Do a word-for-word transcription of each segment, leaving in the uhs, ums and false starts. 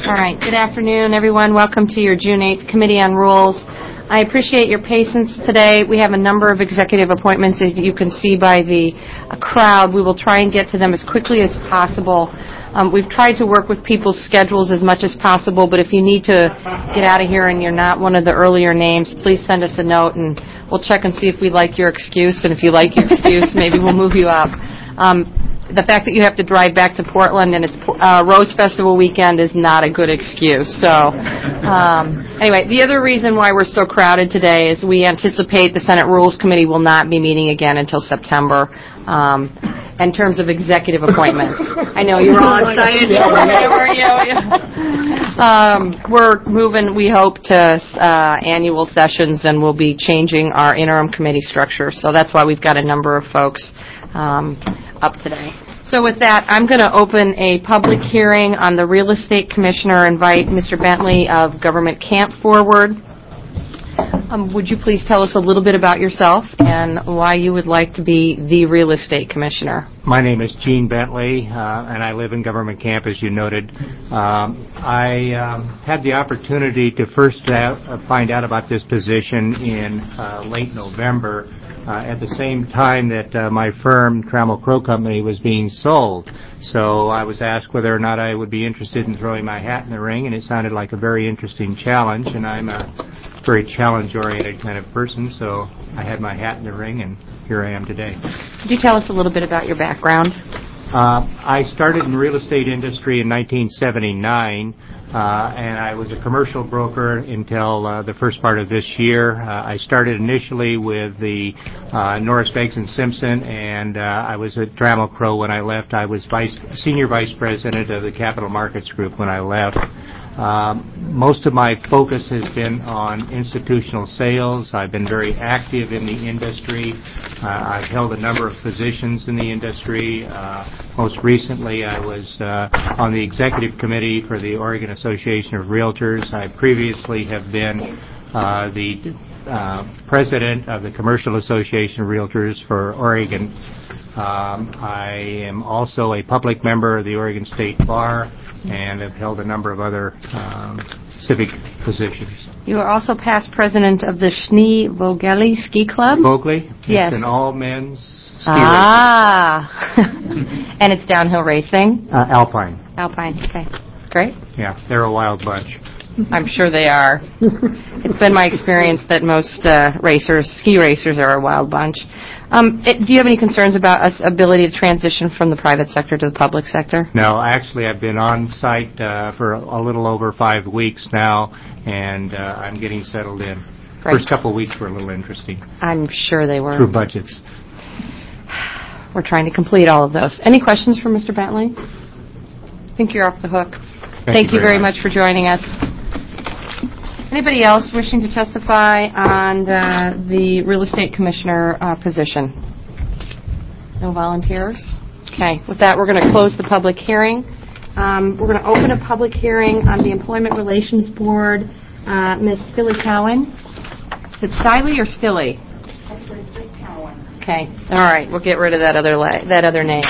All right. Good afternoon, everyone. Welcome to your June eighth Committee on Rules. I appreciate your patience today. We have a number of executive appointments. As you can see by the uh, crowd, we will try and get to them as quickly as possible. Um, we've tried to work with people's schedules as much as possible, but if you need to get out of here and you're not one of the earlier names, please send us a note and we'll check and see if we like your excuse. And if you like your excuse, maybe we'll move you up. Um, The fact that you have to drive back to Portland and it's uh, Rose Festival weekend is not a good excuse. So, um, anyway, the other reason why we're so crowded today is we anticipate the Senate Rules Committee will not be meeting again until September um, in terms of executive appointments. I know you're all excited. Yeah, we're, yeah, yeah. Um, we're moving, we hope, to uh, annual sessions, and we'll be changing our interim committee structure. So that's why we've got a number of folks um, up today. So with that, I'm going to open a public hearing on the Real Estate Commissioner. Invite Mister Bentley of Government Camp forward. Um, would you please tell us a little bit about yourself and why you would like to be the Real Estate Commissioner? My name is Gene Bentley, uh, and I live in Government Camp, as you noted. Um, I um, had the opportunity to first uh, find out about this position in uh, late November, Uh, at the same time that uh, my firm, Trammell Crow Company, was being sold. So I was asked whether or not I would be interested in throwing my hat in the ring, and it sounded like a very interesting challenge, and I'm a very challenge-oriented kind of person, so I had my hat in the ring, and here I am today. Could you tell us a little bit about your background? Uh, I started in the real estate industry in nineteen seventy-nine, uh, and I was a commercial broker until uh, the first part of this year. Uh, I started initially with the uh, Norris Beggs and Simpson, and uh, I was at Trammell Crow when I left. I was vice, senior vice president of the Capital Markets Group when I left. Um, most of my focus has been on institutional sales. I've been very active in the industry. Uh, I've held a number of positions in the industry. Uh, most recently, I was uh, on the executive committee for the Oregon Association of Realtors. I previously have been uh, the uh, president of the Commercial Association of Realtors for Oregon. Um, I am also a public member of the Oregon State Bar and have held a number of other um, civic positions. You are also past president of the Schnee Vogeli Ski Club? Vogeli? Yes. It's an all-men's ski ah. racing. And it's downhill racing? Uh, Alpine. Alpine, okay. Great. Yeah, they're a wild bunch. I'm sure they are. It's been my experience that most uh, racers, ski racers, are a wild bunch. Um, it, do you have any concerns about us ability to transition from the private sector to the public sector? No, actually, I've been on site uh, for a little over five weeks now, and uh, I'm getting settled in. Great. First couple of weeks were a little interesting. I'm sure they were. Through budgets. We're trying to complete all of those. Any questions for Mister Bentley? I think you're off the hook. Thank, Thank you, you very, very much. much for joining us. Anybody else wishing to testify on the, the Real Estate Commissioner uh, position? No volunteers? Okay. With that, we're going to close the public hearing. Um, we're going to open a public hearing on the Employment Relations Board. Uh, Miz Stilly Cowan. Is it Stiley or Stilly? Actually, it's just Cowan. Okay. All right. We'll get rid of that other la- that other name.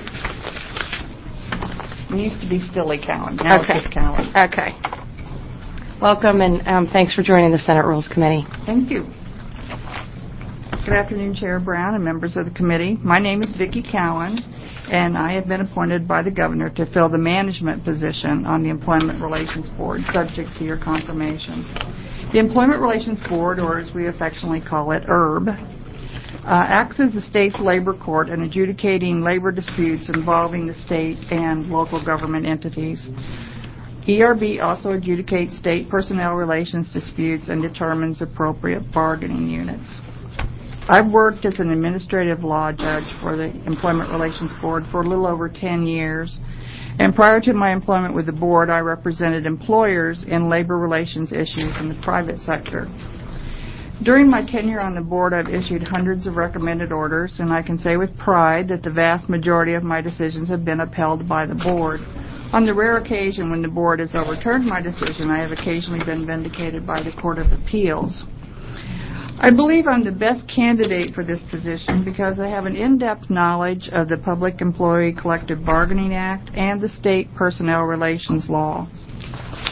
It used to be Stilly Cowan. Now Okay. it's just Cowan. Okay. Welcome, and um, thanks for joining the Senate Rules Committee. Thank you. Good afternoon, Chair Brown and members of the committee. My name is Vicki Cowan, and I have been appointed by the governor to fill the management position on the Employment Relations Board, subject to your confirmation. The Employment Relations Board, or as we affectionately call it, E R B, uh, acts as the state's labor court in adjudicating labor disputes involving the state and local government entities. E R B also adjudicates state personnel relations disputes and determines appropriate bargaining units. I've worked as an administrative law judge for the Employment Relations Board for a little over ten years, and prior to my employment with the board, I represented employers in labor relations issues in the private sector. During my tenure on the board, I've issued hundreds of recommended orders, and I can say with pride that the vast majority of my decisions have been upheld by the board. On the rare occasion when the board has overturned my decision, I have occasionally been vindicated by the Court of Appeals. I believe I'm the best candidate for this position because I have an in-depth knowledge of the Public Employee Collective Bargaining Act and the State Personnel Relations Law.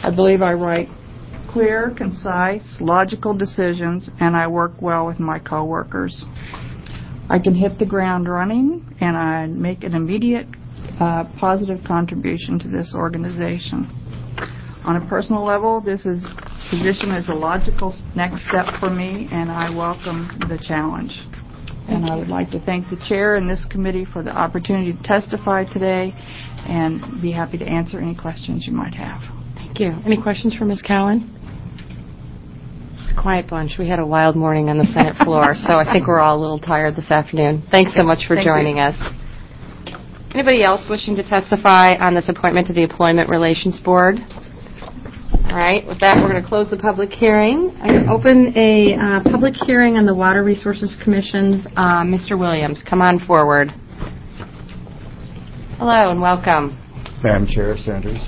I believe I write clear, concise, logical decisions, and I work well with my coworkers. I can hit the ground running, and I make an immediate uh, positive contribution to this organization. On a personal level, this is, position is a logical next step for me, and I welcome the challenge. And I would like to thank the chair and this committee for the opportunity to testify today, and be happy to answer any questions you might have. Thank you. Any questions for Miz Cowan? It's a quiet bunch. We had a wild morning on the Senate floor, so I think we're all a little tired this afternoon. Thanks so much for Thank joining you. us. Anybody else wishing to testify on this appointment to the Employment Relations Board? All right. With that, we're going to close the public hearing. I'm going to open a uh, public hearing on the Water Resources Commission's uh, Mister Williams. Come on forward. Hello and welcome. Madam Chair, Senators.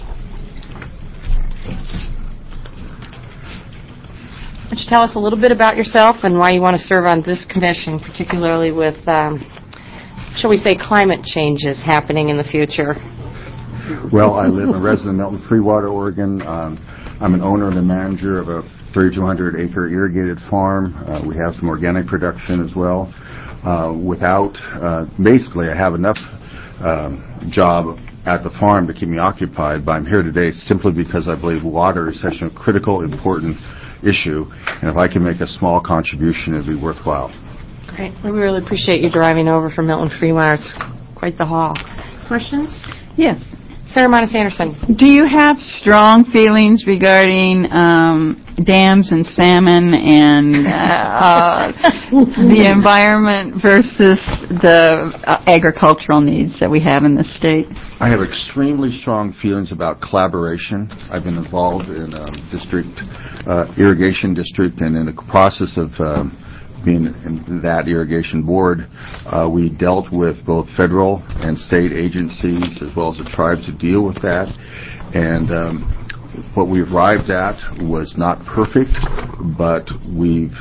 Why don't you tell us a little bit about yourself and why you want to serve on this commission, particularly with, um, shall we say, climate changes happening in the future? Well, I live in resident Milton Freewater, Oregon. Um, I'm an owner and a manager of a thirty-two hundred acre irrigated farm. Uh, we have some organic production as well. Uh, without, uh, basically, I have enough um, job at the farm to keep me occupied, but I'm here today simply because I believe water is such a critical, important issue, and if I can make a small contribution, it'd be worthwhile. Great. We really appreciate you driving over from Milton Freewater. It's quite the haul. Questions? Yes. Sarah Monis Anderson. Do you have strong feelings regarding um, dams and salmon and uh, the environment versus the uh, agricultural needs that we have in this state? I have extremely strong feelings about collaboration. I've been involved in a district, uh, irrigation district, and in the process of um, being in that irrigation board, uh, we dealt with both federal and state agencies as well as the tribes to deal with that. And um, what we arrived at was not perfect, but we've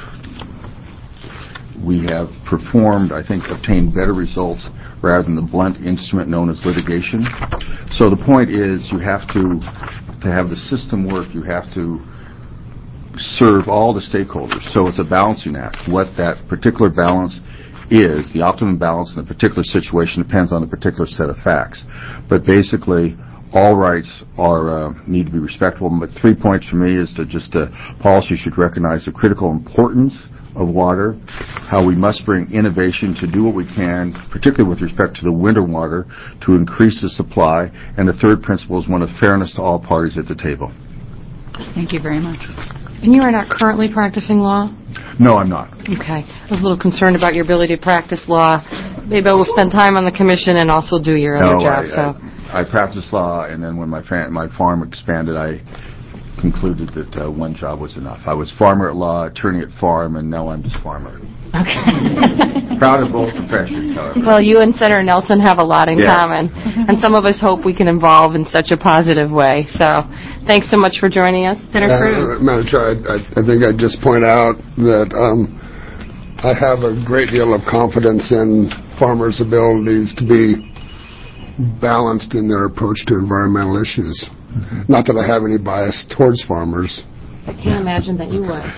we have performed, I think, obtained better results rather than the blunt instrument known as litigation. So the point is, you have to, to have the system work, you have to serve all the stakeholders. So it's a balancing act. What that particular balance is, the optimum balance in a particular situation depends on a particular set of facts. But basically, all rights are uh, need to be respectable. But three points for me is to just uh, policy should recognize the critical importance of water, how we must bring innovation to do what we can, particularly with respect to the winter water, to increase the supply. And the third principle is one of fairness to all parties at the table. Thank you very much. And you are not currently practicing law? No, I'm not. Okay. I was a little concerned about your ability to practice law. Maybe I will spend time on the commission and also do your other no, job. I, so I, I practiced law, and then when my fa- my farm expanded, I concluded that uh, one job was enough. I was farmer at law, attorney at farm, and now I'm just farmer. Okay. Proud of both professions, however. Well, you and Senator Nelson have a lot in Yes. common, and some of us hope we can involve in such a positive way. So thanks so much for joining us. Senator Cruz. Uh, Madam Chair, I, I, I think I'd just point out that um, I have a great deal of confidence in farmers' abilities to be balanced in their approach to environmental issues. Mm-hmm. Not that I have any bias towards farmers. I can't imagine that you would.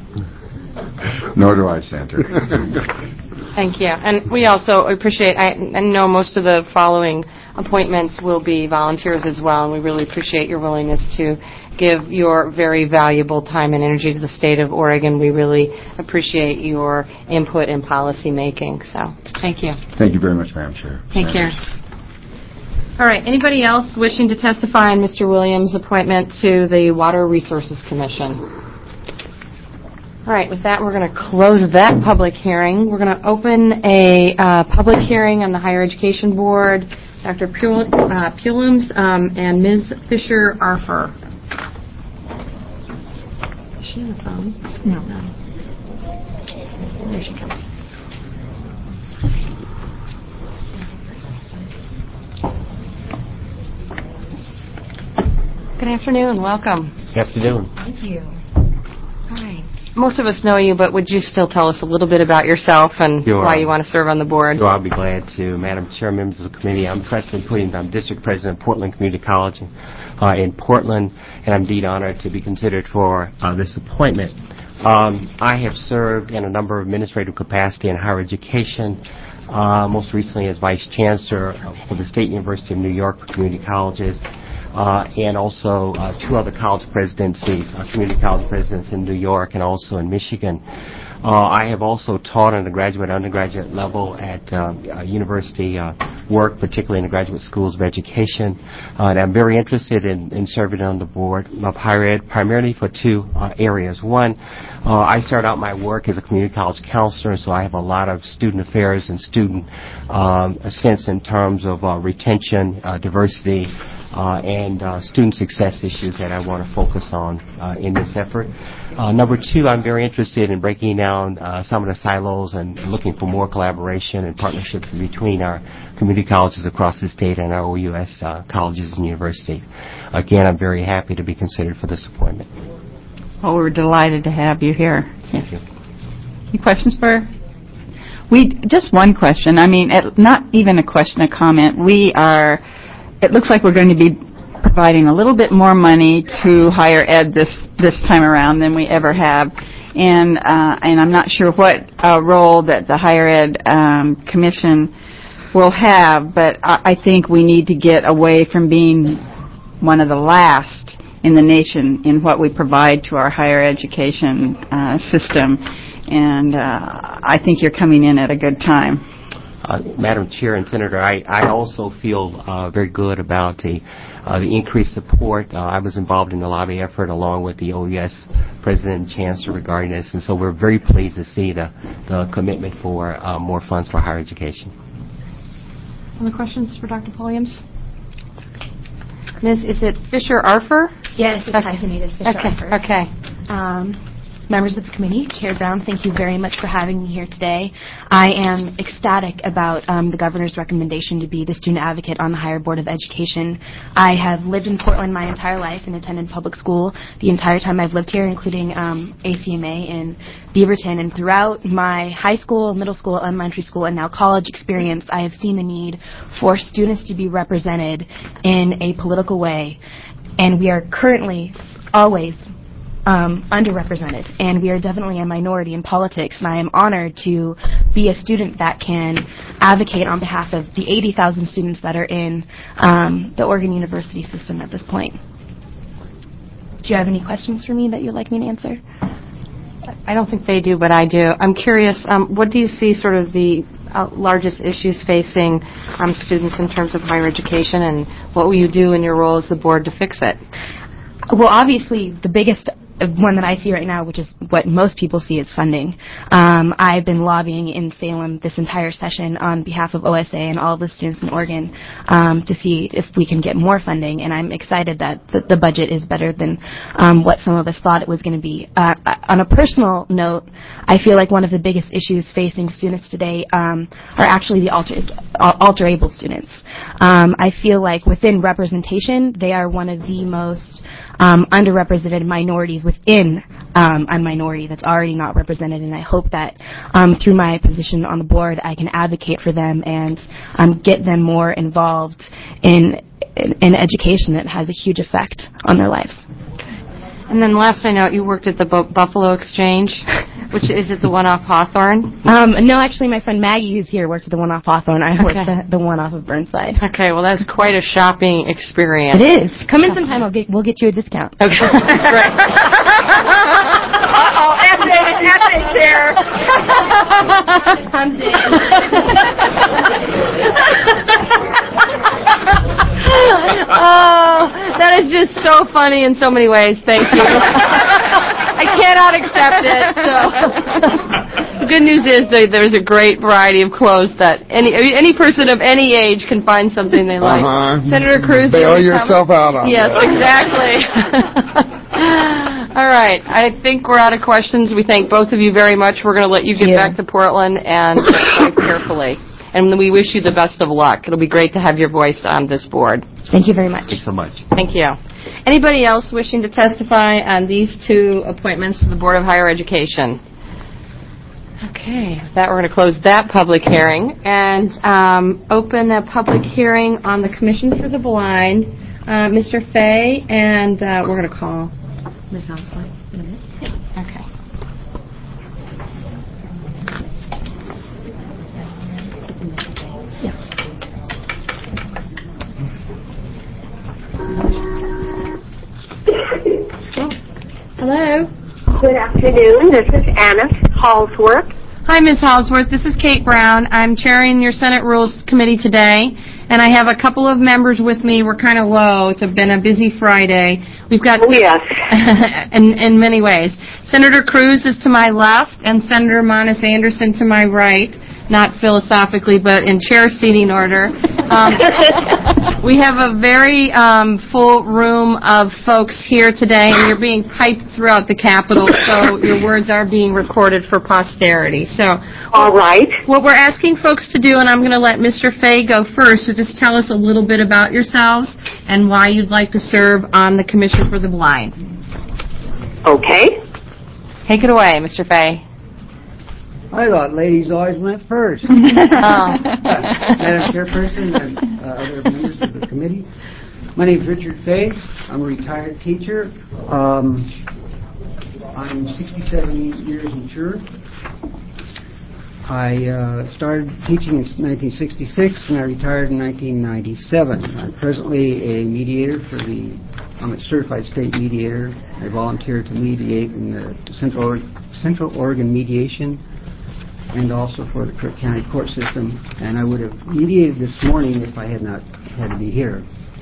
Nor do I, Senator. Thank you. And we also appreciate, I, I know most of the following appointments will be volunteers as well, and we really appreciate your willingness to give your very valuable time and energy to the state of Oregon. We really appreciate your input in policy making. So thank you. Thank you very much, Madam Chair. Take care. All right. Anybody else wishing to testify on Mister Williams' appointment to the Water Resources Commission? All right. With that, we're going to close that public hearing. We're going to open a uh, public hearing on the Higher Education Board. Doctor Pul- uh, Pulums um, and Miz Fisher-Arfer. Is she on the phone? No. no. There she comes. Good afternoon. Welcome. Good afternoon. Thank you. All right. most of us know you, but would you still tell us a little bit about yourself and Sure. why you want to serve on the board? So I'll be glad to. Madam Chair, members of the committee, I'm Preston Pudding. I'm District President of Portland Community College uh, in Portland, and I'm indeed honored to be considered for uh, this appointment. Um, I have served in a number of administrative capacity in higher education, uh, most recently as Vice Chancellor for the State University of New York for community colleges, uh, and also uh, two other college presidencies, uh, community college presidents in New York and also in Michigan. Uh, I have also taught on the graduate undergraduate level at uh, uh, university uh, work, particularly in the graduate schools of education. Uh, and I'm very interested in, in serving on the board of higher ed, primarily for two uh, areas. One, uh, I started out my work as a community college counselor, so I have a lot of student affairs and student um, sense in terms of uh, retention, uh, diversity, Uh, and uh, student success issues that I want to focus on uh, in this effort. Uh, number two, I'm very interested in breaking down uh, some of the silos and looking for more collaboration and partnerships between our community colleges across the state and our O U S uh, colleges and universities. Again, I'm very happy to be considered for this appointment. Well, we're delighted to have you here. Thank you. Any questions for? We just one question. I mean, it, not even a question, a comment. We are. It looks like we're going to be providing a little bit more money to higher ed this this time around than we ever have, and uh, and I'm not sure what uh, role that the higher ed um, commission will have, but I, I think we need to get away from being one of the last in the nation in what we provide to our higher education uh, system, and uh, I think you're coming in at a good time. Uh, Madam Chair and Senator, I, I also feel uh, very good about the, uh, the increased support. Uh, I was involved in the lobby effort along with the O U S President and Chancellor regarding this, and so we're very pleased to see the, the commitment for uh, more funds for higher education. Other questions for Doctor Williams? Miz, is it Fisher-Arfer? Yes, it's hyphenated Fisher-Arfer. Okay. Okay. Um, members of the committee, Chair Brown, thank you very much for having me here today. I am ecstatic about um, the governor's recommendation to be the student advocate on the Higher Board of Education. I have lived in Portland my entire life and attended public school the entire time I've lived here, including um, A C M A in Beaverton. And throughout my high school, middle school, elementary school, and now college experience, I have seen the need for students to be represented in a political way. And we are currently always Um, underrepresented, and we are definitely a minority in politics, and I am honored to be a student that can advocate on behalf of the eighty thousand students that are in um, the Oregon University system at this point. Do you have any questions for me that you'd like me to answer? I don't think they do, but I do. I'm curious, um, what do you see sort of the uh, largest issues facing um, students in terms of higher education, and what will you do in your role as the board to fix it? Well, obviously, the biggest one that I see right now, which is what most people see, is funding. Um, I've been lobbying in Salem this entire session on behalf of O S A and all of the students in Oregon um, to see if we can get more funding, and I'm excited that the, the budget is better than um, what some of us thought it was going to be. Uh, on a personal note, I feel like one of the biggest issues facing students today um, are actually the alter, alter-able students. Um, I feel like within representation, they are one of the most um, underrepresented minorities within um, a minority that's already not represented, and I hope that um, through my position on the board, I can advocate for them and um, get them more involved in, in, in education that has a huge effect on their lives. And then last I know, you worked at the Bu- Buffalo Exchange, which is it the one off Hawthorne? Um, no, actually, my friend Maggie, who's here, works at the one off Hawthorne. I work Okay. at the, the one off of Burnside. Okay, well, that's quite a shopping experience. It is. Come in sometime. I'll get, we'll get you a discount. Okay, great. Uh-oh, ethics, ethics here. I'm Oh, that is just so funny in so many ways. Thank you. I cannot accept it. So the good news is that there's a great variety of clothes that any any person of any age can find something they like. Uh-huh. Senator Cruz, Bail you wanna yourself comment? out on Yes, that. exactly. All right. I think we're out of questions. We thank both of you very much. We're going to let you get Yeah. back to Portland and drive carefully. And we wish you the best of luck. It'll be great to have your voice on this board. Thank you very much. Thanks so much. Thank you. Anybody else wishing to testify on these two appointments to the Board of Higher Education? Okay, with that, we're going to close that public hearing and um, open a public hearing on the Commission for the Blind. Uh, Mister Fay, and uh, we're going to call Miz Housewife in a minute. Okay. Yes. Oh. Hello. Good afternoon. This is Anna Hallsworth. Hi, Miz Hallsworth. This is Kate Brown. I'm chairing your Senate Rules Committee today, and I have a couple of members with me. We're kind of low. It's been a busy Friday. We've got oh, yes. in, in many ways. Senator Cruz is to my left, and Senator Monis Anderson to my right. Not philosophically, but in chair seating order. Um, we have a very um, full room of folks here today, and you're being piped throughout the Capitol, so your words are being recorded for posterity. So, all right. What we're asking folks to do, and I'm going to let Mister Fay go first, so just tell us a little bit about yourselves and why you'd like to serve on the Commission for the Blind. Okay. Take it away, Mister Fay. I thought ladies always went first. Oh. Madam Chairperson and uh, other members of the committee, my name is Richard Fay. I'm a retired teacher. Um, I'm sixty-seven years mature. I uh, started teaching in nineteen sixty-six and I retired in nineteen ninety-seven. I'm presently a mediator for the, I'm a certified state mediator. I volunteer to mediate in the Central, Central Oregon Mediation and also for the Crook County court system, and I would have mediated this morning if I had not had to be here.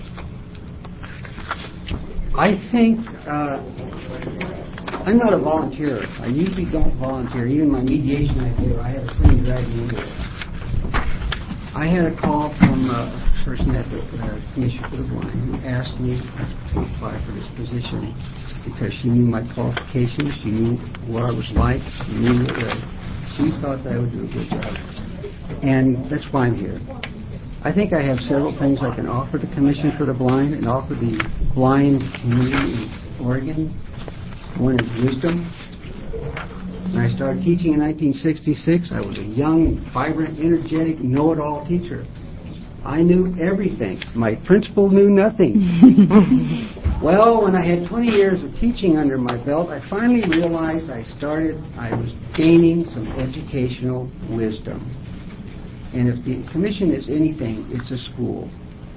I think uh, I'm not a volunteer. I usually don't volunteer. Even my mediation I do, I have a thing dragging me into it. I had a call from a person at the uh, Commission for the Blind who asked me to apply for this position because she knew my qualifications, she knew what I was like, she knew that she thought that I would do a good job. And that's why I'm here. I think I have several things I can offer the Commission for the Blind and offer the blind community in Oregon. One is wisdom. When I started teaching in nineteen sixty-six, I was a young, vibrant, energetic, know-it-all teacher. I knew everything. My principal knew nothing. Well, when I had twenty years of teaching under my belt, I finally realized I started, I was gaining some educational wisdom. And if the Commission is anything, it's a school.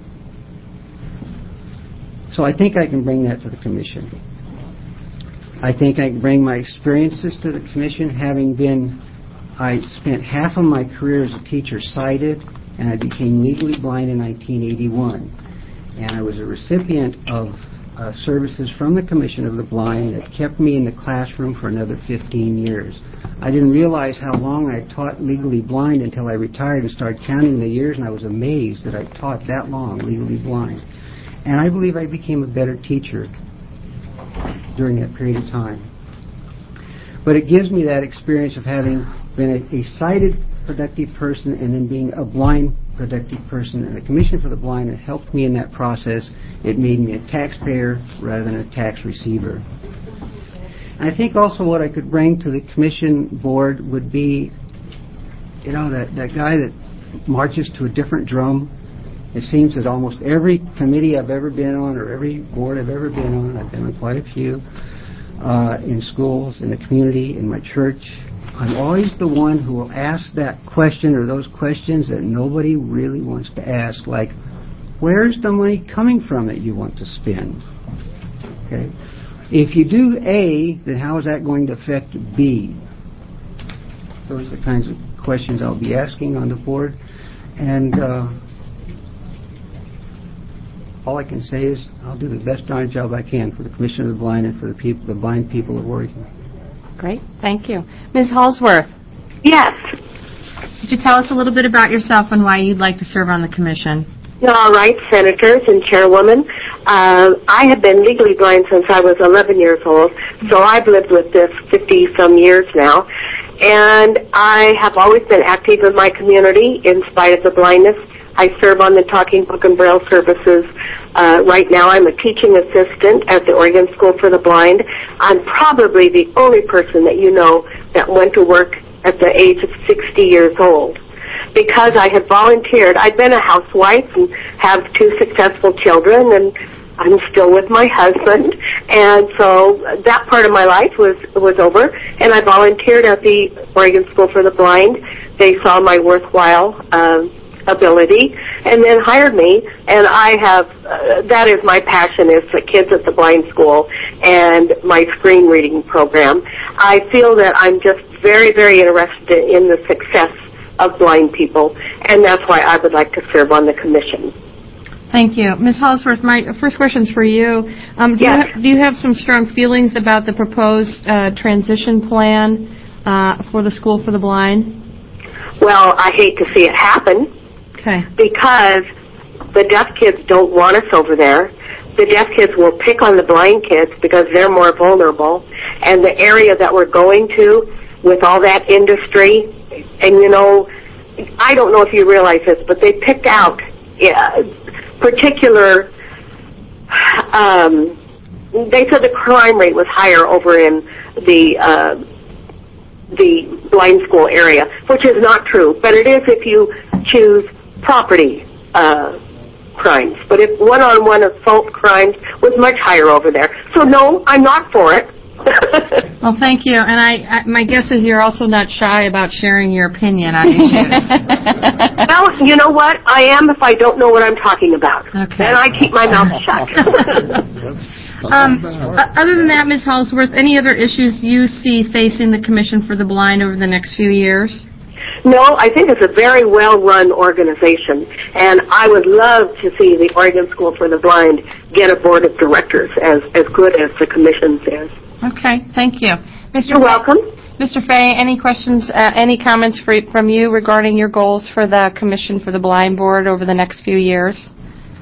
So I think I can bring that to the Commission. I think I can bring my experiences to the Commission, having been, I spent half of my career as a teacher sighted, and I became legally blind in nineteen eighty-one. And I was a recipient of uh, services from the Commission of the Blind that kept me in the classroom for another fifteen years. I didn't realize how long I taught legally blind until I retired and started counting the years, and I was amazed that I taught that long legally blind. And I believe I became a better teacher during that period of time. But it gives me that experience of having been a, a sighted, productive person and then being a blind, productive person. And the Commission for the Blind had helped me in that process. It made me a taxpayer rather than a tax receiver. And I think also what I could bring to the Commission board would be, you know, that, that guy that marches to a different drum. It seems that almost every committee I've ever been on or every board I've ever been on, I've been on quite a few, uh, in schools, in the community, in my church, I'm always the one who will ask that question or those questions that nobody really wants to ask, like, where's the money coming from that you want to spend? Okay. If you do A, then how is that going to affect B? Those are the kinds of questions I'll be asking on the board. And uh, all I can say is I'll do the best darn job I can for the Commission of the Blind and for the people, the blind people of Oregon. Great. Thank you. Miz Hallsworth. Yes. Could you tell us a little bit about yourself and why you'd like to serve on the Commission? All right, Senators and Chairwoman. Uh, I have been legally blind since I was eleven years old, so I've lived with this fifty-some years now. And I have always been active in my community in spite of the blindness. I serve on the Talking Book and Braille services. Uh, right now I'm a teaching assistant at the Oregon School for the Blind. I'm probably the only person that you know that went to work at the age of sixty years old, because I had volunteered. I'd been a housewife and have two successful children, and I'm still with my husband, and so that part of my life was was over, and I volunteered at the Oregon School for the Blind. They saw my worthwhile um, ability and then hired me, and I have, uh, that is my passion, is the kids at the blind school and my screen reading program. I feel that I'm just very, very interested in the success of blind people, and that's why I would like to serve on the commission. Thank you. Miz Hollisworth, my first question's for you. Um, do, yes. you ha- do you have some strong feelings about the proposed uh, transition plan uh, for the School for the Blind? Well, I hate to see it happen. Okay. Because the deaf kids don't want us over there. The deaf kids will pick on the blind kids because they're more vulnerable. And the area that we're going to with all that industry, and you know, I don't know if you realize this, but they picked out uh, particular, um, they said the crime rate was higher over in the uh, the blind school area, which is not true, but it is if you choose property uh, crimes. But if one-on-one assault crimes was much higher over there. So no, I'm not for it. Well, thank you. And I, I, my guess is you're also not shy about sharing your opinion on issues. Well, you know what? I am if I don't know what I'm talking about. Okay. And I keep my mouth shut. um, uh, other than that, Miz Hollisworth, any other issues you see facing the Commission for the Blind over the next few years? No, I think it's a very well-run organization, and I would love to see the Oregon School for the Blind get a board of directors as, as good as the Commission's is. Okay, thank you. Mister You're welcome. Mister Fay, any questions, uh, any comments for, from you regarding your goals for the Commission for the Blind Board over the next few years?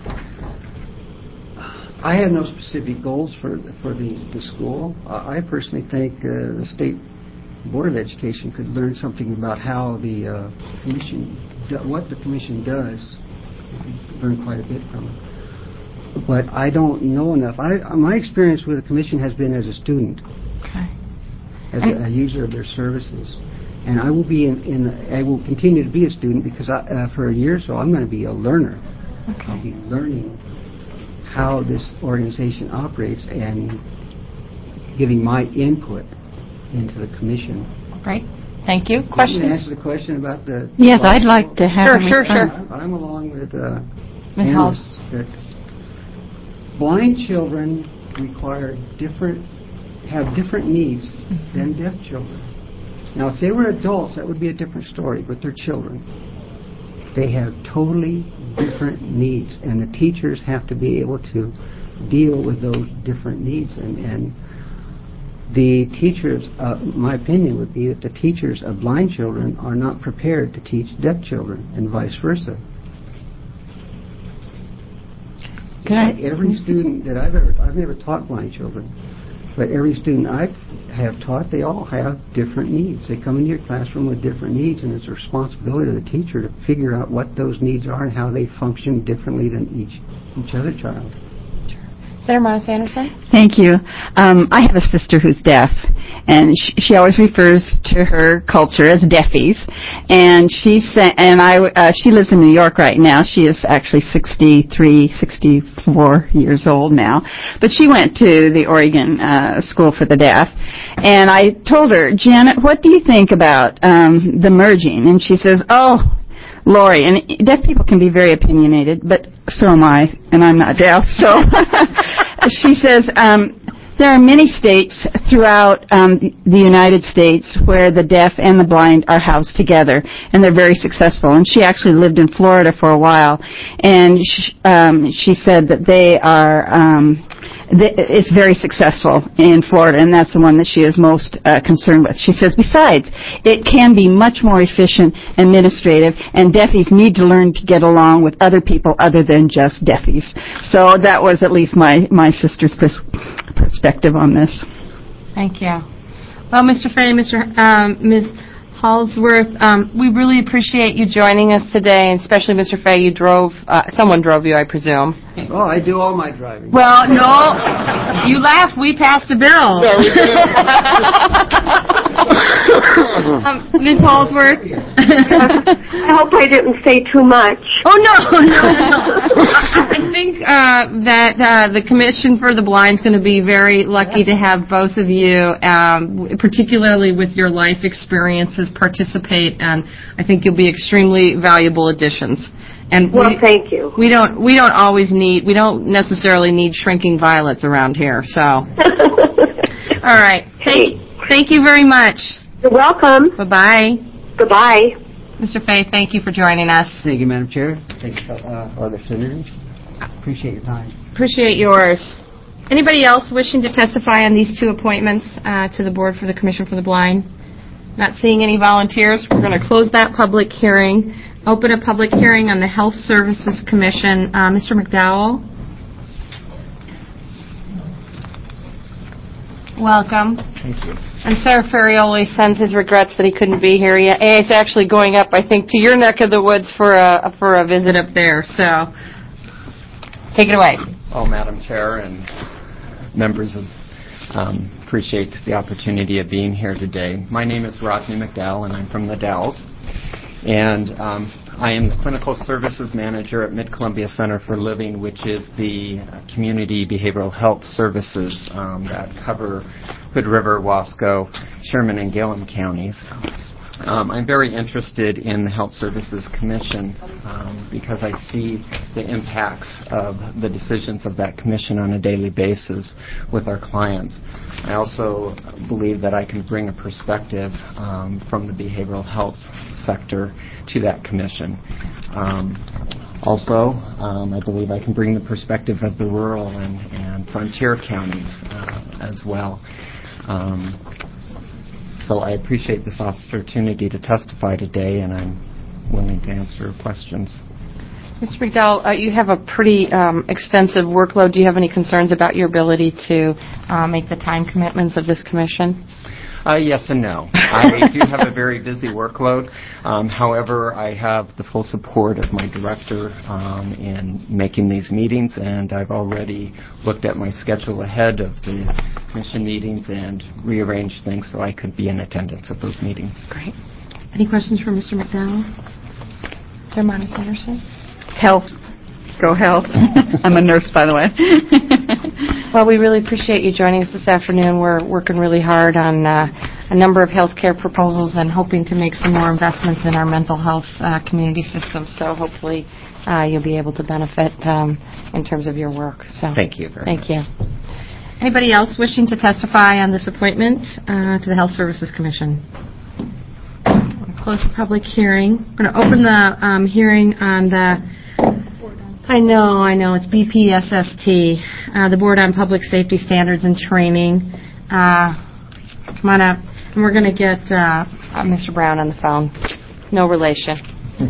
I have no specific goals for for the, the school. Uh, I personally think uh, the State Board of Education could learn something about how the uh, Commission, do, what the Commission does, learn quite a bit from it. But I don't know enough. I, my experience with the Commission has been as a student, okay, as a, a user of their services, and I will be in. in I will continue to be a student because I, uh, for a year or so I'm going to be a learner. Okay. I'll be learning how this organization operates and giving my input into the Commission. Great. Thank you. Can Questions? you answer the question about the... Yes, I'd like to have Sure, him sure, respond. sure. I'm, I'm along with uh, Miz Anna Halls. that blind children require different, have different needs mm-hmm. than deaf children. Now, if they were adults, that would be a different story, but they're children. They have totally different needs, and the teachers have to be able to deal with those different needs. And, and the teachers, uh, my opinion would be that the teachers of blind children are not prepared to teach deaf children, and vice versa. Can I, like every student that I've ever, I've never taught blind children, but every student I have taught, they all have different needs. They come into your classroom with different needs, and it's a responsibility of the teacher to figure out what those needs are and how they function differently than each each other child. Senator Monis Anderson? Thank you. Um, I have a sister who's deaf, and she, she always refers to her culture as deafies. And she sa- and I, uh, she lives in New York right now. She is actually sixty-three, sixty-four years old now. But she went to the Oregon uh, School for the Deaf. And I told her, Janet, what do you think about um, the merging? And she says, oh, Lori, and deaf people can be very opinionated, but so am I, and I'm not deaf. So she says um, there are many states throughout um, the United States where the deaf and the blind are housed together, and they're very successful. And she actually lived in Florida for a while, and she, um, she said that they are... Um, it's very successful in Florida, and that's the one that she is most uh, concerned with. She says, besides, it can be much more efficient, administrative, and deafies need to learn to get along with other people other than just deafies. So that was at least my, my sister's pers- perspective on this. Thank you. Well, Mister Fay, Mister Um, Miz Halsworth, um, we really appreciate you joining us today, and especially Mister Fay, you drove, uh, someone drove you, I presume. Oh, I do all my driving. Well, no, you laugh, we passed a bill. Yeah, we did. um, Miz Halsworth? I hope I didn't say too much. Oh, no, no, no. I think uh, that uh, the Commission for the Blind is going to be very lucky to have both of you, um, particularly with your life experiences, participate, and I think you'll be extremely valuable additions. And Well, we, thank you. we don't we don't always need we don't necessarily need shrinking violets around here. So, all right, thank thank you very much. You're welcome. Bye bye. Goodbye. Mister Fay, thank you for joining us. Thank you, Madam Chair. Thank you, uh, other senators. Appreciate your time. Appreciate yours. Anybody else wishing to testify on these two appointments uh, to the Board for the Commission for the Blind? Not seeing any volunteers. We're going to close that public hearing. Open a public hearing on the Health Services Commission. Uh, Mister McDowell? Welcome. Thank you. And Sarah Ferrioli sends his regrets that he couldn't be here yet. He's actually going up, I think, to your neck of the woods for a for a visit up there. So, take it away. Oh, Madam Chair and members of, um, appreciate the opportunity of being here today. My name is Rodney McDowell, and I'm from the Dalles. And um, I am the Clinical Services Manager at Mid-Columbia Center for Living, which is the uh, community behavioral health services um, that cover Hood River, Wasco, Sherman, and Gillum counties. Um, I'm very interested in the Health Services Commission um, because I see the impacts of the decisions of that commission on a daily basis with our clients. I also believe that I can bring a perspective um, from the behavioral health sector to that commission. Um, also, um, I believe I can bring the perspective of the rural and, and frontier counties uh, as well. Um, So I appreciate this opportunity to testify today, and I'm willing to answer questions. Mister McDowell, uh, you have a pretty um, extensive workload. Do you have any concerns about your ability to uh, make the time commitments of this commission? Uh, yes and no. I do have a very busy workload. Um, however, I have the full support of my director um, in making these meetings, and I've already looked at my schedule ahead of the commission meetings and rearranged things so I could be in attendance at those meetings. Great. Any questions for Mister McDowell? Sarah Monis Anderson? Health. Go health. I'm a nurse, by the way. Well, we really appreciate you joining us this afternoon. We're working really hard on uh, a number of health care proposals and hoping to make some more investments in our mental health uh, community system. So hopefully uh, you'll be able to benefit um, in terms of your work. So Thank you very Thank much. you. Anybody else wishing to testify on this appointment uh, to the Health Services Commission? I'm going to close the public hearing. I'm going to open the um, hearing on the I know, I know. It's B P S S T, uh, the Board on Public Safety Standards and Training. Uh, come on up. And we're going to get uh, uh, Mister Brown on the phone. No relation.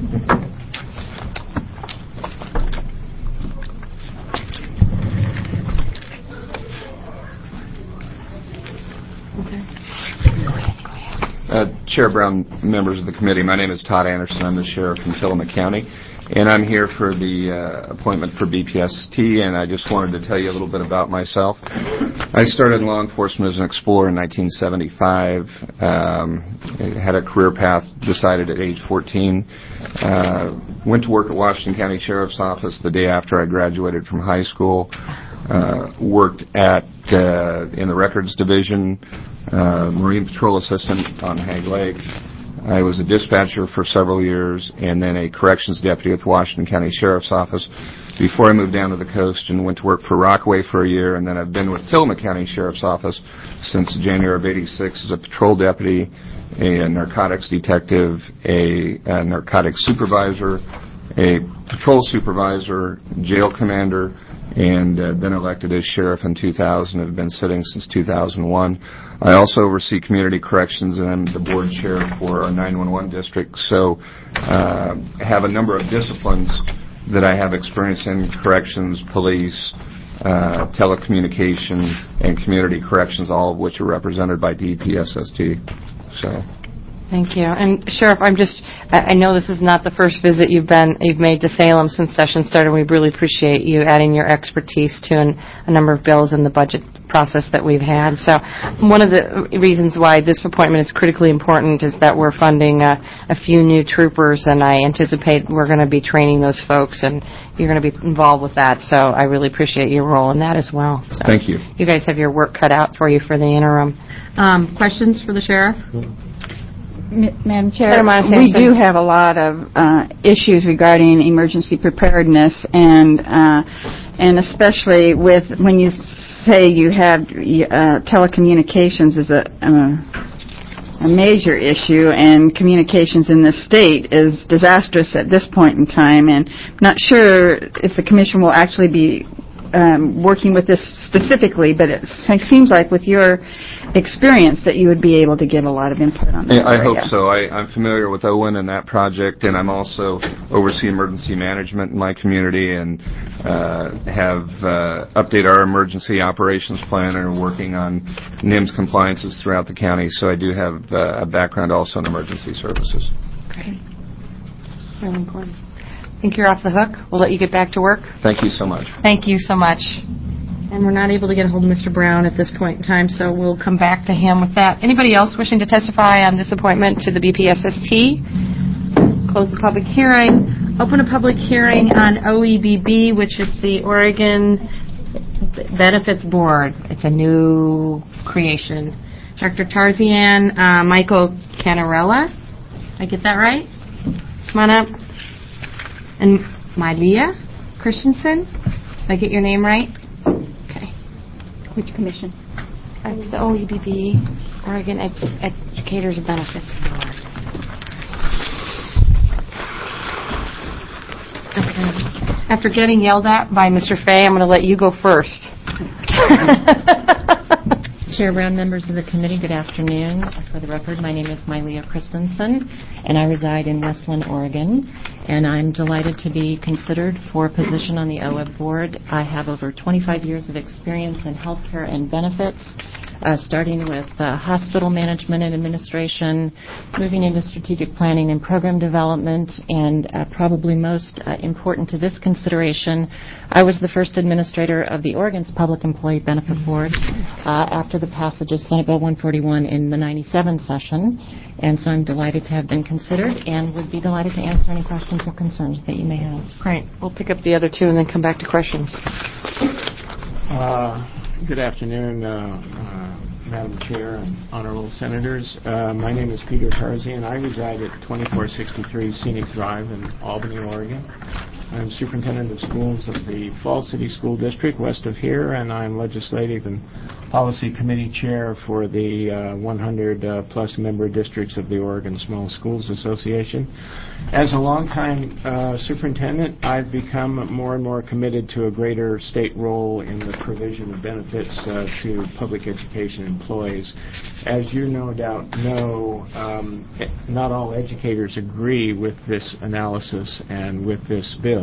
Uh, Chair Brown, members of the committee, my name is Todd Anderson. I'm the sheriff from Tillamook County, and I'm here for the uh, appointment for B P S T, and I just wanted to tell you a little bit about myself. I started in law enforcement as an explorer in nineteen seventy-five, um, had a career path decided at age fourteen, uh, went to work at Washington County Sheriff's Office the day after I graduated from high school, uh, worked at uh, in the records division, Uh, Marine Patrol Assistant on Hag Lake. I was a dispatcher for several years and then a corrections deputy with Washington County Sheriff's Office before I moved down to the coast and went to work for Rockaway for a year, and then I've been with Tillamook County Sheriff's Office since January of eighty-six as a patrol deputy, a narcotics detective, a, a narcotics supervisor, a patrol supervisor, jail commander, and uh, been elected as sheriff in two thousand. I've been sitting since two thousand one. I also oversee community corrections, and I'm the board chair for our nine one one district. So uh, have a number of disciplines that I have experience in: corrections, police, uh, telecommunication, and community corrections, all of which are represented by D P S S T. So Thank you. And Sheriff, I'm just, I I know this is not the first visit you've been, you've made to Salem since session started. We really appreciate you adding your expertise to an, a number of bills in the budget process that we've had. So one of the reasons why this appointment is critically important is that we're funding a, a few new troopers, and I anticipate we're going to be training those folks, and you're going to be involved with that. So I really appreciate your role in that as well. So Thank you. You guys have your work cut out for you for the interim. Um, questions for the Sheriff? M- Madam Chair, Madam we Sampson. do have a lot of uh, issues regarding emergency preparedness, and uh, and especially with when you say you have uh, telecommunications is a, a a major issue, and communications in this state is disastrous at this point in time, and I'm not sure if the Commission will actually be um, working with this specifically, but it seems like with your experience that you would be able to give a lot of input on that I area. hope so. I, I'm familiar with Owen and that project, and I'm also oversee emergency management in my community and uh, have uh, updated our emergency operations plan and are working on N I M S compliances throughout the county. So I do have uh, a background also in emergency services. Great. Really important. I think you're off the hook. We'll let you get back to work. Thank you so much. Thank you so much. And we're not able to get a hold of Mister Brown at this point in time, so we'll come back to him with that. Anybody else wishing to testify on this appointment to the B P S S T? Close the public hearing. Open a public hearing on O E B B, which is the Oregon Benefits Board. It's a new creation. Doctor Tarzian, uh, Michael Canarella. Did I get that right? Come on up. And Malia Christensen. Did I get your name right? Okay. Which commission? That's the O E B B, Oregon Ed- Educators Benefits Board. Okay. After getting yelled at by Mister Fay, I'm going to let you go first. Chair Brown, members of the committee, good afternoon. For the record, my name is Mylea Christensen, and I reside in Westland, Oregon. And I'm delighted to be considered for a position on the O E B board. I have over twenty-five years of experience in healthcare and benefits, uh, starting with uh, hospital management and administration, moving into strategic planning and program development, and uh, probably most uh, important to this consideration, I was the first administrator of the Oregon's Public Employee Benefit Board uh, after the passage of Senate Bill one forty-one in the ninety-seven session. And so I'm delighted to have been considered and would be delighted to answer any questions or concerns that you may have. Great. We'll pick up the other two and then come back to questions. Uh, good afternoon, uh, uh, Madam Chair and honorable senators. Uh, my name is Peter Tarzian. I reside at twenty-four sixty-three Scenic Drive in Albany, Oregon. I'm superintendent of schools of the Falls City School District west of here, and I'm legislative and policy committee chair for the uh, one hundred uh, plus member districts of the Oregon Small Schools Association. As a longtime uh, superintendent, I've become more and more committed to a greater state role in the provision of benefits uh, to public education employees. As you no doubt know, um, not all educators agree with this analysis and with this bill.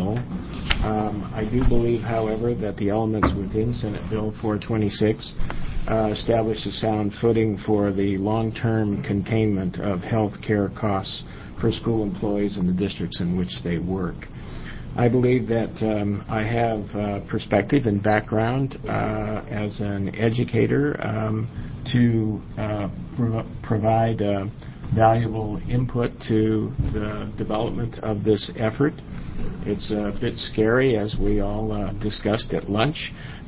Um, I do believe, however, that the elements within Senate Bill four twenty-six uh, establish a sound footing for the long-term containment of health care costs for school employees in the districts in which they work. I believe that um, I have uh, perspective and background uh, as an educator um, to uh, pro- provide uh, valuable input to the development of this effort. It's a bit scary, as we all uh, discussed at lunch.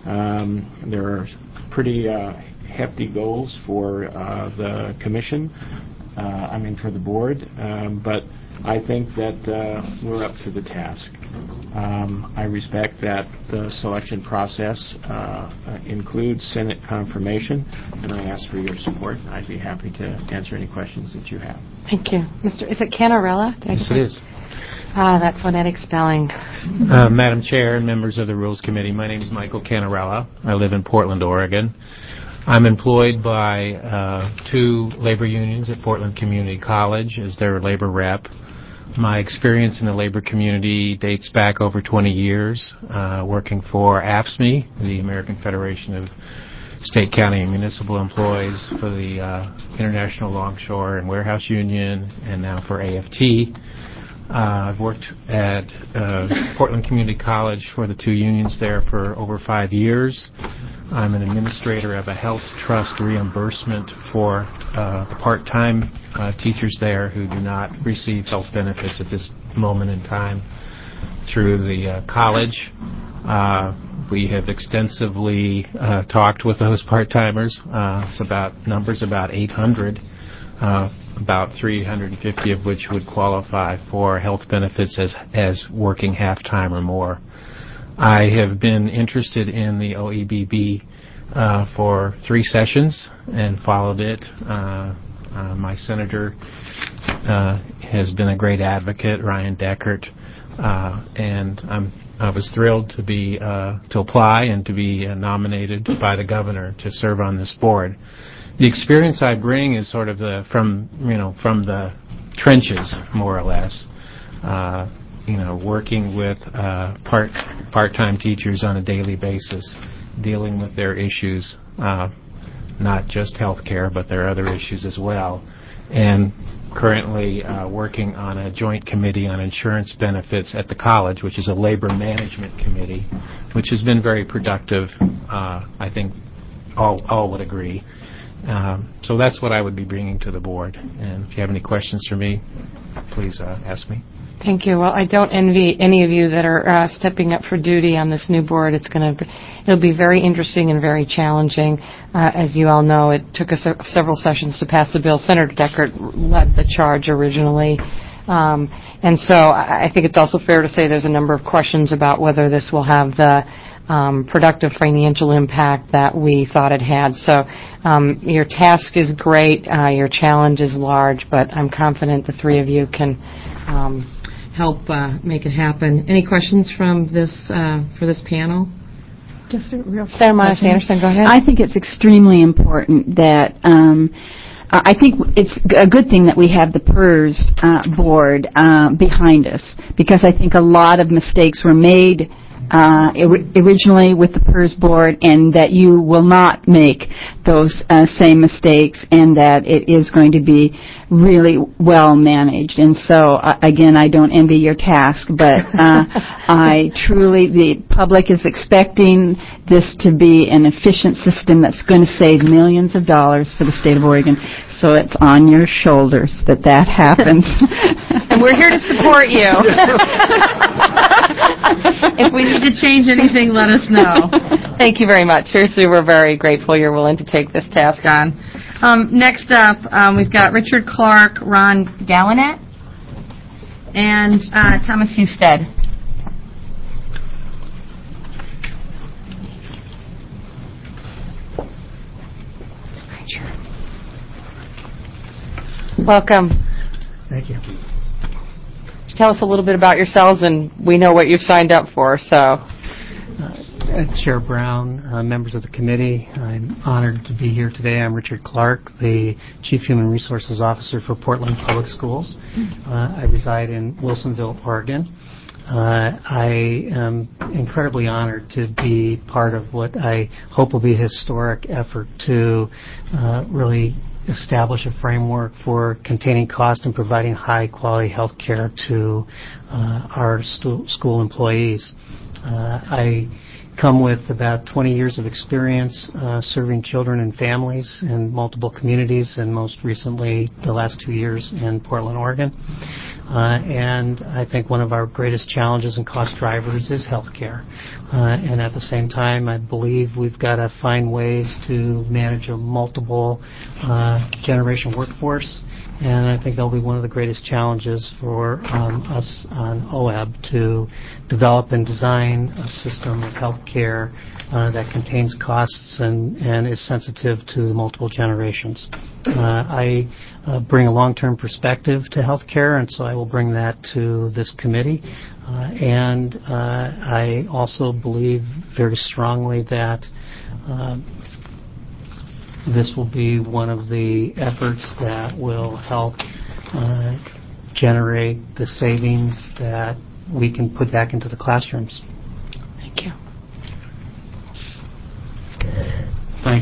Um, there are pretty uh, hefty goals for uh, the commission, uh, I mean for the board, um, but I think that uh, we're up to the task. Um, I respect that the selection process uh, includes Senate confirmation, and I ask for your support. I'd be happy to answer any questions that you have. Thank you. Mister Is it Canarella? Did I Yes, get it that? is. Ah, that phonetic spelling. Uh, Madam Chair and members of the Rules Committee, my name is Michael Canarella. I live in Portland, Oregon. I'm employed by uh, two labor unions at Portland Community College as their labor rep. My experience in the labor community dates back over twenty years, uh, working for A F S C M E, the American Federation of state, county, and municipal employees for the uh, International Longshore and Warehouse Union, and now for A F T. Uh, I've worked at uh, Portland Community College for the two unions there for over five years. I'm an administrator of a health trust reimbursement for uh, the part-time uh, teachers there who do not receive health benefits at this moment in time through the uh, college. Uh, we have extensively uh, talked with those part-timers. Uh, it's about numbers about eight hundred. Uh, about three hundred fifty of which would qualify for health benefits as as working half-time or more. I have been interested in the O E B B uh, for three sessions and followed it. Uh, uh, my senator uh, has been a great advocate, Ryan Deckert, uh, and I'm, I was thrilled to be uh, to apply and to be uh, nominated by the governor to serve on this board. The experience I bring is sort of the from you know from the trenches, more or less. Uh, you know, working with uh, part part-time teachers on a daily basis, dealing with their issues, uh, not just health care, but their other issues as well. And currently uh, working on a joint committee on insurance benefits at the college, which is a labor management committee, which has been very productive. Uh, I think all all would agree. Um, so that's what I would be bringing to the board. And if you have any questions for me, please uh, ask me. Thank you. Well, I don't envy any of you that are uh, stepping up for duty on this new board. It's going to, it'll be very interesting and very challenging. Uh, as you all know, it took us a, several sessions to pass the bill. Senator Deckert led the charge originally. Um, and so I, I think it's also fair to say there's a number of questions about whether this will have the Um, productive financial impact that we thought it had. So um, your task is great, uh, your challenge is large, but I'm confident the three of you can um, help uh, make it happen. Any questions from this uh, for this panel? Just a real Senator Miles Anderson, go ahead. I think it's extremely important that um, I think it's a good thing that we have the PERS uh, board uh, behind us, because I think a lot of mistakes were made Uh, originally with the PERS board, and that you will not make those uh, same mistakes, and that it is going to be really well managed. And so, uh, again, I don't envy your task, but uh, I truly, the public is expecting this to be an efficient system that's going to save millions of dollars for the state of Oregon. So it's on your shoulders that that happens. And we're here to support you. If we need to change anything, let us know. Thank you very much. Seriously, we're very grateful you're willing to take this task on. Um, next up, um, we've got Richard Clark, Ron Gallinet, and uh, Thomas Husted. Welcome. Thank you. Tell us a little bit about yourselves, and we know what you've signed up for. So, uh, Chair Brown, uh, members of the committee, I'm honored to be here today. I'm Richard Clark, the Chief Human Resources Officer for Portland Public Schools. Uh, I reside in Wilsonville, Oregon. Uh, I am incredibly honored to be part of what I hope will be a historic effort to uh, really establish a framework for containing cost and providing high-quality health care to uh, our stu- school employees. Uh, I come with about twenty years of experience uh, serving children and families in multiple communities, and most recently the last two years in Portland, Oregon. Uh, and I think one of our greatest challenges and cost drivers is health care. Uh, and at the same time, I believe we've got to find ways to manage a multiple uh, generation workforce. And I think that'll be one of the greatest challenges for um, us on O A B to develop and design a system of health care uh, that contains costs and, and is sensitive to the multiple generations. Uh, I uh, bring a long-term perspective to health care, and so I will bring that to this committee. Uh, and uh, I also believe very strongly that uh, this will be one of the efforts that will help uh, generate the savings that we can put back into the classrooms. Thank you. Thank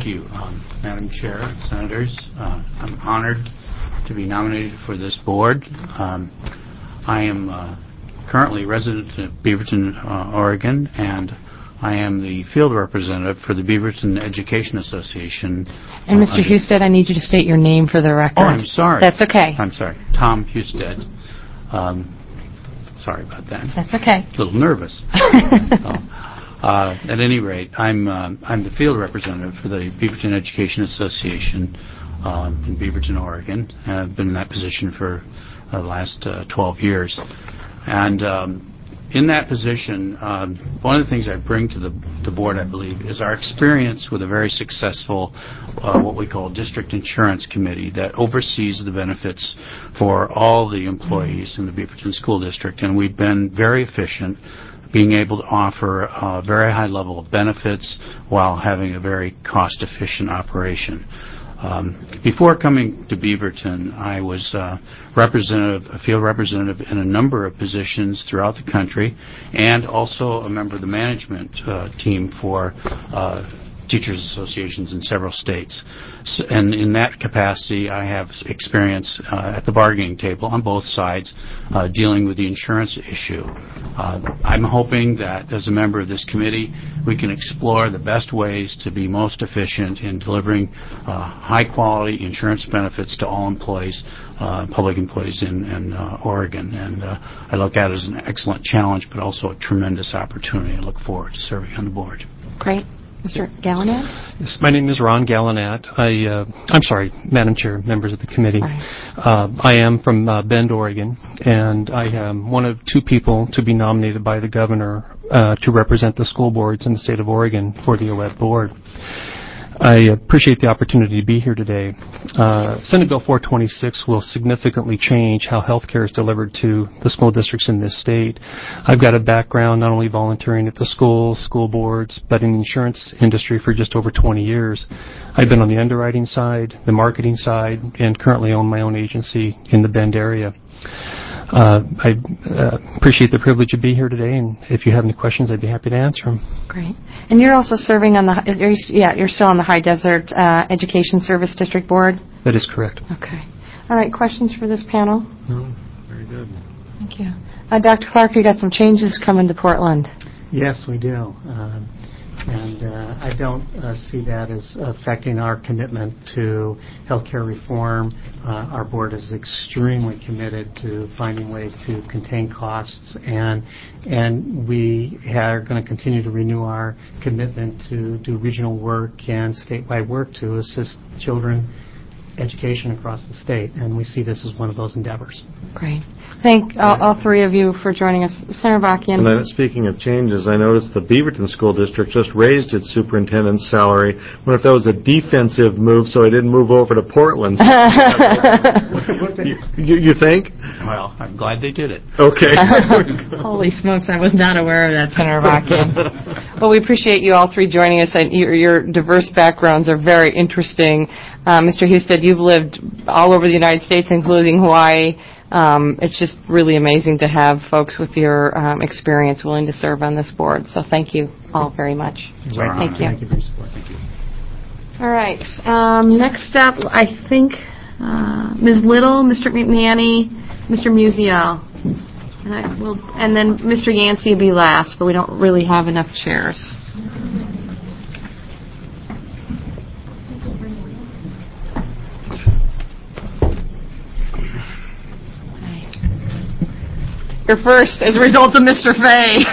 Thank you, um, Madam Chair, Senators. Uh, I'm honored to be nominated for this board. Um, I am uh, currently resident of Beaverton, uh, Oregon, and I am the field representative for the Beaverton Education Association. And Mister Uh, Husted, I need you to state your name for the record. Oh, I'm sorry. That's okay. I'm sorry. Tom Husted. Um, sorry about that. That's okay. A little nervous. so, uh, at any rate, I'm uh, I'm the field representative for the Beaverton Education Association um, in Beaverton, Oregon. And I've been in that position for uh, the last uh, twelve years. And um, in that position, um, one of the things I bring to the, the board, I believe, is our experience with a very successful, uh, what we call district insurance committee that oversees the benefits for all the employees in the Beaverton School District. And we've been very efficient, being able to offer a very high level of benefits while having a very cost-efficient operation. Um, before coming to Beaverton, I was uh, representative, a field representative in a number of positions throughout the country, and also a member of the management uh, team for uh, teachers associations in several states. So, and in that capacity, I have experience uh, at the bargaining table on both sides uh, dealing with the insurance issue. Uh, I'm hoping that as a member of this committee, we can explore the best ways to be most efficient in delivering uh, high-quality insurance benefits to all employees, uh, public employees in, in uh, Oregon. And uh, I look at it as an excellent challenge, but also a tremendous opportunity. I look forward to serving on the board. Great. Mister Gallinat? Yes, my name is Ron Gallinat. I, uh, I'm sorry, Madam Chair, members of the committee. Uh, I am from uh, Bend, Oregon, and I am one of two people to be nominated by the governor uh, to represent the school boards in the state of Oregon for the O E B board. I appreciate the opportunity to be here today. Uh, Senate Bill four twenty-six will significantly change how health care is delivered to the school districts in this state. I've got a background not only volunteering at the schools, school boards, but in the insurance industry for just over twenty years. I've been on the underwriting side, the marketing side, and currently own my own agency in the Bend area. Uh, I uh, appreciate the privilege to be here today, and if you have any questions, I'd be happy to answer them. Great. And you're also serving on the, are you, yeah, you're still on the High Desert uh, Education Service District Board? That is correct. Okay. All right, questions for this panel? No, very good. Thank you. Uh, Doctor Clark, you got some changes coming to Portland. Yes, we do. Um, and uh, I don't uh, see that as affecting our commitment to healthcare reform. Uh, our board is extremely committed to finding ways to contain costs, and and we are going to continue to renew our commitment to do regional work and statewide work to assist children education across the state, and we see this as one of those endeavors. Great. Thank all, all three of you for joining us. Senator Bachkian. And then, speaking of changes, I noticed the Beaverton School District just raised its superintendent's salary. I wonder if that was a defensive move so I didn't move over to Portland. you, you, you think? Well, I'm glad they did it. Okay. Holy smokes, I was not aware of that, Senator Bachkian. Well, we appreciate you all three joining us, and your, your diverse backgrounds are very interesting. Uh, Mister Husted, you've lived all over the United States, including Hawaii. Um, it's just really amazing to have folks with your um, experience willing to serve on this board. So thank you all very much. Right. Thank you. Thank you for your support. Thank you. All right. Um, next up, I think uh, Miz Little, Mister McNanny, Mister Musial. And, I will, and then Mister Yancey will be last, but we don't really have enough chairs. You're first as a result of Mister Fay.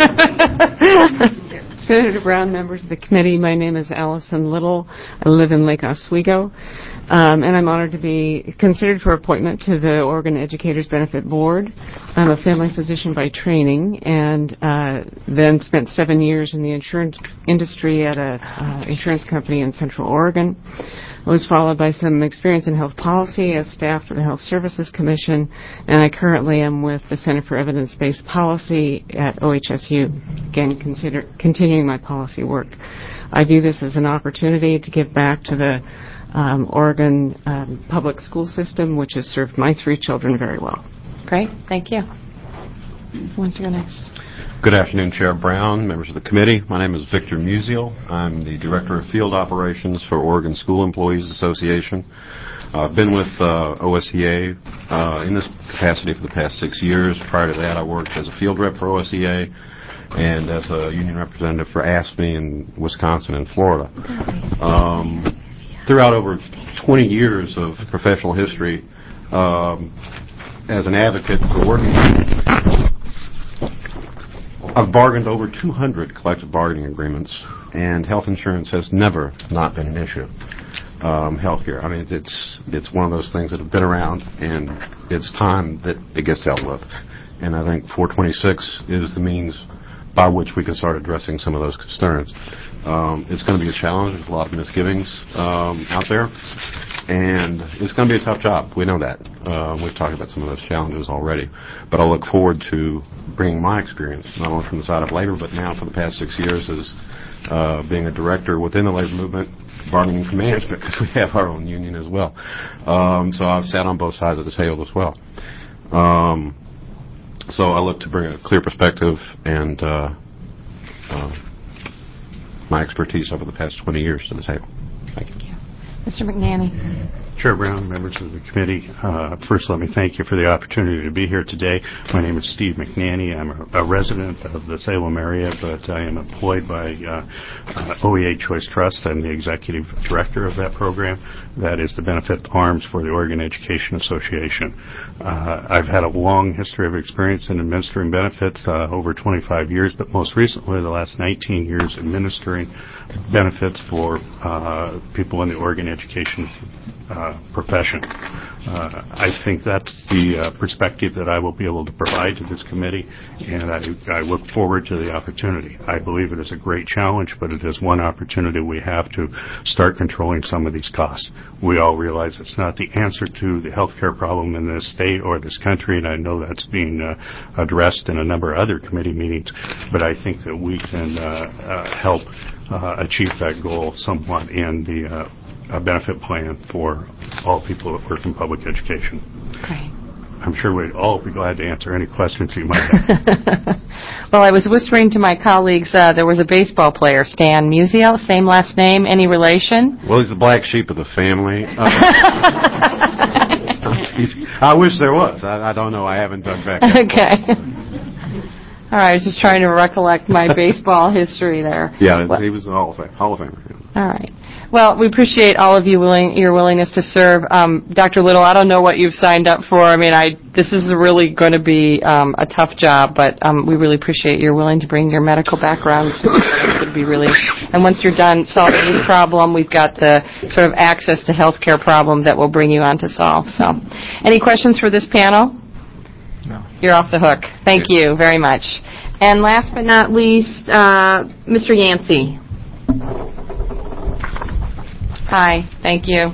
Senator Brown, members of the committee, my name is Allison Little. I live in Lake Oswego, um, and I'm honored to be considered for appointment to the Oregon Educators Benefit Board. I'm a family physician by training, and uh, then spent seven years in the insurance industry at an uh, insurance company in Central Oregon. I was followed by some experience in health policy as staff for the Health Services Commission, and I currently am with the Center for Evidence-Based Policy at O H S U, again consider, continuing my policy work. I view this as an opportunity to give back to the um, Oregon um, public school system, which has served my three children very well. Great, thank you. Who wants to go next? Good afternoon, Chair Brown, members of the committee. My name is Victor Musial. I'm the Director of Field Operations for Oregon School Employees Association. I've been with uh, O S E A uh, in this capacity for the past six years. Prior to that, I worked as a field rep for O S E A and as a union representative for A S M E in Wisconsin and Florida. Um, throughout over twenty years of professional history um, as an advocate for working I've bargained over two hundred collective bargaining agreements, and health insurance has never not been an issue. Um, healthcare, I mean, it's it's one of those things that have been around, and it's time that it gets dealt with. And I think four twenty-six is the means by which we can start addressing some of those concerns. Um, it's going to be a challenge. There's a lot of misgivings um, out there, and it's going to be a tough job. We know that. Uh, we've talked about some of those challenges already. But I look forward to bringing my experience, not only from the side of labor, but now for the past six years as uh, being a director within the labor movement, bargaining for management, because we have our own union as well. Um, so I've sat on both sides of the table as well. Um, so I look to bring a clear perspective and uh, uh, my expertise over the past twenty years to the table. Thank you. Thank you. Mister McNanny. Chair Brown, members of the committee, uh, first let me thank you for the opportunity to be here today. My name is Steve McNanny. I'm a, a resident of the Salem area, but I am employed by uh, uh, O E A Choice Trust. I'm the executive director of that program. That is the benefit arms for the Oregon Education Association. Uh, I've had a long history of experience in administering benefits, uh, over twenty-five years, but most recently the last nineteen years administering benefits for uh, people in the Oregon education uh, profession. Uh, I think that's the uh, perspective that I will be able to provide to this committee, and I, I look forward to the opportunity. I believe it is a great challenge, but it is one opportunity we have to start controlling some of these costs. We all realize it's not the answer to the health care problem in this state or this country, and I know that's being uh, addressed in a number of other committee meetings, but I think that we can uh, uh, help uh, achieve that goal somewhat in the uh, a benefit plan for all people that work in public education. Great. I'm sure we'd all be glad to answer any questions you might have. Well, I was whispering to my colleagues, uh, there was a baseball player, Stan Musial, same last name, any relation? Well, he's the black sheep of the family. Uh, I wish there was. I, I don't know. I haven't dug back. Okay. All right, I was just trying to recollect my baseball history there. Yeah, well, he was a Hall of Fame. Hall of Famer. Yeah. All right. Well, we appreciate all of you willing your willingness to serve. Um, Doctor Little, I don't know what you've signed up for. I mean, I this is really going to be um, a tough job, but um, we really appreciate you're willing to bring your medical background. It would be really. And once you're done solving this problem, we've got the sort of access to health care problem that we'll bring you on to solve. So, any questions for this panel? No. You're off the hook. Thank you very much. And last but not least, uh, Mister Yancey. Hi, thank you.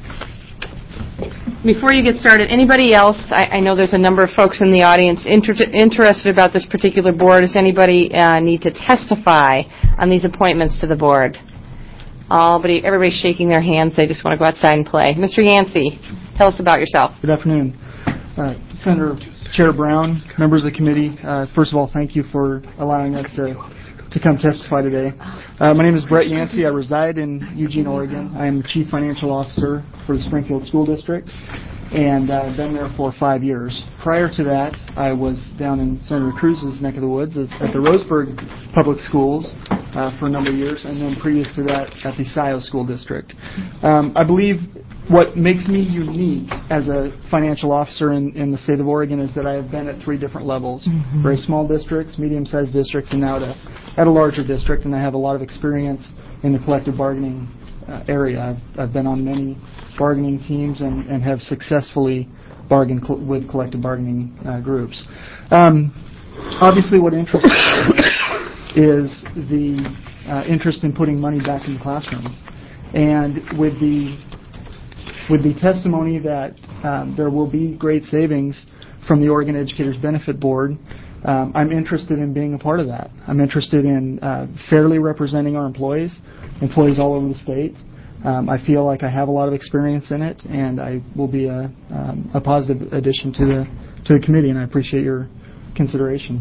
Before you get started, anybody else, I, I know there's a number of folks in the audience inter- interested about this particular board. Does anybody uh, need to testify on these appointments to the board? Everybody, everybody's shaking their hands. They just want to go outside and play. Mister Yancey, tell us about yourself. Good afternoon. Uh, Senator Chair Brown, members of the committee, uh, first of all, thank you for allowing us to to come testify today. Uh, my name is Brett Yancey. I reside in Eugene, Oregon. I am the Chief Financial Officer for the Springfield School District, and I've uh, been there for five years. Prior to that, I was down in Senator Cruz's neck of the woods at the Roseburg Public Schools uh, for a number of years, and then previous to that at the Scioto School District. Um, I believe what makes me unique as a financial officer in, in the state of Oregon is that I have been at three different levels, mm-hmm. very small districts, medium-sized districts, and now at a, at a larger district, and I have a lot of experience in the collective bargaining uh, area. I've, I've been on many bargaining teams and, and have successfully bargained cl- with collective bargaining uh, groups. Um, obviously, what interests me is the uh, interest in putting money back in the classroom. And with the with the testimony that um, there will be great savings from the Oregon Educators Benefit Board, um, I'm interested in being a part of that. I'm interested in uh, fairly representing our employees, employees all over the state. Um, I feel like I have a lot of experience in it, and I will be a, um, a positive addition to the to the committee, and I appreciate your consideration.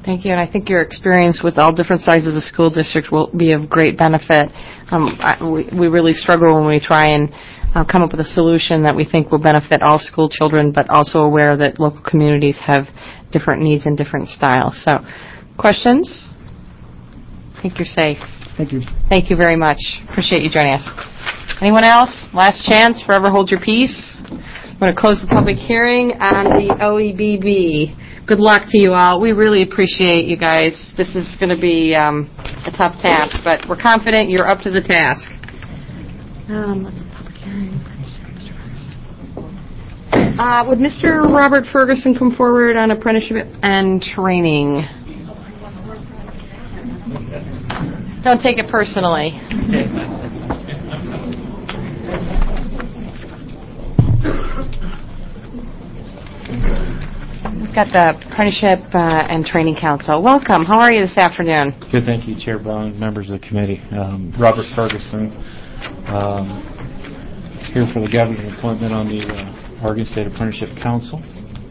Thank you, and I think your experience with all different sizes of school districts will be of great benefit. Um, I, we, we really struggle when we try and uh, come up with a solution that we think will benefit all school children, but also aware that local communities have different needs and different styles. So, questions? I think you're safe. Thank you. Thank you very much. Appreciate you joining us. Anyone else? Last chance. Forever hold your peace. I'm going to close the public hearing on the O E B B. Good luck to you all. We really appreciate you guys. This is going to be um, a tough task, but we're confident you're up to the task. Um, let's public hearing. Uh, would Mister Robert Ferguson come forward on apprenticeship and training? Don't take it personally. We've got the Apprenticeship uh, and Training Council. Welcome. How are you this afternoon? Good, thank you, Chair Brown, members of the committee. Um, Robert Ferguson, um, here for the governor's appointment on the uh, Oregon State Apprenticeship Council.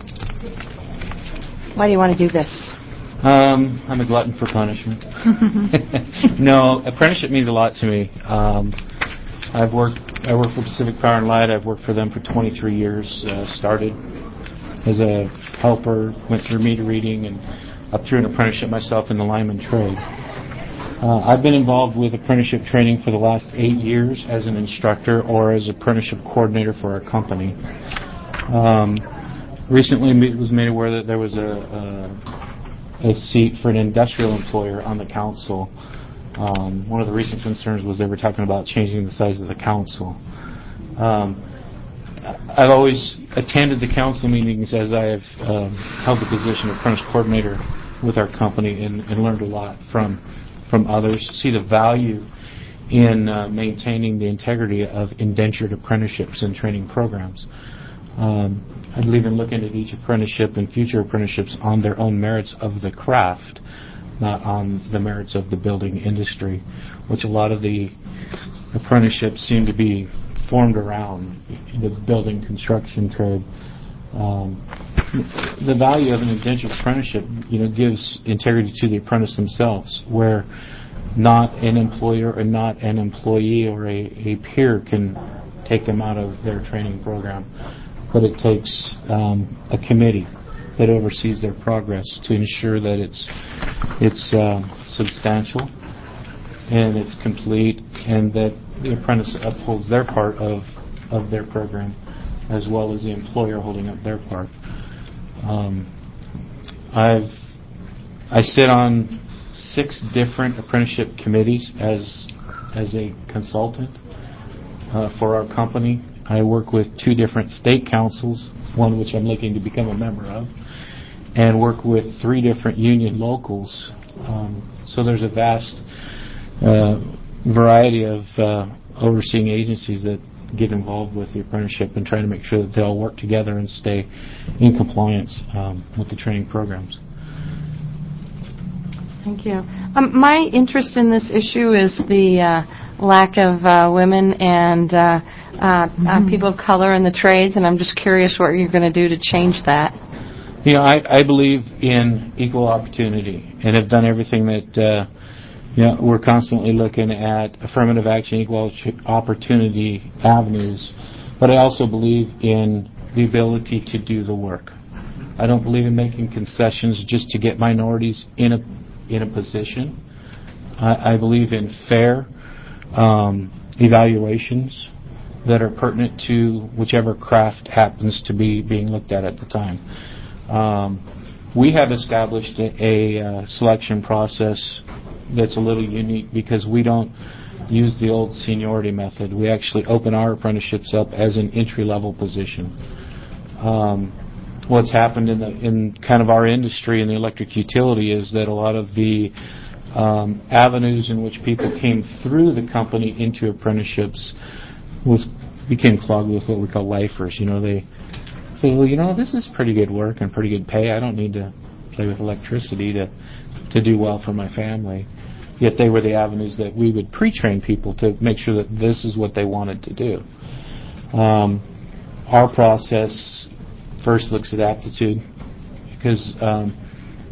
Why do you want to do this? Um, I'm a glutton for punishment. No, apprenticeship means a lot to me. Um, I've worked. I work for Pacific Power and Light. I've worked for them for twenty-three years. Uh, started as a helper, went through meter reading, and up through an apprenticeship myself in the lineman trade. Uh, I've been involved with apprenticeship training for the last eight years as an instructor or as apprenticeship coordinator for our company. Um, recently, it was made aware that there was a, a, a seat for an industrial employer on the council. Um, one of the recent concerns was they were talking about changing the size of the council. Um, I've always attended the council meetings as I have um, held the position of apprentice coordinator with our company and, and learned a lot from from others. See the value in uh, maintaining the integrity of indentured apprenticeships and training programs. Um, I believe in looking at each apprenticeship and future apprenticeships on their own merits of the craft, not on the merits of the building industry, which a lot of the apprenticeships seem to be formed around the building construction trade. Um, the value of an indentured apprenticeship, you know, gives integrity to the apprentice themselves, where not an employer or not an employee or a, a peer can take them out of their training program, but it takes um, a committee that oversees their progress to ensure that it's it's uh, substantial and it's complete, and that the apprentice upholds their part of of their program, as well as the employer holding up their part. Um, I've I sit on six different apprenticeship committees as as a consultant uh, for our company. I work with two different state councils, one which I'm looking to become a member of, and work with three different union locals. Um, so there's a vast uh, variety of uh, overseeing agencies that get involved with the apprenticeship and trying to make sure that they all work together and stay in compliance um, with the training programs. Thank you. Um, my interest in this issue is the uh, lack of uh, women and uh, uh, mm-hmm. uh, people of color in the trades, and I'm just curious what you're going to do to change that. You know, I, I believe in equal opportunity and have done everything that, uh, you know, we're constantly looking at affirmative action, equal opportunity avenues, but I also believe in the ability to do the work. I don't believe in making concessions just to get minorities in a in a position. I, I believe in fair um, evaluations that are pertinent to whichever craft happens to be being looked at at the time. Um, we have established a, a uh, selection process that's a little unique because we don't use the old seniority method. We actually open our apprenticeships up as an entry-level position. Um, what's happened in the in kind of our industry in the electric utility is that a lot of the um, avenues in which people came through the company into apprenticeships was became clogged with what we call lifers. You know, they say, well, you know, this is pretty good work and pretty good pay. I don't need to play with electricity to to do well for my family. Yet they were the avenues that we would pre-train people to make sure that this is what they wanted to do. Um, our process first looks at aptitude, because um,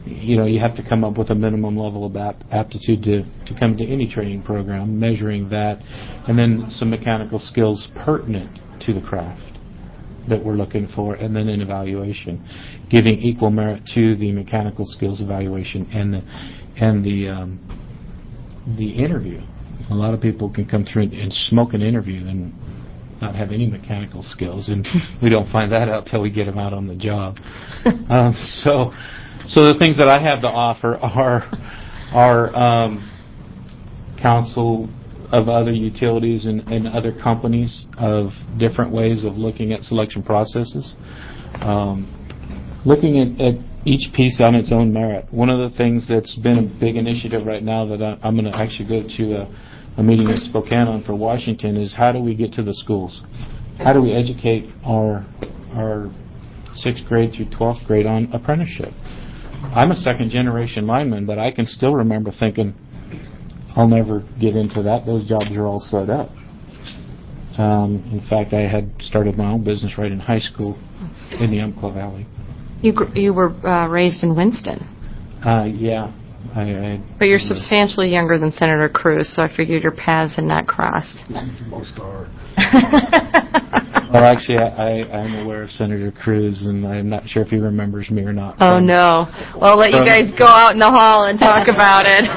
you know, you have to come up with a minimum level of ap- aptitude to, to come to any training program, measuring that, and then some mechanical skills pertinent to the craft that we're looking for, and then an evaluation, giving equal merit to the mechanical skills evaluation and the and the um, the interview. A lot of people can come through and, and smoke an interview and not have any mechanical skills, and we don't find that out till we get them out on the job. um, so, so the things that I have to offer are are um, counsel of other utilities and, and other companies of different ways of looking at selection processes, um, looking at, at each piece on its own merit. One of the things that's been a big initiative right now that I, I'm going to actually go to a, a meeting in Spokane on for Washington is how do we get to the schools? How do we educate our our sixth grade through twelfth grade on apprenticeship? I'm a second generation lineman, but I can still remember thinking, I'll never get into that. Those jobs are all set up. Um, in fact, I had started my own business right in high school in the Umpqua Valley. You gr- you were uh, raised in Winston. Uh, yeah. I, I, But you're substantially younger than Senator Cruz, so I figured your paths had not crossed. Most are. Well, actually, I, I, I'm aware of Senator Cruz, and I'm not sure if he remembers me or not. Oh, from, no. Well, I'll let you from, guys go out in the hall and talk about it.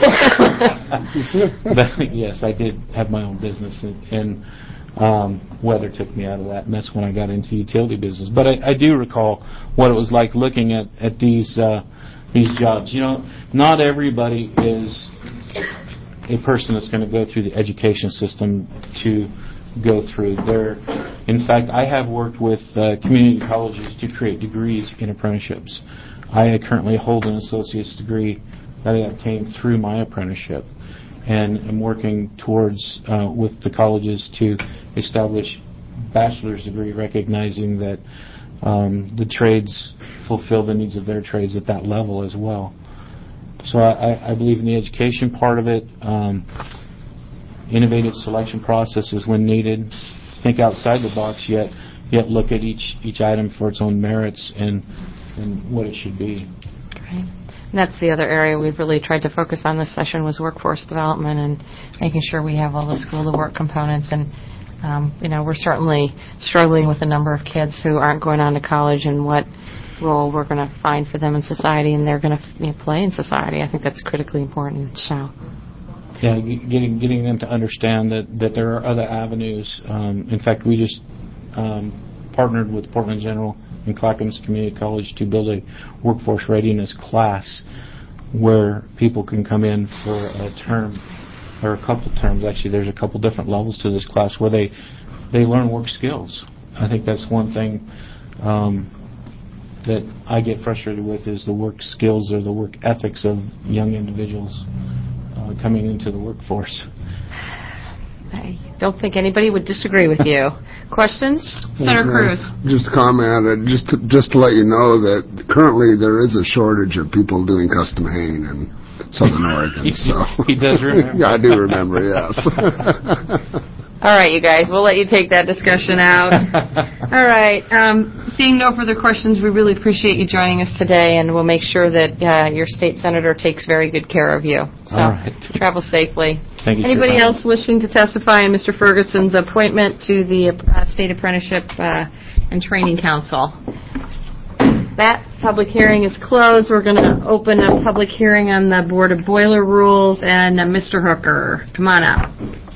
But, yes, I did have my own business, and, and um, weather took me out of that, and that's when I got into utility business. But I, I do recall what it was like looking at, at these uh, these jobs. You know, not everybody is a person that's going to go through the education system to go through there. In fact, I have worked with uh, community colleges to create degrees in apprenticeships. I currently hold an associate's degree that I obtained through my apprenticeship, and am working towards uh, with the colleges to establish bachelor's degree, recognizing that um, the trades fulfill the needs of their trades at that level as well. So I, I believe in the education part of it. Um, innovative selection processes when needed. Think outside the box, yet yet look at each each item for its own merits and and what it should be. Great. And that's the other area we've really tried to focus on this session was workforce development and making sure we have all the school to work components. And um, you know, we're certainly struggling with a number of kids who aren't going on to college and what role we're going to find for them in society, and they're going to you know, play in society. I think that's critically important. So. Yeah, getting getting them to understand that, that there are other avenues. Um, in fact, we just um, partnered with Portland General and Clackamas Community College to build a workforce readiness class where people can come in for a term or a couple terms. Actually, there's a couple different levels to this class where they they learn work skills. I think that's one thing um, that I get frustrated with is the work skills or the work ethics of young individuals Uh, coming into the workforce. I don't think anybody would disagree with you. Questions? Senator Cruz. Just a comment, uh, just to, just to let you know that currently there is a shortage of people doing custom haying in Southern Oregon. he, so he does remember. Yeah, I do remember, yes. All right, you guys, we'll let you take that discussion out. All right, um, seeing no further questions, we really appreciate you joining us today, and we'll make sure that uh, your state senator takes very good care of you. So All right. travel safely. Thank you. Anybody else wishing to testify on Mister Ferguson's appointment to the uh, State Apprenticeship uh, and Training Council? That public hearing is closed. We're going to open a public hearing on the Board of Boiler Rules, and uh, Mister Hooker, come on up.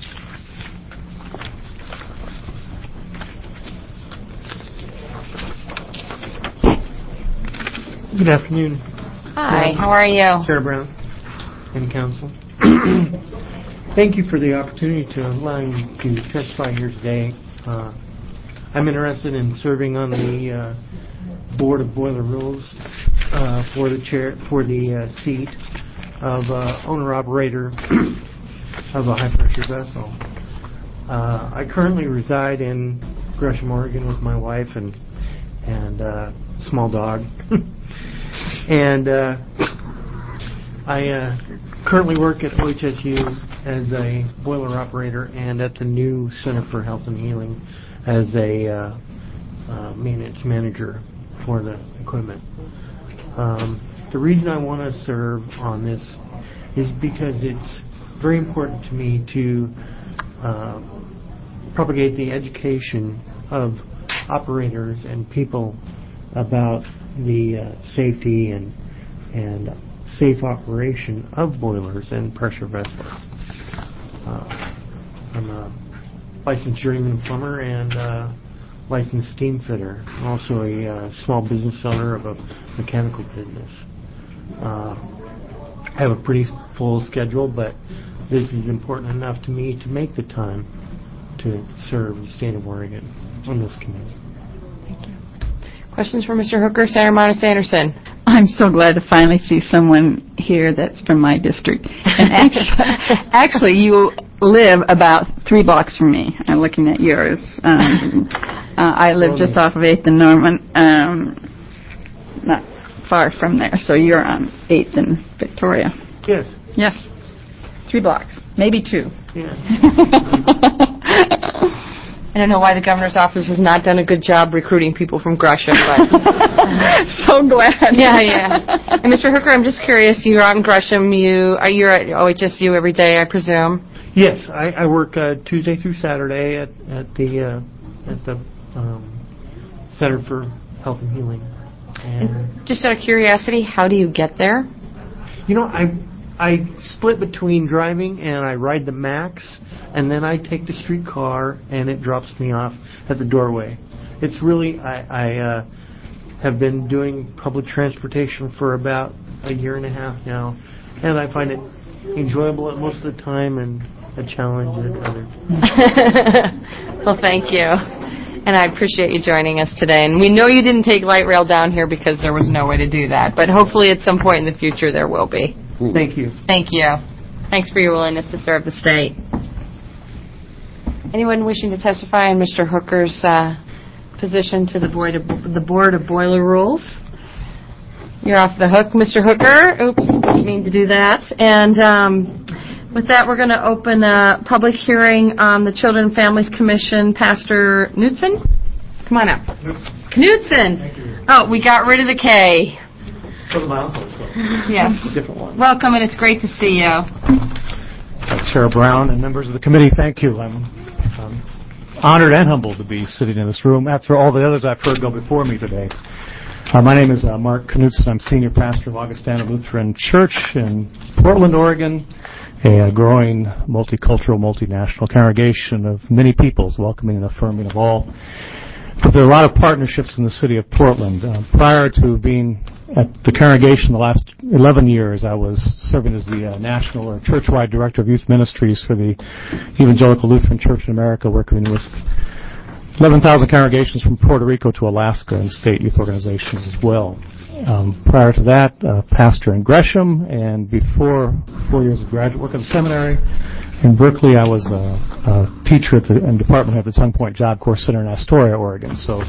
Good afternoon. Hi, how are you? Chair Brown and Council. Thank you for the opportunity to allow me to testify here today. Uh, I'm interested in serving on the uh, Board of Boiler Rules uh, for the chair for the uh, seat of uh, owner-operator of a high-pressure vessel. Uh, I currently reside in Gresham, Oregon with my wife and and uh, small dog. And uh, I uh, currently work at O H S U as a boiler operator and at the new Center for Health and Healing as a uh, uh, maintenance manager for the equipment. Um, the reason I want to serve on this is because it's very important to me to uh, propagate the education of operators and people about the uh, safety and and safe operation of boilers and pressure vessels. Uh, I'm a licensed journeyman plumber and uh, licensed steam fitter. I'm also a uh, small business owner of a mechanical business. Uh, I have a pretty full schedule, but this is important enough to me to make the time to serve the state of Oregon on this committee. Thank you. Questions for Mister Hooker, Senator Monis Anderson? I'm so glad to finally see someone here that's from my district. And actually, actually you live about three blocks from me. I'm looking at yours. Um, uh, I live just off of eighth and Norman, um, not far from there. So you're on eighth and Victoria. Yes. Yes. Three blocks, maybe two. Yeah. I don't know why the governor's office has not done a good job recruiting people from Gresham, but so glad. Yeah, yeah. And Mister Hooker, I'm just curious. You're out in Gresham. You are you at O H S U every day, I presume? Yes, I, I work uh, Tuesday through Saturday at at the uh, at the um, Center for Health and Healing. And, and just out of curiosity, how do you get there? You know, I I split between driving and I ride the Max, and then I take the streetcar and it drops me off at the doorway. It's really I, I uh, have been doing public transportation for about a year and a half now, and I find it enjoyable at most of the time and a challenge at other times. Well, thank you. And I appreciate you joining us today. And we know you didn't take light rail down here because there was no way to do that. But hopefully at some point in the future there will be. Thank you. Thank you. Thanks for your willingness to serve the state. Anyone wishing to testify on Mister Hooker's uh, position to the board of, the Board of Boiler Rules? You're off the hook, Mister Hooker. Oops, didn't mean to do that. And um, with that, we're going to open a public hearing on the Children and Families Commission. Pastor Knutson? Come on up. Knutson. Thank you. Oh, we got rid of the K. So did my uncle, so. Yes. A different one. Welcome, and it's great to see you. Uh, Chair Brown and members of the committee, thank you. I'm um, honored and humbled to be sitting in this room after all the others I've heard go before me today. Uh, my name is uh, Mark Knutson. I'm senior pastor of Augustana Lutheran Church in Portland, Oregon, a growing multicultural, multinational congregation of many peoples, welcoming and affirming of all. But there are a lot of partnerships in the city of Portland. Uh, prior to being at the congregation the last eleven years, I was serving as the uh, national or church-wide director of youth ministries for the Evangelical Lutheran Church in America, working with eleven thousand congregations from Puerto Rico to Alaska and state youth organizations as well. Um, prior to that, uh, pastor in Gresham, and before four years of graduate work at the seminary in Berkeley, I was a, a teacher at the and department head at the Tongue Point Job Corps Center in Astoria, Oregon. So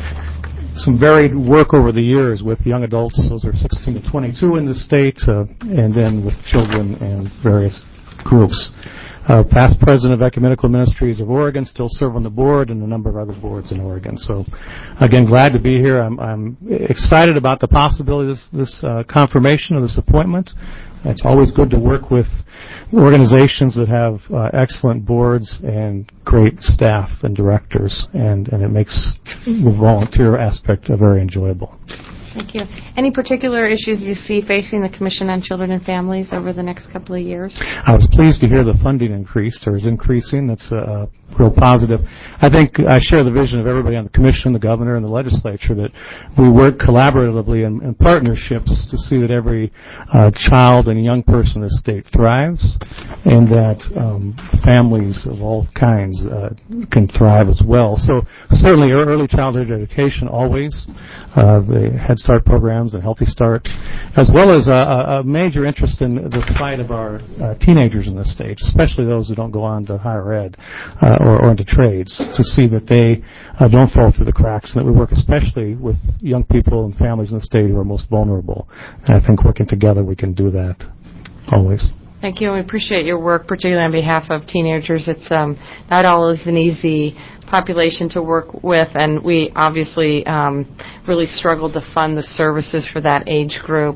some varied work over the years with young adults, those are sixteen to twenty-two in the state, uh, and then with children and various groups. Uh, past president of Ecumenical Ministries of Oregon, still serve on the board and a number of other boards in Oregon. So, again, glad to be here. I'm, I'm excited about the possibility of this, this uh, confirmation of this appointment. It's always good to work with organizations that have uh, excellent boards and great staff and directors, and, and it makes the volunteer aspect uh, very enjoyable. Thank you. Any particular issues you see facing the Commission on Children and Families over the next couple of years? I was pleased to hear the funding increased, or is increasing. That's a, a real positive. I think I share the vision of everybody on the Commission, the Governor, and the Legislature that we work collaboratively in, in partnerships to see that every uh, child and young person in the state thrives, and that um, families of all kinds uh, can thrive as well. So certainly early childhood education always, uh, the Head Start programs and Healthy Start, as well as a, a major interest in the plight of our uh, teenagers in the state, especially those who don't go on to higher ed uh, or, or into trades, to see that they uh, don't fall through the cracks, and that we work especially with young people and families in the state who are most vulnerable. And I think working together we can do that always. Thank you, and we appreciate your work, particularly on behalf of teenagers. It's um, not always an easy population to work with, and we obviously um, really struggled to fund the services for that age group.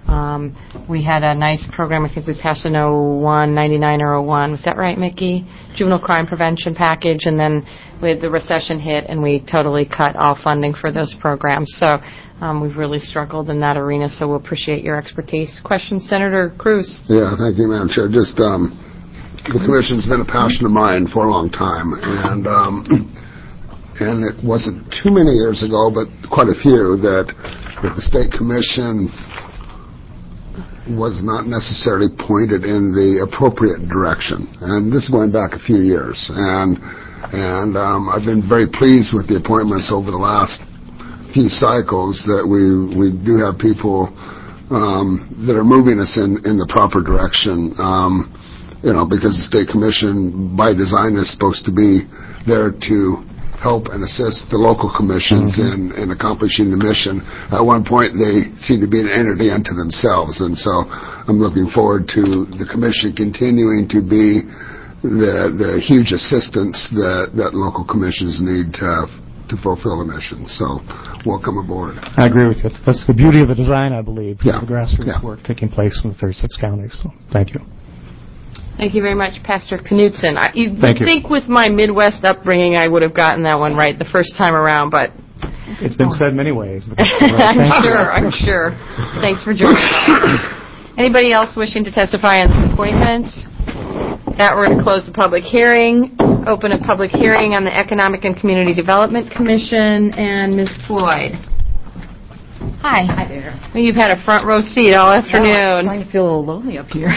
Um, we had a nice program. I think we passed an oh one, ninety-nine or oh one. Was that right, Mickey? Juvenile crime prevention package. And then with the recession hit, and we totally cut all funding for those programs. So um, we've really struggled in that arena, so we'll appreciate your expertise. Questions, Senator Cruz? Yeah, thank you, Madam Chair. Just um, the Commission's been a passion of mine for a long time, and um, and it wasn't too many years ago, but quite a few, that, that the State Commission was not necessarily pointed in the appropriate direction. And this is going back a few years. And and um, I've been very pleased with the appointments over the last few cycles that we we do have people um, that are moving us in, in the proper direction. Um, you know, because the State Commission, by design, is supposed to be there to help and assist the local commissions mm-hmm. in, in accomplishing the mission. At one point, they seem to be an entity unto themselves, and so I'm looking forward to the commission continuing to be the the huge assistance that, that local commissions need to, to fulfill the mission. So, welcome aboard. I agree with you. That's, that's the beauty of the design, I believe, yeah. the grassroots yeah. work taking place in the thirty-six counties. So, thank you. Thank you very much, Pastor Knudsen. I you Thank you. think with my Midwest upbringing I would have gotten that one right the first time around, but... It's been said many ways. But I'm sure, I'm sure. Thanks for joining us. Anybody else wishing to testify on this appointment? That we're going to close the public hearing, open a public hearing on the Economic and Community Development Commission, and Miz Floyd. Hi. Hi there. Well, you've had a front row seat all afternoon. Yeah, I'm starting to feel a little lonely up here.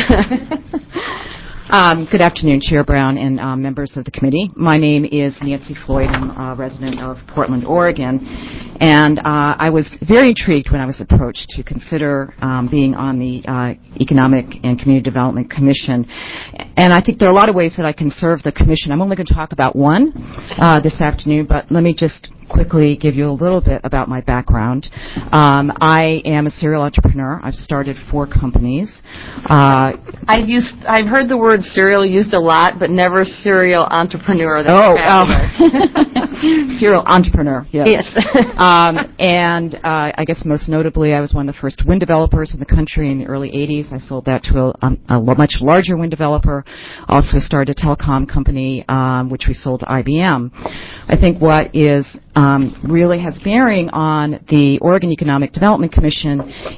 Um, good afternoon, Chair Brown and um, members of the committee. My name is Nancy Floyd. I'm a resident of Portland, Oregon. And uh, I was very intrigued when I was approached to consider um, being on the uh, Economic and Community Development Commission. And I think there are a lot of ways that I can serve the commission. I'm only going to talk about one uh, this afternoon, but let me just quickly give you a little bit about my background. Um, I am a serial entrepreneur. I've started four companies. Uh, I've used, I've heard the word serial used a lot, but never serial entrepreneur. That's oh, oh. serial entrepreneur. Yes. Yes. um, and uh, I guess most notably, I was one of the first wind developers in the country in the early eighties. I sold that to a, um, a much larger wind developer. Also started a telecom company, um, which we sold to I B M. I think what is Um, really has bearing on the Oregon Economic Development Commission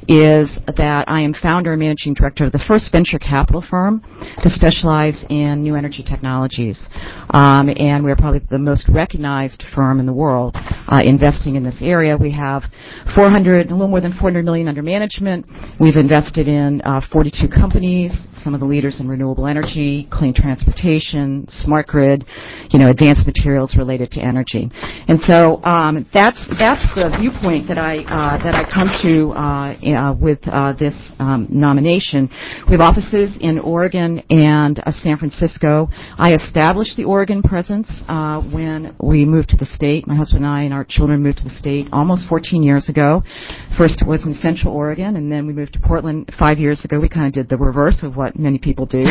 is that I am founder and managing director of the first venture capital firm to specialize in new energy technologies. Um, and we're probably the most recognized firm in the world uh, investing in this area. We have four hundred, a little more than four hundred million under management. We've invested in uh, forty-two companies, some of the leaders in renewable energy, clean transportation, smart grid, you know, advanced materials related to energy. And so So um, that's that's the viewpoint that I uh, that I come to uh, uh, with uh, this um, nomination. We have offices in Oregon and uh, San Francisco. I established the Oregon presence uh, when we moved to the state. My husband and I and our children moved to the state almost fourteen years ago. First it was in Central Oregon, and then we moved to Portland five years ago. We kind of did the reverse of what many people do.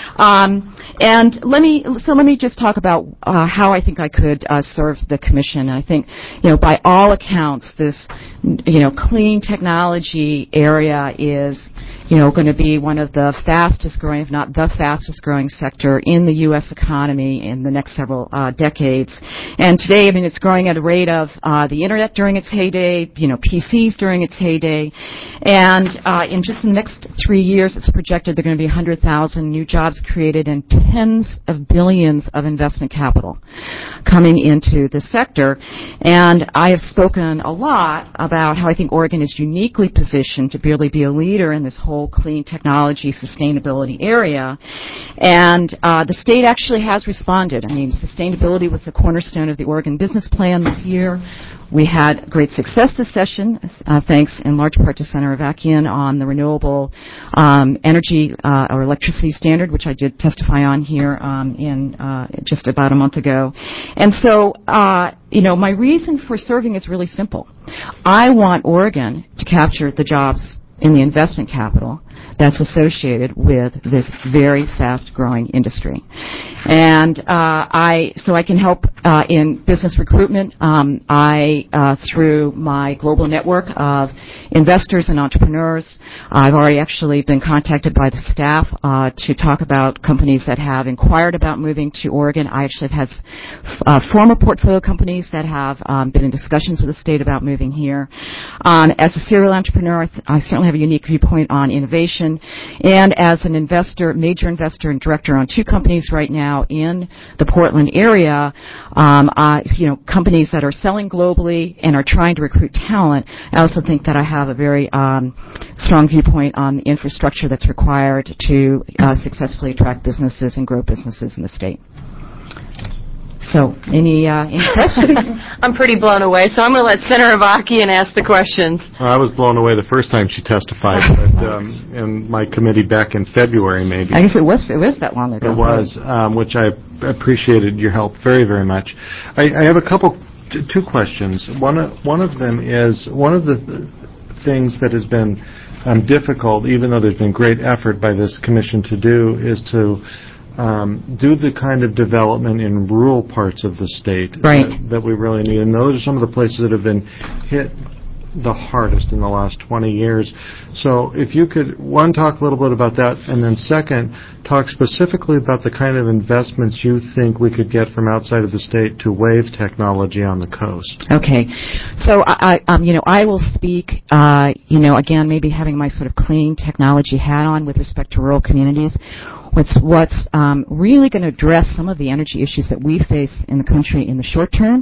um, and let me so let me just talk about uh, how I think I could uh, serve the commission. I think, you know, by all accounts, this, you know, clean technology area is, you know, going to be one of the fastest growing, if not the fastest growing sector in the U S economy in the next several uh, decades. And today, I mean, it's growing at a rate of uh, the internet during its heyday, you know, P Cs during its heyday. And uh, in just the next three years, it's projected there are going to be one hundred thousand new jobs created and tens of billions of investment capital coming into the sector. And I have spoken a lot about how I think Oregon is uniquely positioned to really be a leader in this whole clean technology sustainability area. And uh, the state actually has responded. I mean, sustainability was the cornerstone of the Oregon Business Plan this year. We had great success this session, uh, thanks in large part to Senator Avakian on the renewable um, energy uh, or electricity standard, which I did testify on here um, in uh, just about a month ago. And so, uh, you know, my reason for serving is really simple. I want Oregon to capture the jobs in the investment capital that's associated with this very fast-growing industry. And uh, I, so I can help uh, in business recruitment. Um, I, uh, through my global network of investors and entrepreneurs, I've already actually been contacted by the staff uh, to talk about companies that have inquired about moving to Oregon. I actually have had uh, former portfolio companies that have um, been in discussions with the state about moving here. Um, as a serial entrepreneur, I, th- I certainly have a unique viewpoint on innovation. And as an investor, major investor and director on two companies right now in the Portland area, um, I, you know, companies that are selling globally and are trying to recruit talent, I also think that I have a very um, strong viewpoint on the infrastructure that's required to uh, successfully attract businesses and grow businesses in the state. So, any, uh, any questions? I'm pretty blown away, so I'm going to let Senator Avakian ask the questions. Well, I was blown away the first time she testified, but um, in my committee back in February, maybe. I guess it was it was that long ago. It was, um, which I appreciated your help very, very much. I, I have a couple, t- two questions. One, of, one of them is one of the th- things that has been um, difficult, even though there's been great effort by this commission to do, is to Um, do the kind of development in rural parts of the state right. that, that we really need. And those are some of the places that have been hit the hardest in the last twenty years. So if you could, one, talk a little bit about that, and then second, talk specifically about the kind of investments you think we could get from outside of the state to wave technology on the coast. Okay. So, I, I um, you know, I will speak, uh, you know, again, maybe having my sort of clean technology hat on with respect to rural communities. What's, what's um, really going to address some of the energy issues that we face in the country in the short term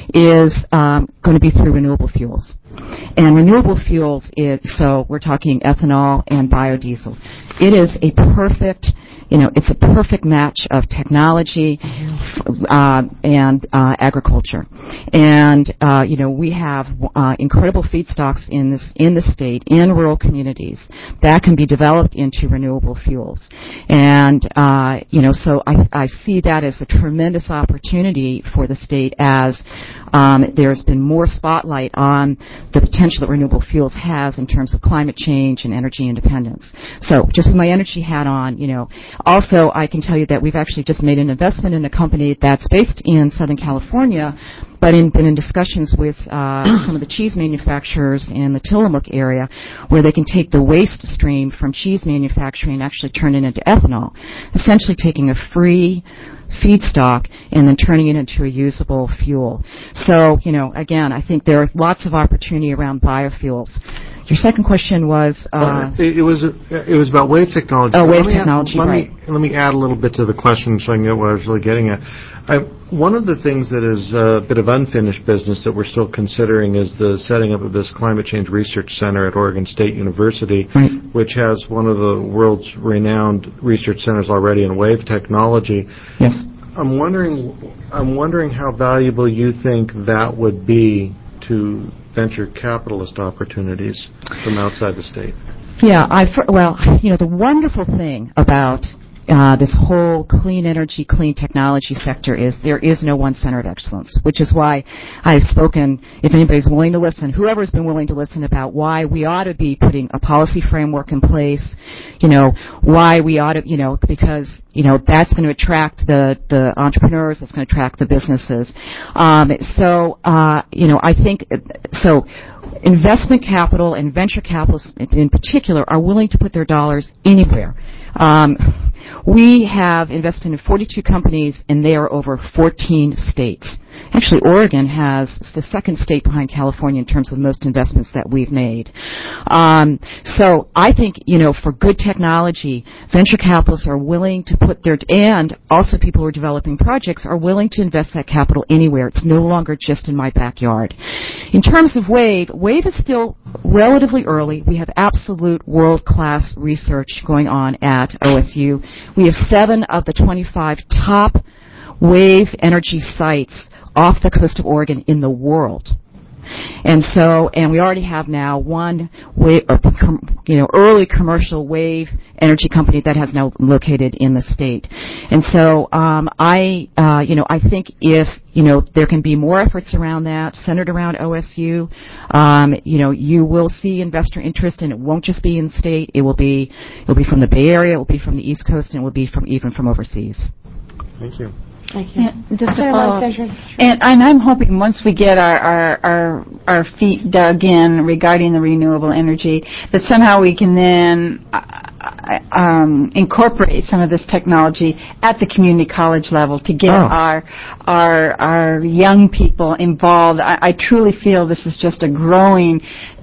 is um, going to be through renewable fuels. And renewable fuels, is, so we're talking ethanol and biodiesel. It is a perfect, you know, it's a perfect match of technology uh, and uh, agriculture. And, uh, you know, we have uh, incredible feedstocks in this in the state, in rural communities, that can be developed into renewable fuels. And, uh, you know, so I, I see that as a tremendous opportunity for the state as um, there's been more spotlight on the potential that renewable fuels has in terms of climate change and energy independence. So just with my energy hat on, you know, also I can tell you that we've actually just made an investment in a company that's based in Southern California, but in, been in discussions with uh, some of the cheese manufacturers in the Tillamook area where they can take the waste stream from cheese manufacturing and actually turn it into ethanol, essentially taking a free feedstock and then turning it into a usable fuel. So, you know, again, I think there are lots of opportunity around biofuels. Your second question was... Uh, uh, it, it was it was about wave technology. Oh, wave let technology, add, let right. Me, let me add a little bit to the question so I can get what I was really getting at. I, one of the things that is a bit of unfinished business that we're still considering is the setting up of this Climate Change Research Center at Oregon State University, right. which has one of the world's renowned research centers already in wave technology. Yes. I'm wondering, I'm wondering how valuable you think that would be to venture capitalist opportunities from outside the state. Yeah, I well, you know, the wonderful thing about uh, this whole clean energy, clean technology sector is there is no one center of excellence, which is why I've spoken, if anybody's willing to listen, whoever's been willing to listen about why we ought to be putting a policy framework in place, you know, why we ought to, you know, because, you know, that's going to attract the, the entrepreneurs, that's going to attract the businesses. Um, so, uh, you know, I think, so investment capital and venture capitalists in particular are willing to put their dollars anywhere. Um, we have invested in forty-two companies, and they are over fourteen states. Actually, Oregon has the second state behind California in terms of most investments that we've made. Um, so I think, you know, for good technology, venture capitalists are willing to put their, and also people who are developing projects are willing to invest that capital anywhere. It's no longer just in my backyard. In terms of WAVE, WAVE is still relatively early. We have absolute world-class research going on at O S U. We have seven of the twenty-five top wave energy sites off the coast of Oregon in the world. And so, and we already have now one wave, or, you know, early commercial wave energy company that has now located in the state. And so, um, I, uh, you know, I think if, you know, there can be more efforts around that, centered around O S U, um, you know, you will see investor interest, and it won't just be in state. It will be, it will be from the Bay Area, it will be from the East Coast, and it will be from even from overseas. Thank you. Thank you. Yeah, just to follow up. And, and I'm hoping once we get our, our, our, our feet dug in regarding the renewable energy, that somehow we can then uh, um, incorporate some of this technology at the community college level to get Oh. our, our, our young people involved. I, I truly feel this is just a growing...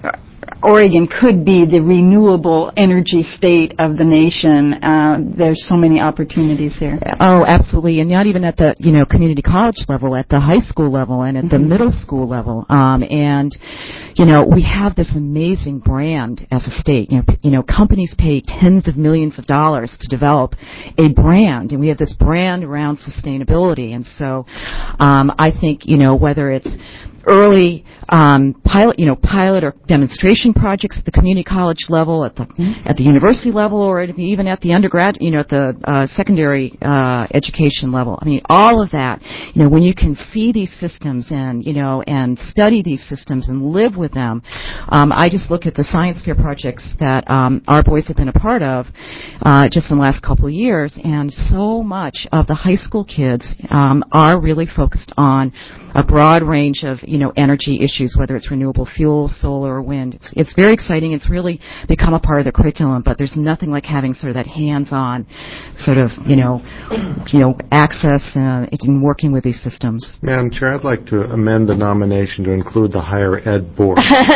Oregon could be the renewable energy state of the nation. Uh, there's so many opportunities here. Oh, absolutely, and not even at the, you know, community college level, at the high school level and at the Mhm. middle school level. Um, and, you know, we have this amazing brand as a state. You know, p- you know, companies pay tens of millions of dollars to develop a brand, and we have this brand around sustainability. And so, um, I think, you know, whether it's early um, pilot, you know, pilot or demonstration projects at the community college level, at the Mm-hmm. at the university level, or even at the undergrad, you know, at the uh, secondary uh, education level. I mean, all of that. You know, when you can see these systems and you know and study these systems and live with them, um, I just look at the science fair projects that um, our boys have been a part of uh, just in the last couple of years, and so much of the high school kids um, are really focused on a broad range of, you know, energy issues, whether it's renewable fuels, solar, or wind. It's, it's very exciting. It's really become a part of the curriculum, but there's nothing like having sort of that hands-on sort of, you know, you know, access uh, in working with these systems. Madam Chair, I'd like to amend the nomination to include the higher ed board.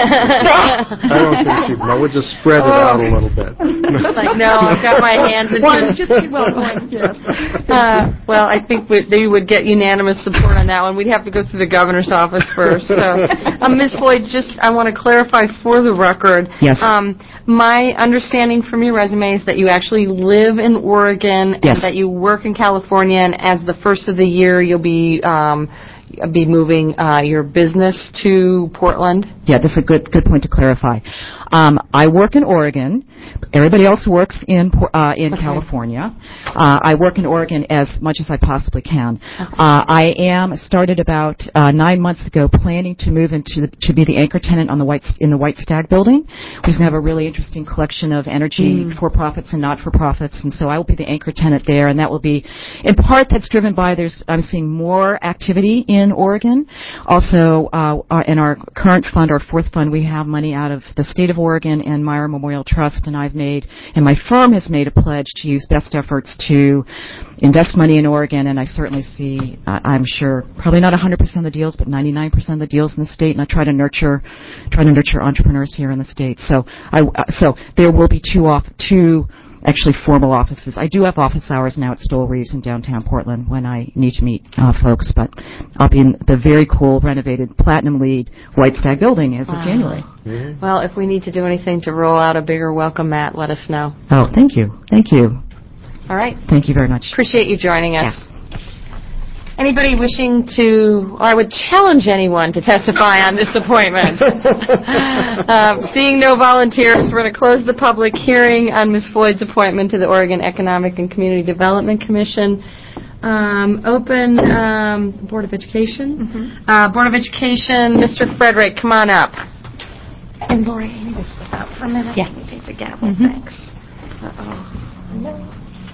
I don't think she'd know. We'll just spread it out a little bit. It's like, no, I've got my hands in Well, it's just, well, one, yes. Uh, well, I think we, they would get unanimous support on that one. We'd have to go through the governor's office first. So, um, Miz Floyd, just I want to clarify for the record. Yes. Um, my understanding from your resume is that you actually live in Oregon Yes. and that you work in California, and as the first of the year, you'll be um, be moving uh, your business to Portland. Yeah, that's a good good point to clarify. Um, I work in Oregon. Everybody else works in Por- uh, in Okay. California. Uh, I work in Oregon as much as I possibly can. Uh, I am started about uh, nine months ago planning to move into the, to be the anchor tenant on the White in the White Stag building. We're going to have a really interesting collection of energy Mm. for-profits and not-for-profits, and so I will be the anchor tenant there, and that will be in part that's driven by there's I'm seeing more activity in Oregon. Also, uh, uh, in our current fund, our fourth fund, we have money out of the state of Oregon and Meyer Memorial Trust, and I've made, and my firm has made a pledge to use best efforts to invest money in Oregon, and I certainly see, uh, I'm sure, probably not one hundred percent of the deals, but ninety-nine percent of the deals in the state, and I try to nurture, try to nurture entrepreneurs here in the state. So, I, uh, so there will be two off, two actually formal offices. I do have office hours now at Stoll Reeves in downtown Portland when I need to meet uh, folks, but I'll be in the very cool renovated Platinum LEED White Stag building as Wow. of January. Well, if we need to do anything to roll out a bigger welcome mat, let us know. Oh, thank you. Thank you. All right. Thank you very much. Appreciate you joining us. Anybody wishing to, or I would challenge anyone to testify on this appointment. uh, seeing no volunteers, we're going to close the public hearing on Miz Floyd's appointment to the Oregon Economic and Community Development Commission. Um, open um, Board of Education. Mm-hmm. Uh, Board of Education, Mister Frederick, come on up. And Lori, I need to step out for a minute. Yeah. Let me take the gavel. Mhm. Thanks. Uh-oh. No.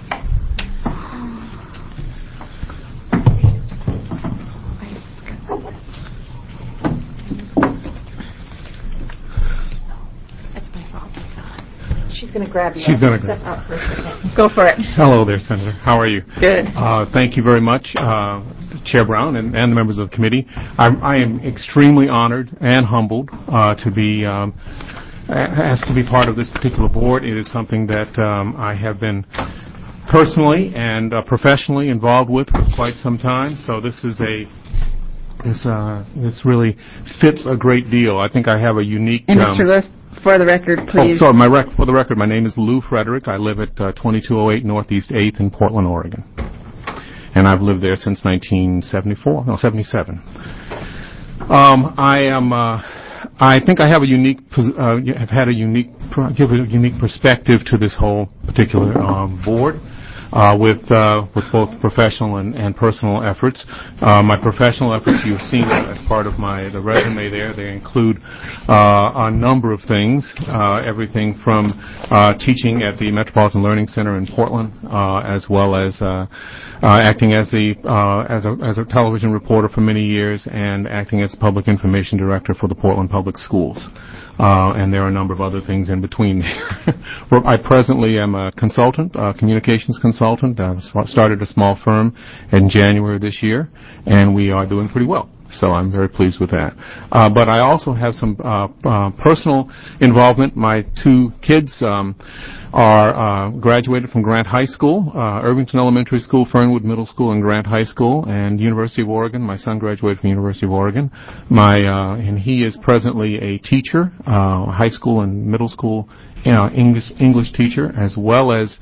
That's my fault. She's going to grab you. She's gonna grab- Step out for a second. Go for it. Hello there, Senator. How are you? Good. Uh, thank you very much, uh, Chair Brown and, and the members of the committee. I, I am extremely honored and humbled uh, to be um, asked to be part of this particular board. It is something that um, I have been personally and uh, professionally involved with for quite some time. So this is a this uh, this really fits a great deal. I think I have a unique. And um, Mister Lewis, for the record, Oh, please. sorry. My rec- for the record, my name is Lou Frederick. I live at uh, twenty-two oh eight Northeast eighth in Portland, Oregon, and I've lived there since nineteen seventy-four. No, seventy-seven. Um, I am. Uh, I think I have a unique, pos- uh, have had a unique, pro- give a unique perspective to this whole particular um, board. Uh, with uh, with both professional and, and personal efforts. Uh, my professional efforts, you've seen as part of my the resume there. They include uh, a number of things, uh, everything from uh, teaching at the Metropolitan Learning Center in Portland, uh, as well as uh, uh, acting as the uh, as a as a television reporter for many years, and acting as public information director for the Portland Public Schools. Uh, and there are a number of other things in between there. I presently am a consultant, a communications consultant. I started a small firm in January this year, and we are doing pretty well. So I'm very pleased with that. Uh, but I also have some uh, uh, personal involvement. My two kids um, are uh, graduated from Grant High School, uh, Irvington Elementary School, Fernwood Middle School, and Grant High School, and University of Oregon. My son graduated from University of Oregon. My uh, and he is presently a teacher, uh, high school and middle school you know, English English teacher, as well as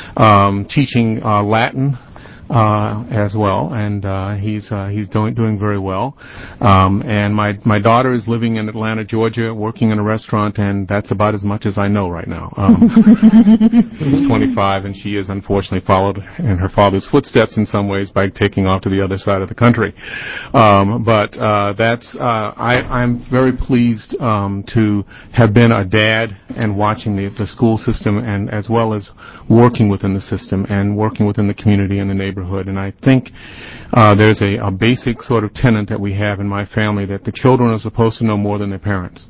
um, teaching uh, Latin. Uh, as well, and uh, he's uh, he's doing doing very well. Um, and my my daughter is living in Atlanta, Georgia, working in a restaurant, and that's about as much as I know right now. Um, she's twenty-five, and she has unfortunately followed in her father's footsteps in some ways by taking off to the other side of the country. Um, but uh, that's uh, I, I'm very pleased um, to have been a dad and watching the, the school system, and as well as working within the system and working within the community and the neighborhood. And I think uh, there's a, a basic sort of tenet that we have in my family that the children are supposed to know more than their parents.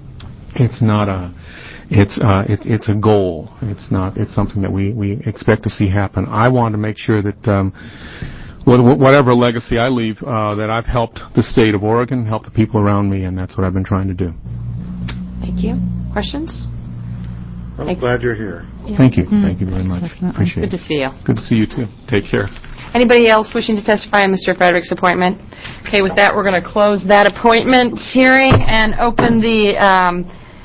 It's not a, it's uh, it, it's a goal. It's not. It's something that we, we expect to see happen. I want to make sure that um, whatever legacy I leave, uh, that I've helped the state of Oregon, helped the people around me, and that's what I've been trying to do. Thank you. Questions? I'm Thanks. glad you're here. Yeah. Thank you. Mm-hmm. Thank you very much. Definitely. Appreciate Good it. to see you. Good to see you, too. Take care. Anybody else wishing to testify on Mister Frederick's appointment? Okay, with that, we're going to close that appointment hearing and open the um,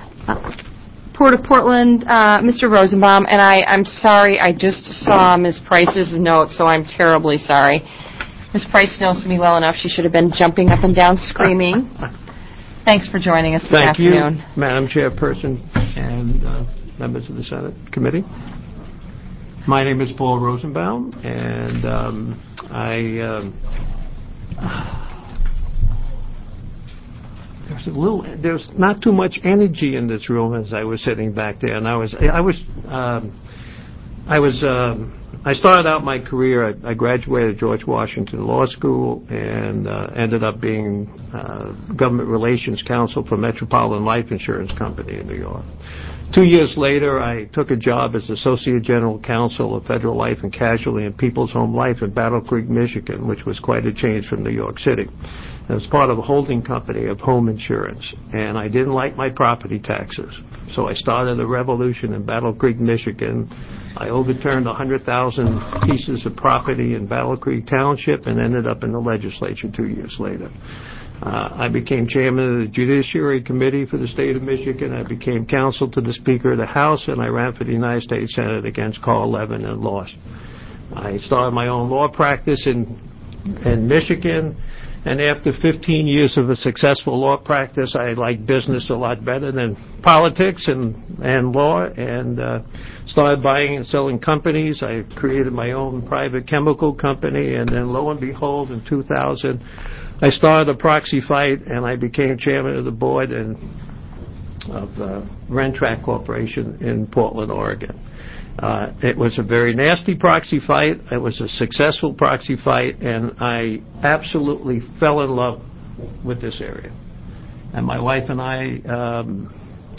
Port of Portland, uh, Mister Rosenbaum. And I, I'm sorry, I just saw Miz Price's note, so I'm terribly sorry. Miz Price knows me well enough. She should have been jumping up and down screaming. Thanks for joining us this Thank afternoon. Thank you, Madam Chairperson and uh, members of the Senate Committee. My name is Paul Rosenbaum, and um, I um, there's a little there's not too much energy in this room as I was sitting back there, and I was I was um, I was um, I started out my career. I, I graduated George Washington Law School and uh, ended up being uh, government relations counsel for Metropolitan Life Insurance Company in New York. Two years later, I took a job as Associate General Counsel of Federal Life and Casualty and People's Home Life in Battle Creek, Michigan, which was quite a change from New York City. I was part of a holding company of home insurance, and I didn't like my property taxes. So I started a revolution in Battle Creek, Michigan. I overturned one hundred thousand pieces of property in Battle Creek Township and ended up in the legislature two years later. Uh, I became chairman of the Judiciary Committee for the state of Michigan. I became counsel to the Speaker of the House, and I ran for the United States Senate against Carl Levin and lost. I started my own law practice in in Michigan, and after fifteen years of a successful law practice, I liked business a lot better than politics and, and law, and uh, started buying and selling companies. I created my own private chemical company, and then lo and behold, in two thousand, I started a proxy fight, and I became chairman of the board and of uh, Rentrac Corporation in Portland, Oregon. Uh, it was a very nasty proxy fight. It was a successful proxy fight, and I absolutely fell in love with this area. And my wife and I, um,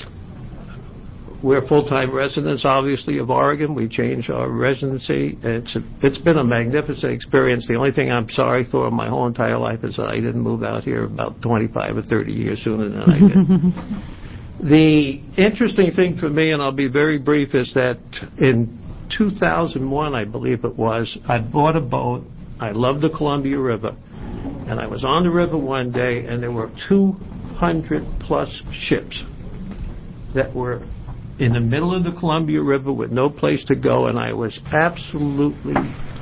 we're full-time residents, obviously, of Oregon. We changed our residency. It's a, it's been a magnificent experience. The only thing I'm sorry for in my whole entire life is that I didn't move out here about twenty-five or thirty years sooner than I did. The interesting thing for me, and I'll be very brief, is that in two thousand one, I believe it was, I bought a boat. I love the Columbia River. And I was on the river one day, and there were two hundred plus ships that were in the middle of the Columbia River with no place to go, and I was absolutely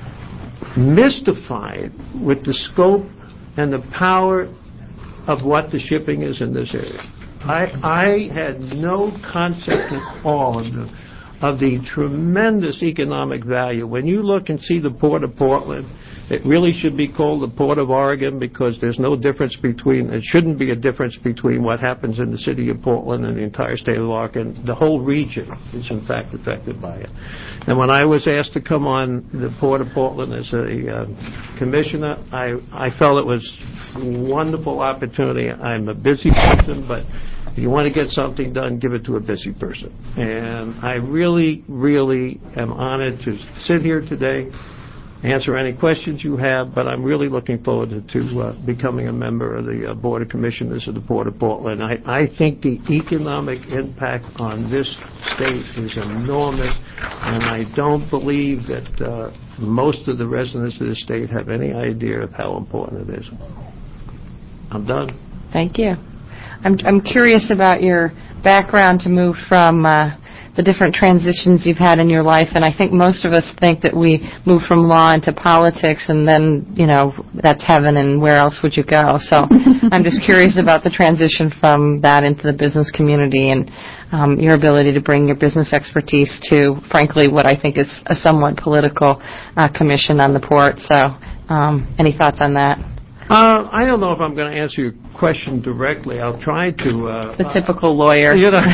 mystified with the scope and the power of what the shipping is in this area. I, I had no concept at all of the, of the tremendous economic value. When you look and see the Port of Portland, it really should be called the Port of Oregon because there's no difference between, it shouldn't be a difference between what happens in the city of Portland and the entire state of Oregon. The whole region is in fact affected by it. And when I was asked to come on the Port of Portland as a uh, commissioner, I, I felt it was a wonderful opportunity. I'm a busy person, but if you want to get something done, give it to a busy person. And I really, really am honored to sit here today, answer any questions you have, but I'm really looking forward to, to uh, becoming a member of the uh, Board of Commissioners of the Port of Portland. I, I think the economic impact on this state is enormous, and I don't believe that uh, most of the residents of the state have any idea of how important it is. I'm done. Thank you. I'm, I'm curious about your background to move from uh, the different transitions you've had in your life, and I think most of us think that we move from law into politics, and then, you know, that's heaven, and where else would you go? So I'm just curious about the transition from that into the business community and um, your ability to bring your business expertise to, frankly, what I think is a somewhat political uh, commission on the port. So um, any thoughts on that? Uh, I don't know if I'm going to answer your question directly. I'll try to. Uh, the typical lawyer. You know,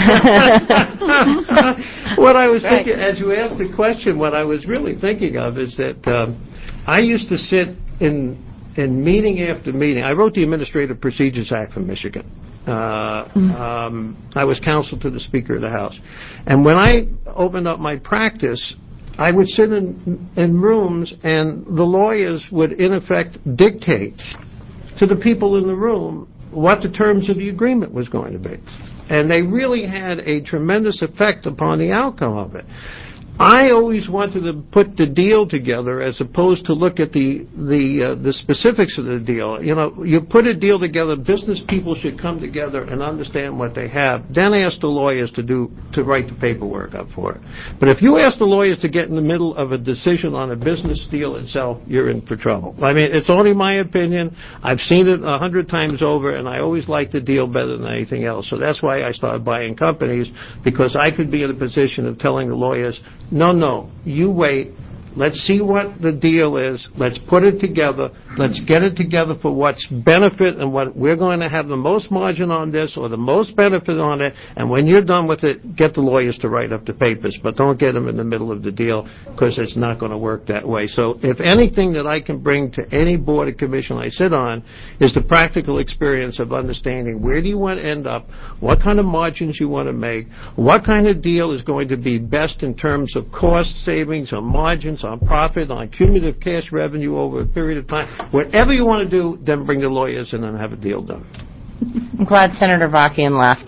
what I was thinking, as you asked the question, what I was really thinking of is that um, I used to sit in in meeting after meeting. I wrote the Administrative Procedures Act for Michigan. Uh, um, I was counsel to the Speaker of the House. And when I opened up my practice, I would sit in, in rooms and the lawyers would, in effect, dictate to the people in the room what the terms of the agreement was going to be. And they really had a tremendous effect upon the outcome of it. I always wanted to put the deal together as opposed to look at the the uh, the specifics of the deal. You know, you put a deal together, business people should come together and understand what they have, then ask the lawyers to do to write the paperwork up for it. But if you ask the lawyers to get in the middle of a decision on a business deal itself, you're in for trouble. I mean, it's only my opinion. I've seen it a hundred times over, and I always like the deal better than anything else. So that's why I started buying companies, because I could be in a position of telling the lawyers, no, no, you wait. Let's see what the deal is. Let's put it together. Let's get it together for what's benefit and what we're going to have the most margin on this or the most benefit on it. And when you're done with it, get the lawyers to write up the papers. But don't get them in the middle of the deal, because it's not going to work that way. So if anything that I can bring to any board or commission I sit on is the practical experience of understanding where do you want to end up, what kind of margins you want to make, what kind of deal is going to be best in terms of cost savings or margins, on profit, on cumulative cash revenue over a period of time. Whatever you want to do, then bring the lawyers in and have a deal done. I'm glad Senator Vakian left.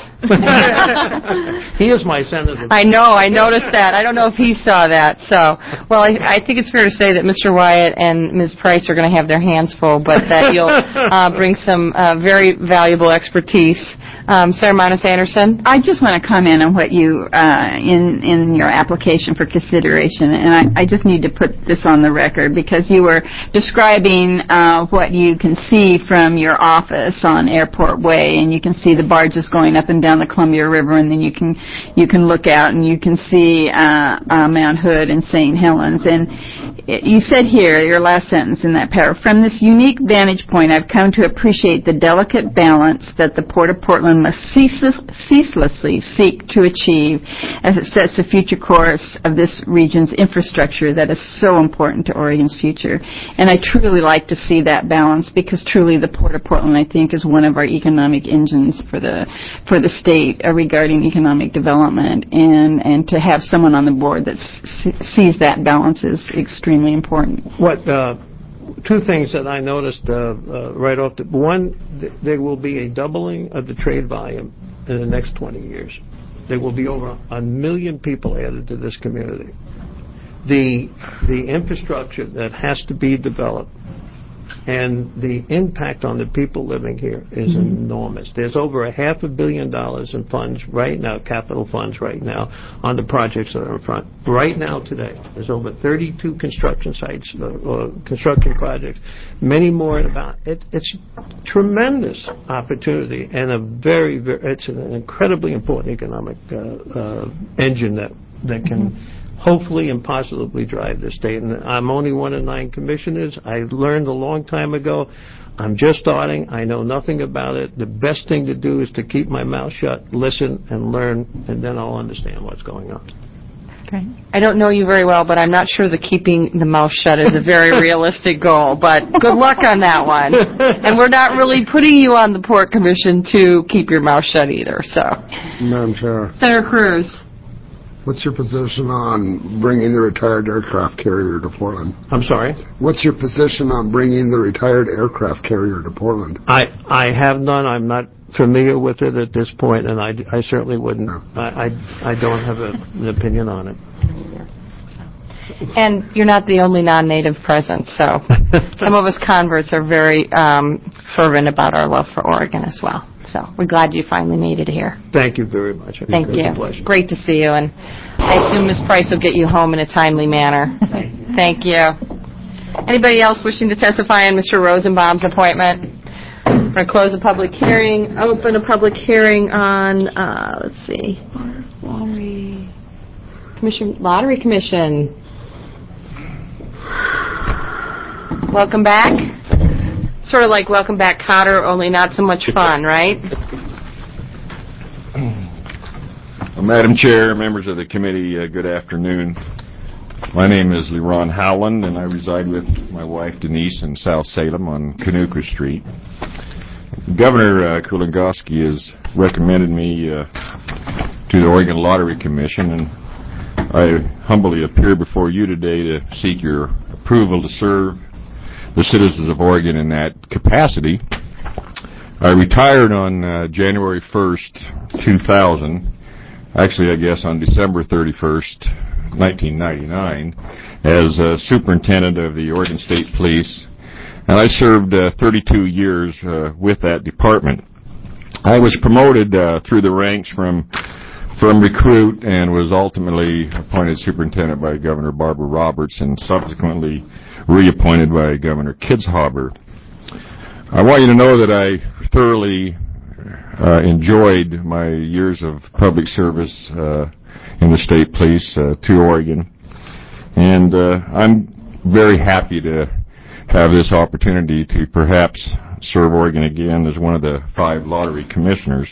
He is my senator. I know, I noticed that. I don't know if he saw that. So, well, I, I think it's fair to say that Mister Wyatt and Miz Price are going to have their hands full, but that you'll uh, bring some uh, very valuable expertise. Um, Sarah Monis Anderson? I just want to comment on what you, uh, in, in your application for consideration, and I, I just need to put this on the record, because you were describing uh, what you can see from your office on Airport Way, and you can see the barges going up and down the Columbia River, and then you can you can look out and you can see uh, uh, Mount Hood and Saint Helens. And it, you said here, your last sentence in that paragraph, from this unique vantage point, I've come to appreciate the delicate balance that the Port of Portland must ceaseless, ceaselessly seek to achieve as it sets the future course of this region's infrastructure that is so important to Oregon's future. And I truly like to see that balance, because truly the Port of Portland, I think, is one of our economic engines for the for the state uh, regarding economic development, and and to have someone on the board that s- sees that balance is extremely important. What uh, two things that I noticed uh, uh, right off the one, th- there will be a doubling of the trade volume in the next twenty years. There will be over a million people added to this community. The the infrastructure that has to be developed And the impact on the people living here is mm-hmm. enormous. There's over a half a billion dollars in funds right now, capital funds right now, on the projects that are in front. Right now, today, there's over thirty-two construction sites, uh, or construction projects, many more about. It, it's tremendous opportunity and a very, very, it's an incredibly important economic uh, uh, engine that, that can mm-hmm. hopefully and positively drive the state. And I'm only one of nine commissioners. I learned a long time ago. I'm just starting. I know nothing about it. The best thing to do is to keep my mouth shut, listen, and learn, and then I'll understand what's going on. Okay. I don't know you very well, but I'm not sure that keeping the mouth shut is a very realistic goal, but good luck on that one. And we're not really putting you on the Port Commission to keep your mouth shut either, so. Madam Chair. Senator Cruz. What's your position on bringing the retired aircraft carrier to Portland? I'm sorry? What's your position on bringing the retired aircraft carrier to Portland? I, I have none. I'm not familiar with it at this point, and I, I certainly wouldn't. I, I, I don't have a, an opinion on it. And you're not the only non-native present, so some of us converts are very um, fervent about our love for Oregon as well. So we're glad you finally made it here. Thank you very much. Thank you. Great to see you, and I assume Miz Price will get you home in a timely manner. Thank you. Anybody else wishing to testify on Mister Rosenbaum's appointment? We're going to close the public hearing, open a public hearing on, uh, let's see, Lottery Commission. Lottery Commission. Welcome back. Sort of like Welcome Back, Kotter, only not so much fun, right? Well, Madam Chair, members of the committee, uh, good afternoon. My name is Leron Howland, and I reside with my wife Denise in South Salem on Kanuka Street. Governor uh, Kulongoski has recommended me uh, to the Oregon Lottery Commission, and I humbly appear before you today to seek your approval to serve the citizens of Oregon in that capacity. I retired on uh, January first, two thousand, actually I guess on December thirty-first, nineteen ninety-nine, as uh, superintendent of the Oregon State Police, and I served uh, thirty-two years uh, with that department. I was promoted uh, through the ranks from from recruit and was ultimately appointed superintendent by Governor Barbara Roberts and subsequently reappointed by Governor Kitzhaber. I want you to know that I thoroughly uh, enjoyed my years of public service uh, in the state police uh, to Oregon, and uh, I'm very happy to have this opportunity to perhaps serve Oregon again as one of the five lottery commissioners.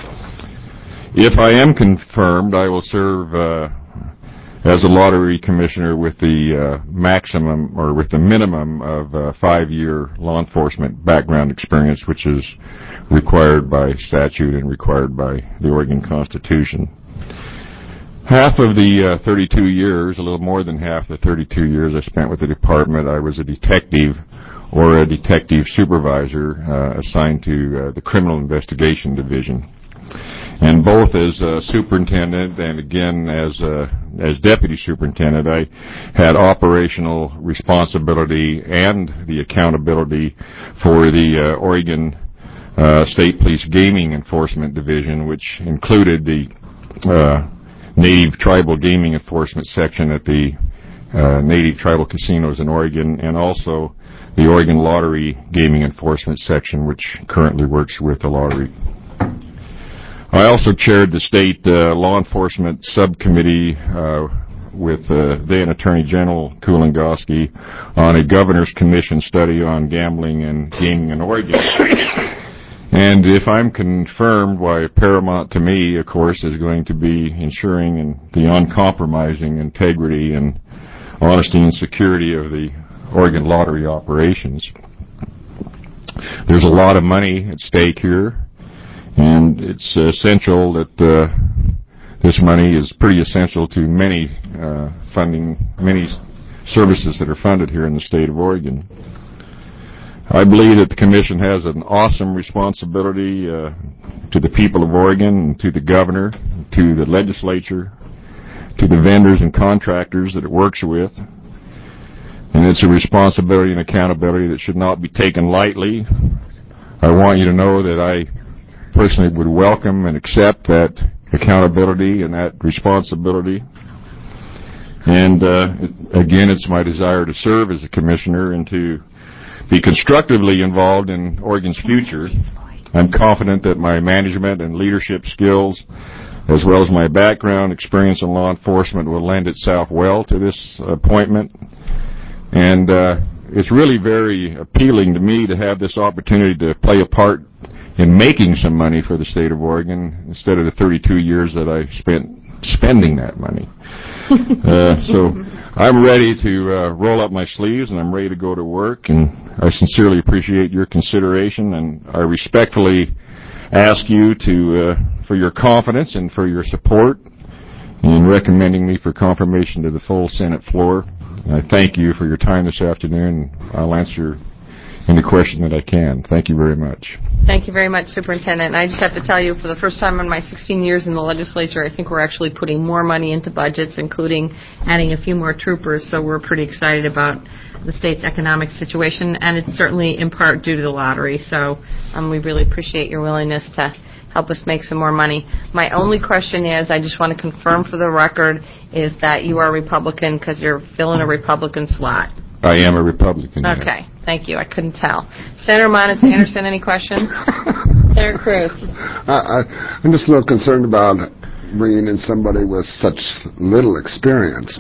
If I am confirmed, I will serve uh, as a lottery commissioner with the uh, maximum or with the minimum of uh, five-year law enforcement background experience, which is required by statute and required by the Oregon Constitution. Half of the uh, thirty-two years, a little more than half the thirty-two years I spent with the department, I was a detective or a detective supervisor uh, assigned to uh, the Criminal Investigation Division. And both as uh, superintendent and again as uh, as deputy superintendent, I had operational responsibility and the accountability for the uh, Oregon uh, State Police Gaming Enforcement Division, which included the uh, Native Tribal Gaming Enforcement Section at the uh, Native Tribal Casinos in Oregon, and also the Oregon Lottery Gaming Enforcement Section, which currently works with the lottery. I also chaired the state uh, law enforcement subcommittee uh, with uh, then Attorney General Kulongoski on a governor's commission study on gambling and gaming in Oregon. And if I'm confirmed, why paramount to me, of course, is going to be ensuring and the uncompromising integrity and honesty and security of the Oregon lottery operations. There's a lot of money at stake here. And it's essential that uh, this money is pretty essential to many uh, funding, many services that are funded here in the state of Oregon. I believe that the Commission has an awesome responsibility uh, to the people of Oregon, and to the governor, to the legislature, to the vendors and contractors that it works with, and it's a responsibility and accountability that should not be taken lightly. I want you to know that I personally would welcome and accept that accountability and that responsibility. And uh, it, again, it's my desire to serve as a commissioner and to be constructively involved in Oregon's future. I'm confident that my management and leadership skills, as well as my background experience in law enforcement, will lend itself well to this appointment. And uh, it's really very appealing to me to have this opportunity to play a part in making some money for the state of Oregon instead of the thirty-two years that I spent spending that money. uh, so I'm ready to uh, roll up my sleeves, and I'm ready to go to work, and I sincerely appreciate your consideration, and I respectfully ask you to uh, for your confidence and for your support in recommending me for confirmation to the full Senate floor. And I thank you for your time this afternoon. I'll answer any question that I can. Thank you very much. Thank you very much, Superintendent. And I just have to tell you, for the first time in my sixteen years in the legislature, I think we're actually putting more money into budgets, including adding a few more troopers, so we're pretty excited about the state's economic situation, and it's certainly in part due to the lottery, so um, we really appreciate your willingness to help us make some more money. My only question is, I just want to confirm for the record, is that you are Republican because you're filling a Republican slot. I am a Republican. Okay, thank you. I couldn't tell. Senator Monis Anderson, any questions? Senator Cruz. I, I, I'm just a little concerned about bringing in somebody with such little experience.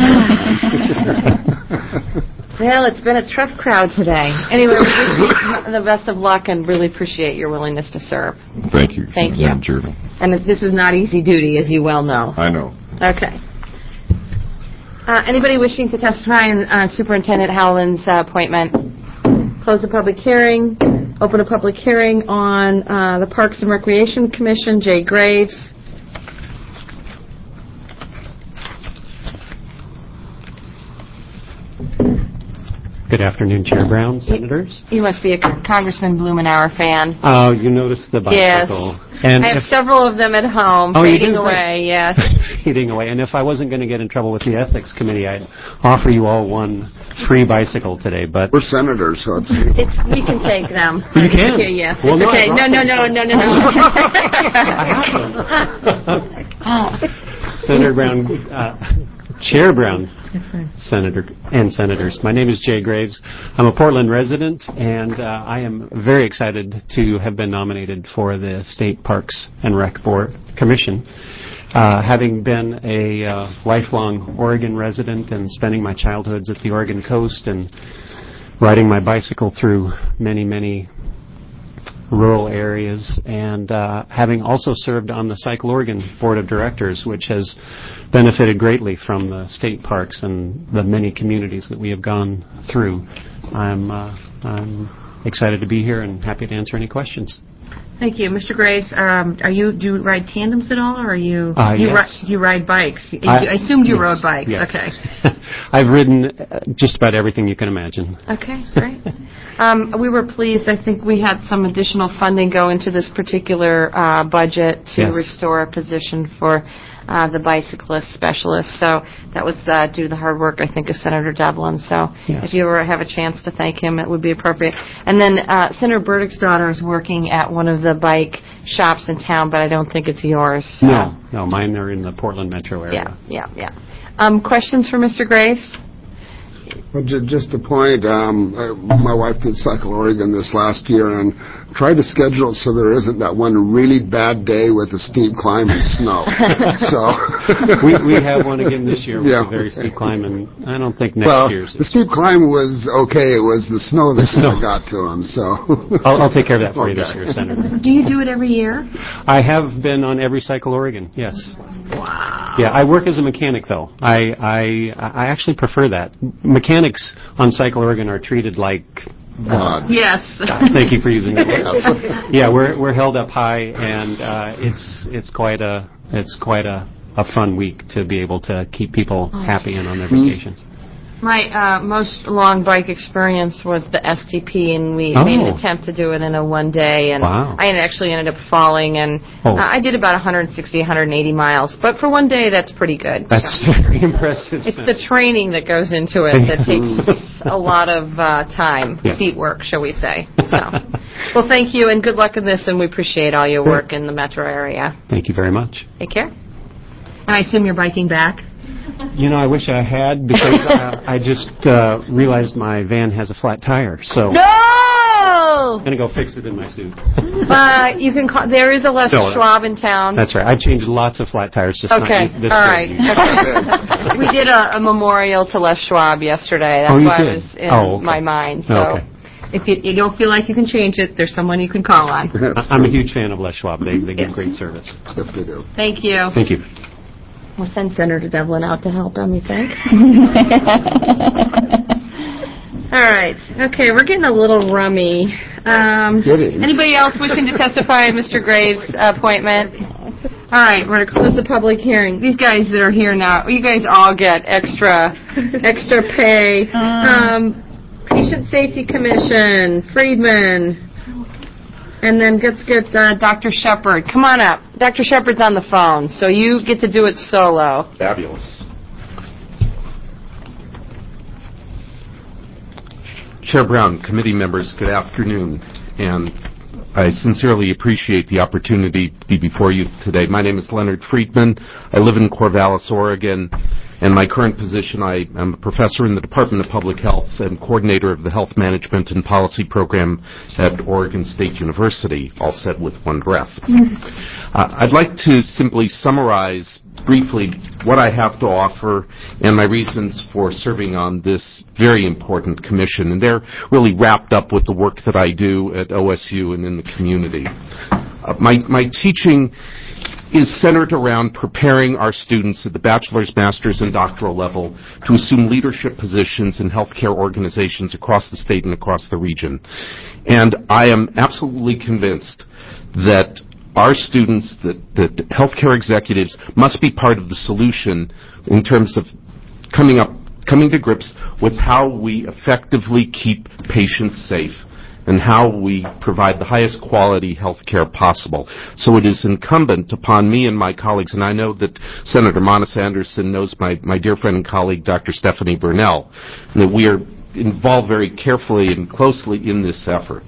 Well, it's been a tough crowd today. Anyway, we wish you the best of luck and really appreciate your willingness to serve. Thank you. Thank you. Madam Chairman. And this is not easy duty, as you well know. I know. Okay. Uh, anybody wishing to testify in uh, Superintendent Howland's uh, appointment? Close the public hearing. Open a public hearing on uh, the Parks and Recreation Commission. Jay Graves. Good afternoon, Chair Brown, Senators. You must be a Congressman Blumenauer fan. Oh, you noticed the bicycle. Yes. And I have if, several of them at home, oh, fading you do? away, yes. Fading away. And if I wasn't going to get in trouble with the Ethics Committee, I'd offer you all one free bicycle today. But we're senators, so it's... it's we can take them. You can? Okay, yes. Well, it's no, okay. No, no, no, no, no, no. I have them. Senator Brown, uh, Chair Brown, Senator and Senators. My name is Jay Graves. I'm a Portland resident, and uh, I am very excited to have been nominated for the State Parks and Rec Board Commission. Uh, having been a uh, lifelong Oregon resident and spending my childhoods at the Oregon coast and riding my bicycle through many, many rural areas, and uh, having also served on the Cycle Oregon Board of Directors, which has benefited greatly from the state parks and the many communities that we have gone through. I'm, uh, I'm excited to be here and happy to answer any questions. Thank you. Mister Graves, um, are you, do you ride tandems at all, or are you, uh, you, yes. ri- you ride bikes? You, I, I assumed you yes, rode bikes. Yes. Okay. I've ridden uh, just about everything you can imagine. Okay, great. um, we were pleased. I think we had some additional funding go into this particular uh, budget to Yes. restore a position for uh, the bicyclist specialist. So that was uh, due to the hard work, I think, of Senator Devlin. So Yes. if you ever have a chance to thank him, it would be appropriate. And then uh, Senator Burdick's daughter is working at one of the bike shops in town, but I don't think it's yours. So. No, no, mine are in the Portland metro area. Yeah, yeah, yeah. Um, questions for Mister Graves? Well, j- just a point, um, uh, my wife did Cycle Oregon this last year and tried to schedule it so there isn't that one really bad day with a steep climb and snow. so we we have one again this year with Yeah. a very steep climb, and I don't think next well, year's. the steep climb was okay. It was the snow that snow. kinda got to him. So I'll, I'll take care of that for you this Okay. year, Senator. Do you do it every year? I have been on every Cycle Oregon, yes. Wow. Yeah, I work as a mechanic, though. I I I actually prefer that. Mechanics on Cycle Oregon are treated like God. Yes. Thank you for using that. Yes. Yeah, we're we're held up high, and uh, it's it's quite a it's quite a, a fun week to be able to keep people happy and on their vacations. My uh, most long bike experience was the S T P, and we Oh. made an attempt to do it in a one day, and Wow. I actually ended up falling, and Oh. uh, I did about one sixty, one eighty miles. But for one day, that's pretty good. That's very impressive. It's the training that goes into it that takes a lot of uh, time, Yes. seat work, shall we say. So, well, thank you, and good luck in this, and we appreciate all your work in the metro area. Thank you very much. Take care. And I assume you're biking back? You know, I wish I had because uh, I just uh, realized my van has a flat tire, so No! I'm going to go fix it in my suit. Uh, you can call, there is a Les No, Schwab in town. That's right. I changed lots of flat tires, just Okay, not this all day. right. Okay. We did a, a memorial to Les Schwab yesterday. That's Oh, you why did? it was in Oh, okay. my mind. So Okay. if you, you don't feel like you can change it, there's someone you can call on. I- I'm a huge fan of Les Schwab. They, they give Yes. great service. Yes, they do. Thank you. Thank you. We'll send Senator Devlin out to help him, you think? All right. Okay, we're getting a little rummy. Um, Getting. Anybody else wishing to testify on Mister Graves' appointment? All right, we're going to close the public hearing. These guys that are here now, you guys all get extra, extra pay. Um, Patient Safety Commission, Friedman, and then let's get uh, Doctor Shepard. Come on up. Doctor Shepard's on the phone, so you get to do it solo. Fabulous. Chair Brown, committee members, good afternoon, and I sincerely appreciate the opportunity to be before you today. My name is Leonard Friedman. I live in Corvallis, Oregon, and my current position, I am a professor in the Department of Public Health and coordinator of the Health Management and Policy Program at Oregon State University, all said with one breath. Uh, I'd like to simply summarize briefly what I have to offer and my reasons for serving on this very important commission. And they're really wrapped up with the work that I do at O S U and in the community. Uh, my, my teaching is centered around preparing our students at the bachelor's, master's, and doctoral level to assume leadership positions in healthcare organizations across the state and across the region. And I am absolutely convinced that our students, that, that healthcare executives must be part of the solution in terms of coming up, coming to grips with how we effectively keep patients safe and how we provide the highest quality health care possible. So it is incumbent upon me and my colleagues, and I know that Senator Monis Anderson knows my, my dear friend and colleague, Doctor Stephanie Burnell, and that we are involved very carefully and closely in this effort.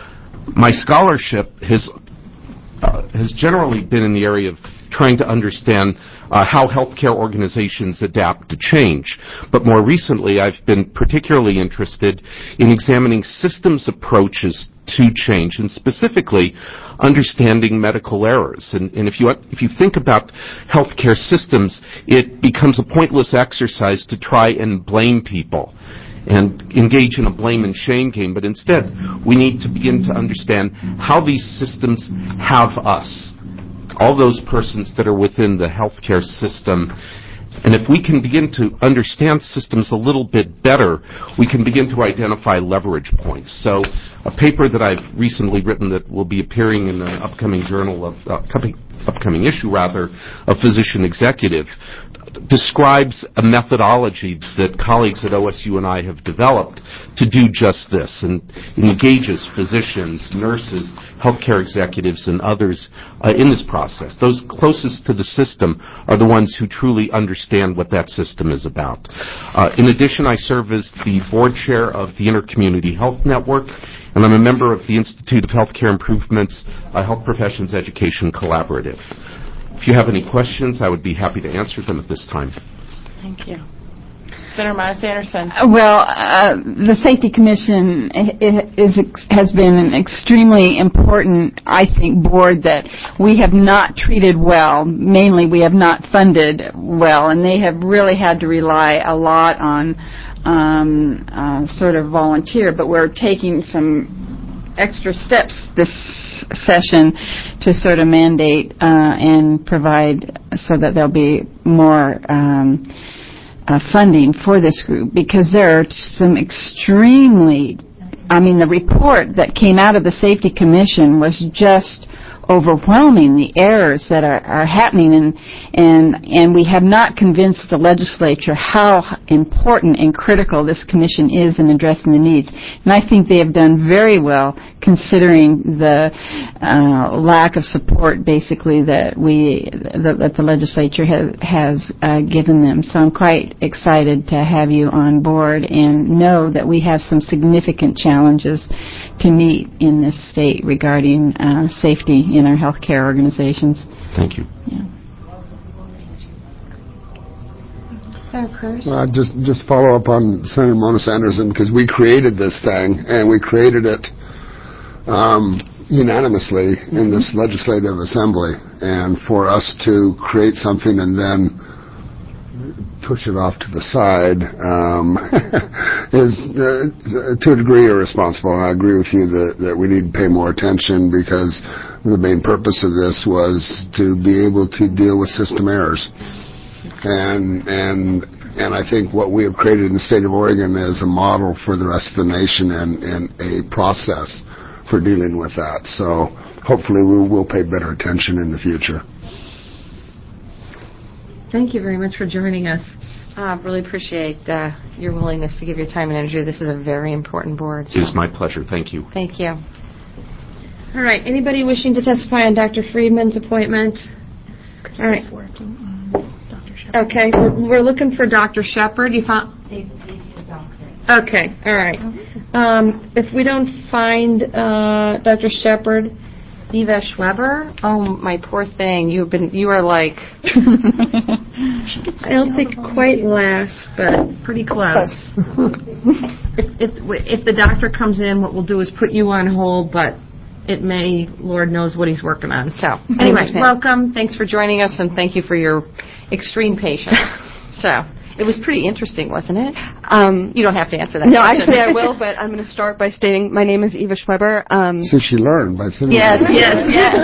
My scholarship has uh, has generally been in the area of trying to understand uh, how healthcare organizations adapt to change. But more recently, I've been particularly interested in examining systems approaches to change, and specifically understanding medical errors. And, and if you if you think about healthcare systems, it becomes a pointless exercise to try and blame people and engage in a blame and shame game, but instead we need to begin to understand how these systems have us, all those persons that are within the healthcare system. And if we can begin to understand systems a little bit better, we can begin to identify leverage points. So a paper that I've recently written that will be appearing in an upcoming journal of, uh, upcoming, upcoming issue rather, of Physician Executive, describes a methodology that colleagues at O S U and I have developed to do just this, and engages physicians, nurses, healthcare executives, and others uh, in this process. Those closest to the system are the ones who truly understand what that system is about. Uh, in addition, I serve as the board chair of the Intercommunity Health Network, and I'm a member of the Institute of Healthcare Improvement's uh, Health Professions Education Collaborative. If you have any questions, I would be happy to answer them at this time. Thank you. Senator Monis Anderson. Well, uh, the Safety Commission is, has been an extremely important, I think, board that we have not treated well. Mainly, we have not funded well, and they have really had to rely a lot on um, uh, sort of volunteer. But we're taking some extra steps this session to sort of mandate uh, and provide so that there'll be more um, uh, funding for this group, because there are some extremely, I mean, the report that came out of the Safety Commission was just overwhelming, the errors that are, are happening, and and and we have not convinced the legislature how important and critical this commission is in addressing the needs. And I think they have done very well, considering the uh, lack of support, basically, that we that, that the legislature has has uh, given them. So I'm quite excited to have you on board, and know that we have some significant challenges to meet in this state regarding uh, safety in our healthcare organizations. Thank you. Yeah. Senator Cruz? Well, I'd just, just follow up on Senator Mona Sanderson, because we created this thing, and we created it um, unanimously mm-hmm. in this legislative assembly. And for us to create something and then push it off to the side um, is, uh, to a degree, irresponsible. I agree with you that, that we need to pay more attention, because the main purpose of this was to be able to deal with system errors. And and and I think what we have created in the state of Oregon is a model for the rest of the nation, and, and a process for dealing with that. So hopefully we will pay better attention in the future. Thank you very much for joining us. I uh, really appreciate uh, your willingness to give your time and energy. This is a very important board. It is my pleasure. Thank you. Thank you. All right. Anybody wishing to testify on Doctor Friedman's appointment? All right. Okay. We're, we're looking for Doctor Shepard. You found? Okay. All right. Um, if we don't find uh, Doctor Shepard, Eva Schweber? Oh, my poor thing. You've been, you are like, I don't think quite last, but pretty close. if, if, if the doctor comes in, what we'll do is put you on hold, but it may, Lord knows what he's working on. So, anyway, welcome. Thanks for joining us, and thank you for your extreme patience. So, it was pretty interesting, wasn't it? Um, you don't have to answer that No, question. actually I will, but I'm going to start by stating my name is Eva Schweber. Um, so she learned by sitting Yes, there. yes,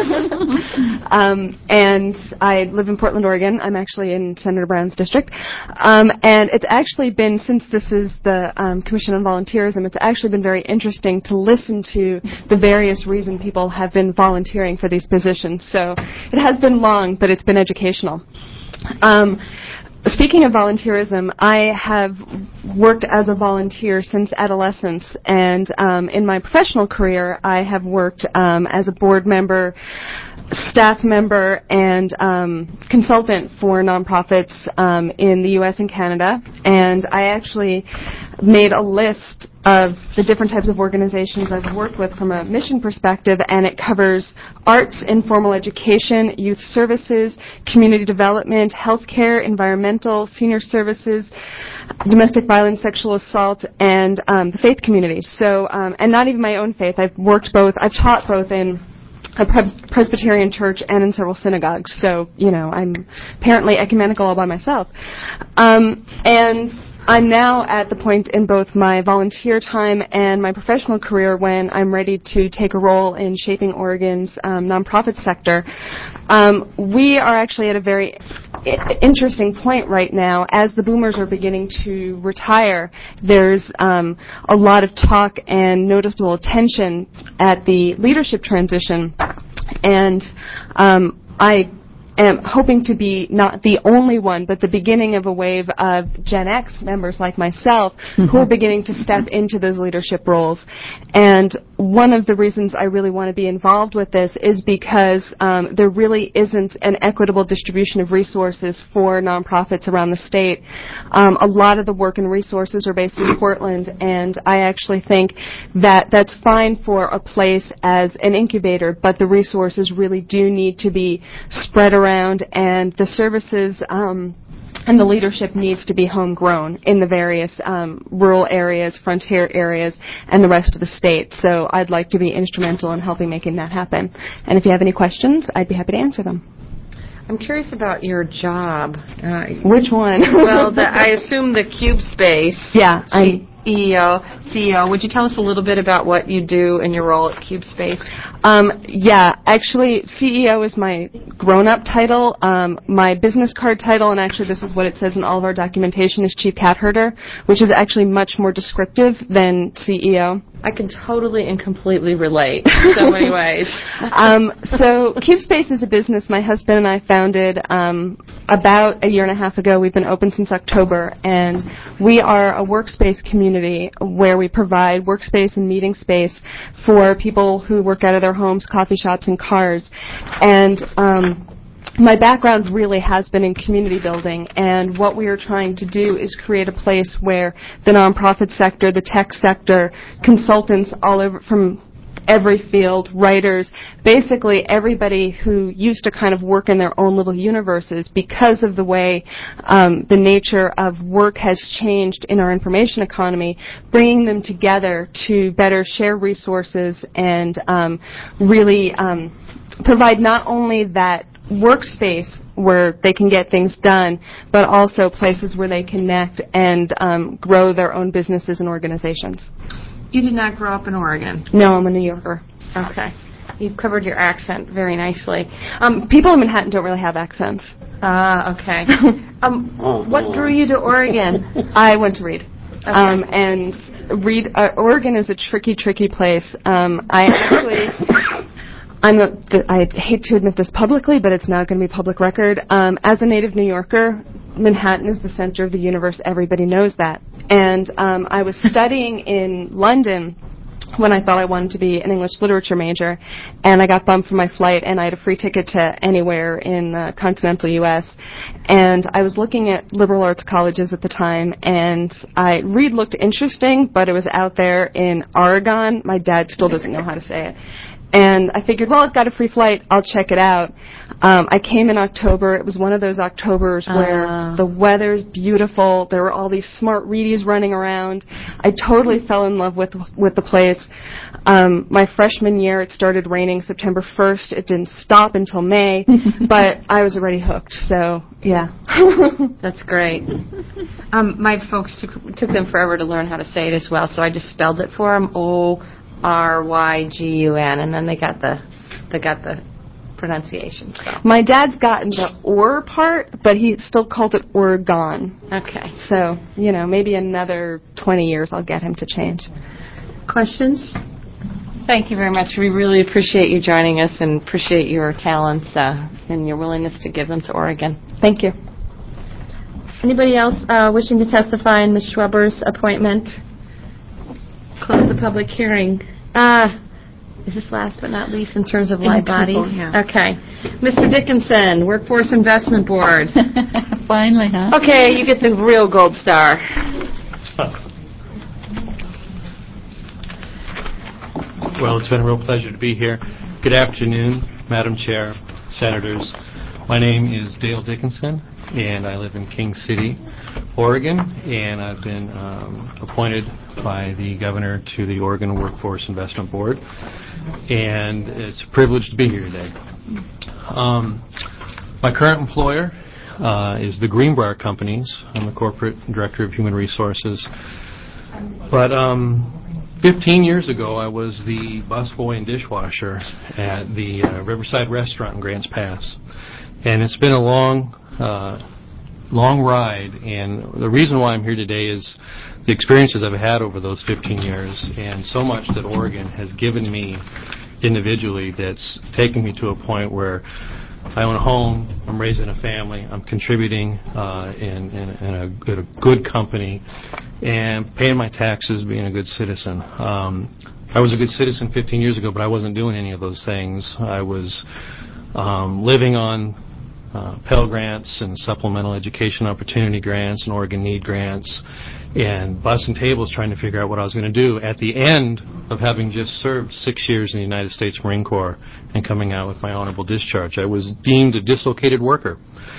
yes. um, and I live in Portland, Oregon. I'm actually in Senator Brown's district. Um, and it's actually been, since this is the um, Commission on Volunteerism, it's actually been very interesting to listen to the various reasons people have been volunteering for these positions. So it has been long, but it's been educational. Um, Speaking of volunteerism, I have worked as a volunteer since adolescence, and um, in my professional career, I have worked um, as a board member, staff member, and um, consultant for nonprofits um, in the U S and Canada. And I actually made a list of the different types of organizations I've worked with from a mission perspective, and it covers arts, informal education, youth services, community development, healthcare, environmental, senior services, domestic violence, sexual assault, and um, the faith community. So, um, and not even my own faith. I've worked both, I've taught both in a Pres- Presbyterian church and in several synagogues. So, you know, I'm apparently ecumenical all by myself. Um, and I'm now at the point in both my volunteer time and my professional career when I'm ready to take a role in shaping Oregon's um, nonprofit sector. Um, we are actually at a very I- interesting point right now. As the boomers are beginning to retire, there's um, a lot of talk and noticeable attention at the leadership transition. And um, I am hoping to be not the only one, but the beginning of a wave of Gen X members like myself mm-hmm. who are beginning to step into those leadership roles. And one of the reasons I really want to be involved with this is because um, there really isn't an equitable distribution of resources for nonprofits around the state. Um, a lot of the work and resources are based in Portland, and I actually think that that's fine for a place as an incubator, but the resources really do need to be spread around, and the services um, and the leadership needs to be homegrown in the various um, rural areas, frontier areas, and the rest of the state. So I'd like to be instrumental in helping making that happen. And if you have any questions, I'd be happy to answer them. I'm curious about your job. Uh, Which one? well, the, I assume the Cube Space. Yeah. I, E E O, C E O. Would you tell us a little bit about what you do in your role at Cube Space? Um, yeah, actually, C E O is my grown-up title. Um, my business card title, and actually this is what it says in all of our documentation, is Chief Cat Herder, which is actually much more descriptive than C E O. I can totally and completely relate in so many ways. um, so CubeSpace is a business my husband and I founded um, about a year and a half ago. We've been open since October, and we are a workspace community where we provide workspace and meeting space for people who work out of their homes, coffee shops, and cars. And um, my background really has been in community building, and what we are trying to do is create a place where the nonprofit sector, the tech sector, consultants all over from every field, writers, basically everybody who used to kind of work in their own little universes because of the way um, the nature of work has changed in our information economy, bringing them together to better share resources and um, really um, provide not only that workspace where they can get things done, but also places where they connect and um, grow their own businesses and organizations. You did not grow up in Oregon? No, I'm a New Yorker. Okay. You've covered your accent very nicely. Um, people in Manhattan don't really have accents. Ah, uh, okay. um, what drew you to Oregon? I went to Reed. Okay. Um, and Reed, uh, Oregon is a tricky, tricky place. Um, I actually... I'm a, th- I hate to admit this publicly, but it's not going to be public record. Um, as a native New Yorker, Manhattan is the center of the universe. Everybody knows that. And um, I was studying in London when I thought I wanted to be an English literature major, and I got bumped from my flight, and I had a free ticket to anywhere in the continental U S And I was looking at liberal arts colleges at the time, and I Reed looked interesting, but it was out there in Oregon. My dad still doesn't know how to say it. And I figured, well, I've got a free flight. I'll check it out. Um, I came in October. It was one of those Octobers where uh. the weather's beautiful. There were all these smart Reedies running around. I totally fell in love with with the place. Um, my freshman year, it started raining September first. It didn't stop until May, but I was already hooked. So, yeah. That's great. Um, my folks took, took them forever to learn how to say it as well, so I just spelled it for them. O R Y G U N, and then they got the they got the pronunciation. So my dad's gotten the or part, but he still called it Oregon. Okay. So, you know, maybe another twenty years I'll get him to change. Questions? Thank you very much. We really appreciate you joining us and appreciate your talents uh, and your willingness to give them to Oregon. Thank you. Anybody else uh, wishing to testify in Miz Schweber's appointment? Close the public hearing. Uh, is this last but not least in terms of live bodies? Yeah. Okay. Mister Dickinson, Workforce Investment Board. Finally, huh? Okay, you get the real gold star. Well, it's been a real pleasure to be here. Good afternoon, Madam Chair, Senators. My name is Dale Dickinson, and I live in King City, Oregon, and I've been um, appointed by the governor to the Oregon Workforce Investment Board, and it's a privilege to be here today. Um, my current employer uh, is the Greenbrier Companies. I'm the corporate director of human resources. But um, fifteen years ago, I was the busboy and dishwasher at the uh, Riverside Restaurant in Grants Pass. And it's been a long, uh, long ride, and the reason why I'm here today is the experiences I've had over those fifteen years, and so much that Oregon has given me individually that's taken me to a point where I own a home, I'm raising a family, I'm contributing uh, in, in, in, a, in a good company, and paying my taxes, being a good citizen. Um, I was a good citizen fifteen years ago, but I wasn't doing any of those things. I was um, living on Uh, Pell Grants and Supplemental Education Opportunity Grants and Oregon Need Grants, and bussing tables trying to figure out what I was going to do at the end of having just served six years in the United States Marine Corps and coming out with my honorable discharge. I was deemed a dislocated worker.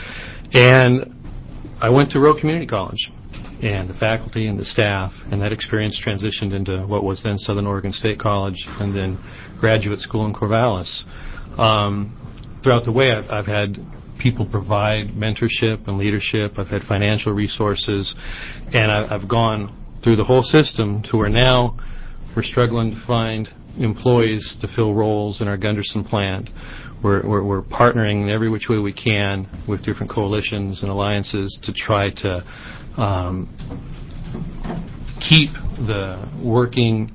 And I went to Roe Community College, and the faculty and the staff, and that experience transitioned into what was then Southern Oregon State College and then graduate school in Corvallis. Um, throughout the way, I've, I've had people provide mentorship and leadership. I've had financial resources, and I, I've gone through the whole system to where now we're struggling to find employees to fill roles in our Gunderson plant. We're, we're, we're partnering in every which way we can with different coalitions and alliances to try to um, keep the working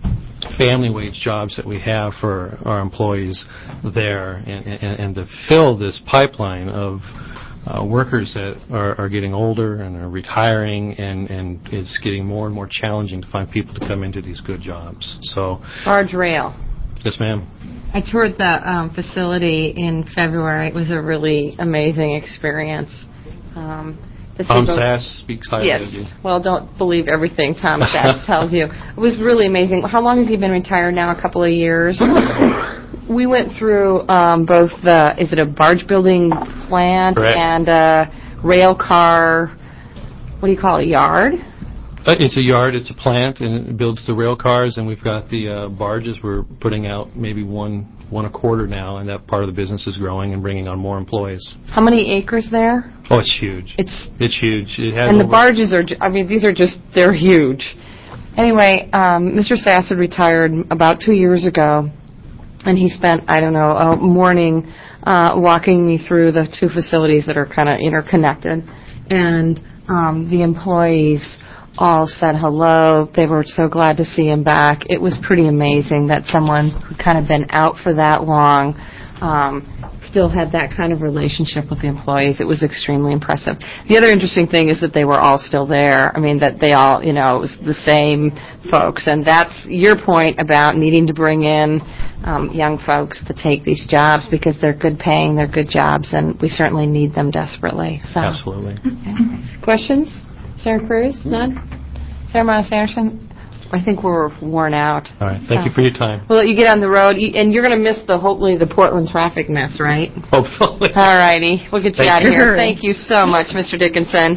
family wage jobs that we have for our employees there, and, and, and to fill this pipeline of uh, workers that are, are getting older and are retiring, and, and it's getting more and more challenging to find people to come into these good jobs. So, Barge Rail. Yes, ma'am. I toured the um, facility in February. It was a really amazing experience. Um, to see Tom both- Sass speaks highly Yes. of you. Well, don't believe everything Tom Sass tells you. It was really amazing. How long has he been retired now? A couple of years. We went through um, both the, is it a barge building plant Correct. and a rail car, what do you call it, yard? Uh, It's a yard, it's a plant, and it builds the rail cars, and we've got the uh, barges. We're putting out maybe one one a quarter now, and that part of the business is growing and bringing on more employees. How many acres there? Oh, it's huge. It's It's huge. It has and the over- barges are, ju- I mean, these are just, they're huge. Anyway, um, Mister Sass had retired about two years ago, and he spent, I don't know, a morning uh, walking me through the two facilities that are kind of interconnected. And um, the employees all said hello. They were so glad to see him back. It was pretty amazing that someone who'd kind of been out for that long um, still had that kind of relationship with the employees. It was extremely impressive. The other interesting thing is that they were all still there. I mean, that they all, you know, it was the same folks. And that's your point about needing to bring in um, young folks to take these jobs because they're good paying, they're good jobs, and we certainly need them desperately. So. Absolutely. Okay. Questions? Sarah Cruz? None? Sarah Miles Anderson? I think we're worn out. All right. Thank So. you for your time. We'll let you get on the road, You- and you're going to miss the, hopefully, the Portland traffic mess, right? Hopefully. All righty. We'll get you Thank out of you. here. Thank you so much, Mister Dickinson.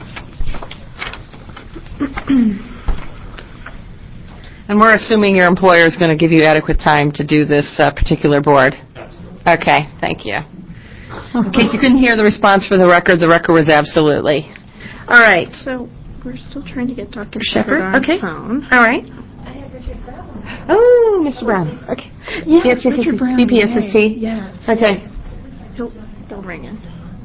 And we're assuming your employer is going to give you adequate time to do this uh, particular board. Okay. Thank you. In case you couldn't hear the response for the record, the record was absolutely. All right. So we're still trying to get Doctor Shepherd, Shepherd on okay. the phone. All right. I have Richard Brown. Oh, Mister Brown. Okay. Yes, yes, yes, Richard yes. Brown. B P S S T? Yay. Yes. Okay. He'll, they'll ring in.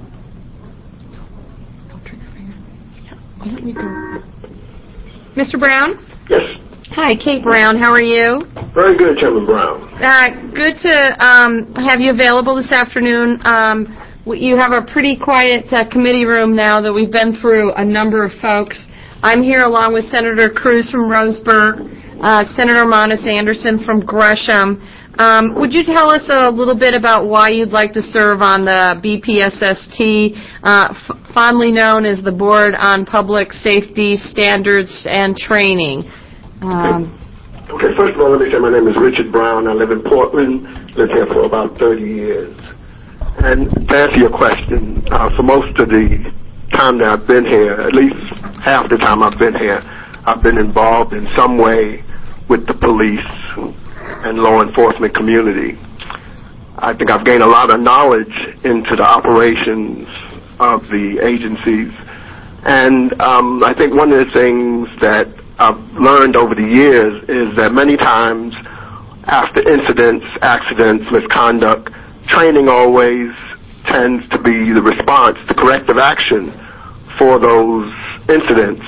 Why don't we go? Mister Brown? Yes. Hi, Kate Brown. How are you? Very good, Chairman Brown. Uh, good to um, have you available this afternoon. Um, w- you have a pretty quiet uh, committee room now that we've been through a number of folks. I'm here along with Senator Cruz from Roseburg, uh, Senator Monis Anderson from Gresham. Um, would you tell us a little bit about why you'd like to serve on the B P S S T, uh, f- fondly known as the Board on Public Safety Standards and Training? Um, Okay, first of all, let me say my name is Richard Brown. I live in Portland, lived here for about thirty years. And to answer your question, uh, for most of the time that I've been here, at least half the time I've been here, I've been involved in some way with the police and law enforcement community. I think I've gained a lot of knowledge into the operations of the agencies. And um, I think one of the things that I've learned over the years is that many times after incidents, accidents, misconduct, training always tends to be the response to corrective action for those incidents.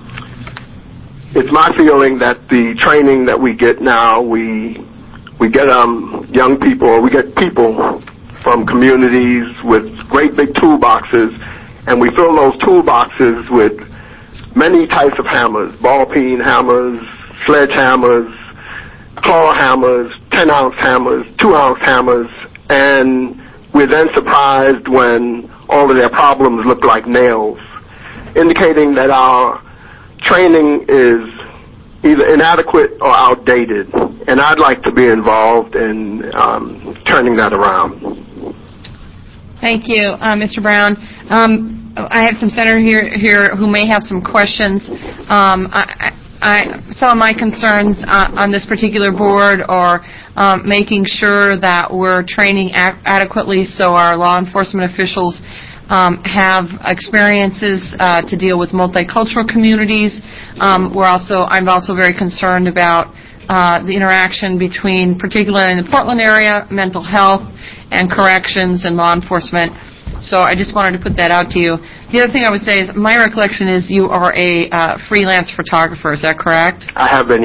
It's my feeling that the training that we get now, we we get um, young people, or we get people from communities with great big toolboxes, and we fill those toolboxes with many types of hammers, ball-peen hammers, sledgehammers, claw hammers, ten-ounce hammers, two-ounce hammers, and we're then surprised when all of their problems look like nails, indicating that our training is either inadequate or outdated, and I'd like to be involved in um, turning that around. Thank you, uh, Mister Brown. Um, I have some senators here, here who may have some questions. Um, I, I, some of my concerns uh, on this particular board are um, making sure that we're training a- adequately so our law enforcement officials um, have experiences uh, to deal with multicultural communities. Um, we're also, I'm also very concerned about uh, the interaction between, particularly in the Portland area, mental health and corrections and law enforcement. So I just wanted to put that out to you. The other thing I would say is my recollection is you are a uh, freelance photographer. Is that correct? I have been, yes.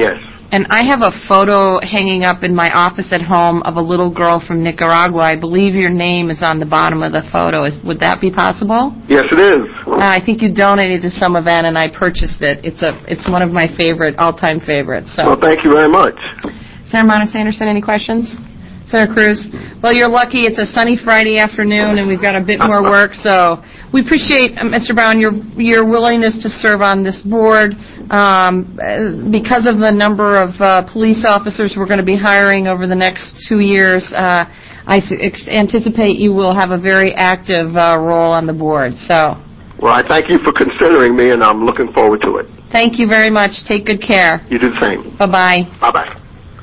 and I have a photo hanging up in my office at home of a little girl from Nicaragua. I believe your name is on the bottom of the photo. Is, would that be possible? Yes, it is. Uh, I think you donated to some event, and I purchased it. It's a it's one of my favorite, all-time favorites. So. Well, thank you very much. Senator Montes Anderson, any questions? Senator Cruz? Well, you're lucky. It's a sunny Friday afternoon, and we've got a bit more work. So we appreciate, uh, Mister Brown, your your willingness to serve on this board. Um, because of the number of uh, police officers we're going to be hiring over the next two years, uh, I s- anticipate you will have a very active uh, role on the board. So. Well, I thank you for considering me, and I'm looking forward to it. Thank you very much. Take good care. You do the same. Bye-bye. Bye-bye.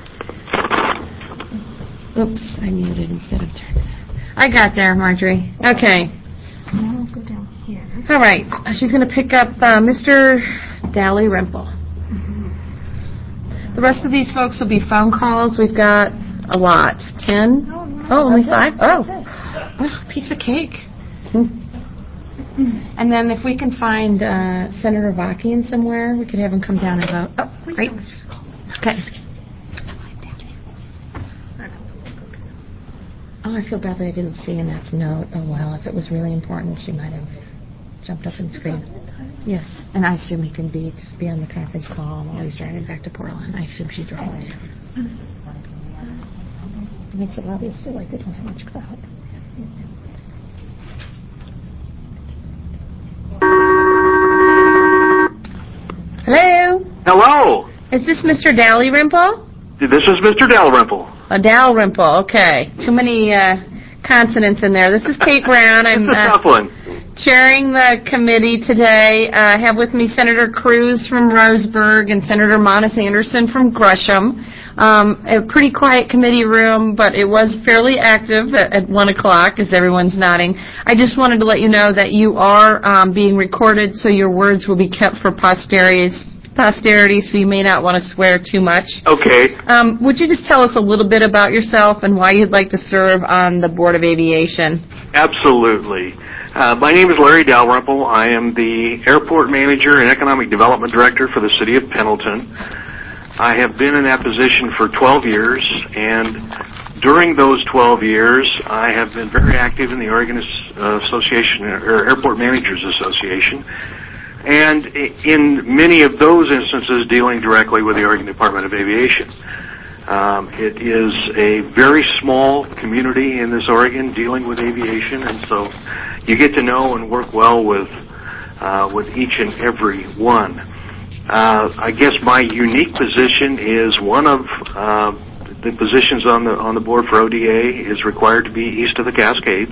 Oops, I muted instead of turning. I got there, Marjorie. Okay. Now we'll go down here. All right. She's going to pick up uh, Mister Dalrymple. The rest of these folks will be phone calls. We've got a lot. Ten? No, no, Oh, only that's five? it. Oh. That's Well, piece of cake. And then if we can find uh, Senator Vakian somewhere, we could have him come down and vote. Oh, great. Okay. Oh, I feel bad that I didn't see Annette's note. Oh, well, if it was really important, she might have jumped up and screamed. Yes, and I assume he can be just be on the conference call while he's driving back to Portland. I assume she's driving. It makes it obvious feel like they don't have much clout. Hello? Hello. Is this Mister Dalrymple? This is Mister Dalrymple. A Dalrymple, okay. Too many uh, consonants in there. This is Kate Brown. I'm It's a uh, tough one. chairing the committee today. Uh, I have with me Senator Cruz from Roseburg and Senator Montes Anderson from Gresham. Um, a pretty quiet committee room, but it was fairly active at, at one o'clock as everyone's nodding. I just wanted to let you know that you are um, being recorded, so your words will be kept for posterity's posterity, so you may not want to swear too much. Okay. Um, would you just tell us a little bit about yourself and why you'd like to serve on the Board of Aviation? Absolutely. Uh, my name is Larry Dalrymple. I am the Airport Manager and Economic Development Director for the City of Pendleton. I have been in that position for twelve years, and during those twelve years, I have been very active in the Oregon Association, or Airport Managers Association, and in many of those instances dealing directly with the Oregon Department of Aviation. Um, it is a very small community in this Oregon dealing with aviation, and so you get to know and work well with uh, with each and every one. Uh, I guess my unique position is one of uh, the positions on the on the board for O D A is required to be east of the Cascades.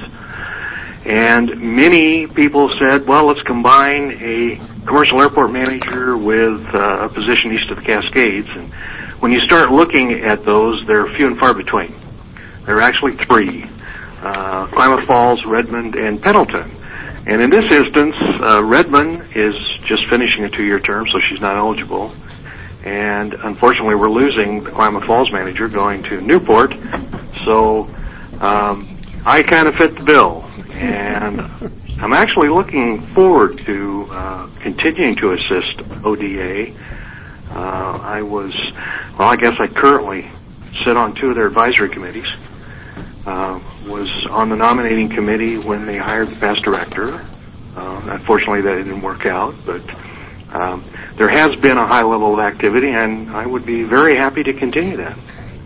And many people said, well, let's combine a commercial airport manager with uh, a position east of the Cascades. And when you start looking at those, they're few and far between. There are actually three, uh, Klamath Falls, Redmond, and Pendleton. And in this instance, uh, Redmond is just finishing a two-year term, so she's not eligible. And unfortunately, we're losing the Klamath Falls manager going to Newport. So um, I kind of fit the bill. And I'm actually looking forward to uh, continuing to assist O D A. Uh, I was, well, I guess I currently sit on two of their advisory committees. Uh, was on the nominating committee when they hired the past director. Uh, unfortunately, that didn't work out, but um, there has been a high level of activity, and I would be very happy to continue that.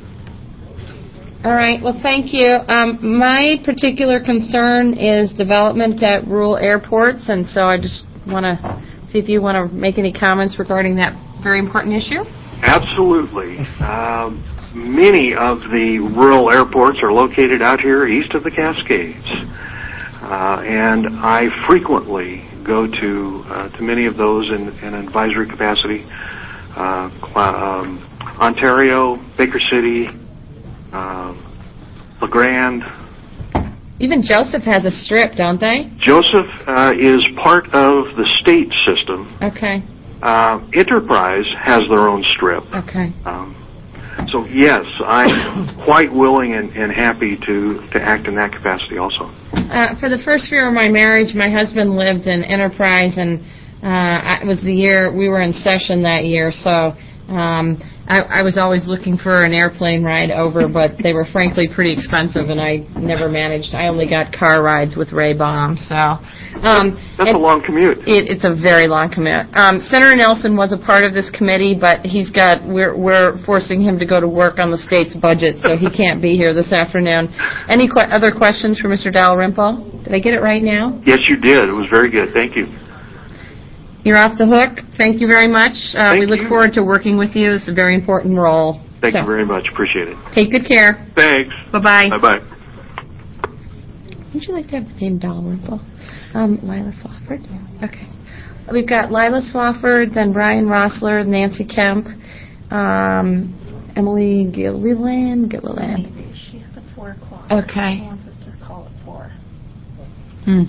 All right. Well, thank you. Um, my particular concern is development at rural airports, and so I just want to see if you want to make any comments regarding that very important issue. Absolutely. Um, many of the rural airports are located out here east of the Cascades, uh, and I frequently go to uh, to many of those in, in an advisory capacity. Uh, um, Ontario, Baker City, uh, La Grande. Even Joseph has a strip, don't they? Joseph uh, is part of the state system. Okay. Uh, Enterprise has their own strip. Okay. Um, so yes, I'm quite willing and, and happy to, to act in that capacity also. Uh, for the first year of my marriage, my husband lived in Enterprise, and uh, it was the year we were in session that year. So Um, I, I was always looking for an airplane ride over, but they were frankly pretty expensive, and I never managed. I only got car rides with Ray Baum. So um, That's a long commute. It, it's a very long commute. Um, Senator Nelson was a part of this committee, but he's got we're we're forcing him to go to work on the state's budget, so he can't be here this afternoon. Any qu- other questions for Mister Dalrymple? Did I get it right now? Yes, you did. It was very good. Thank you. You're off the hook. Thank you very much. Uh, Thank we look you. forward to working with you. It's a very important role. Thank So, you very much. Appreciate it. Take good care. Thanks. Bye-bye. Bye-bye. Would you like to have the name Dalrymple? Um, Lila Swafford? Okay. We've got Lila Swafford, then Brian Rossler, Nancy Kemp, um, Emily Gilliland. Gilliland. She has a four o'clock. Okay. She wants us to call it four. Hmm.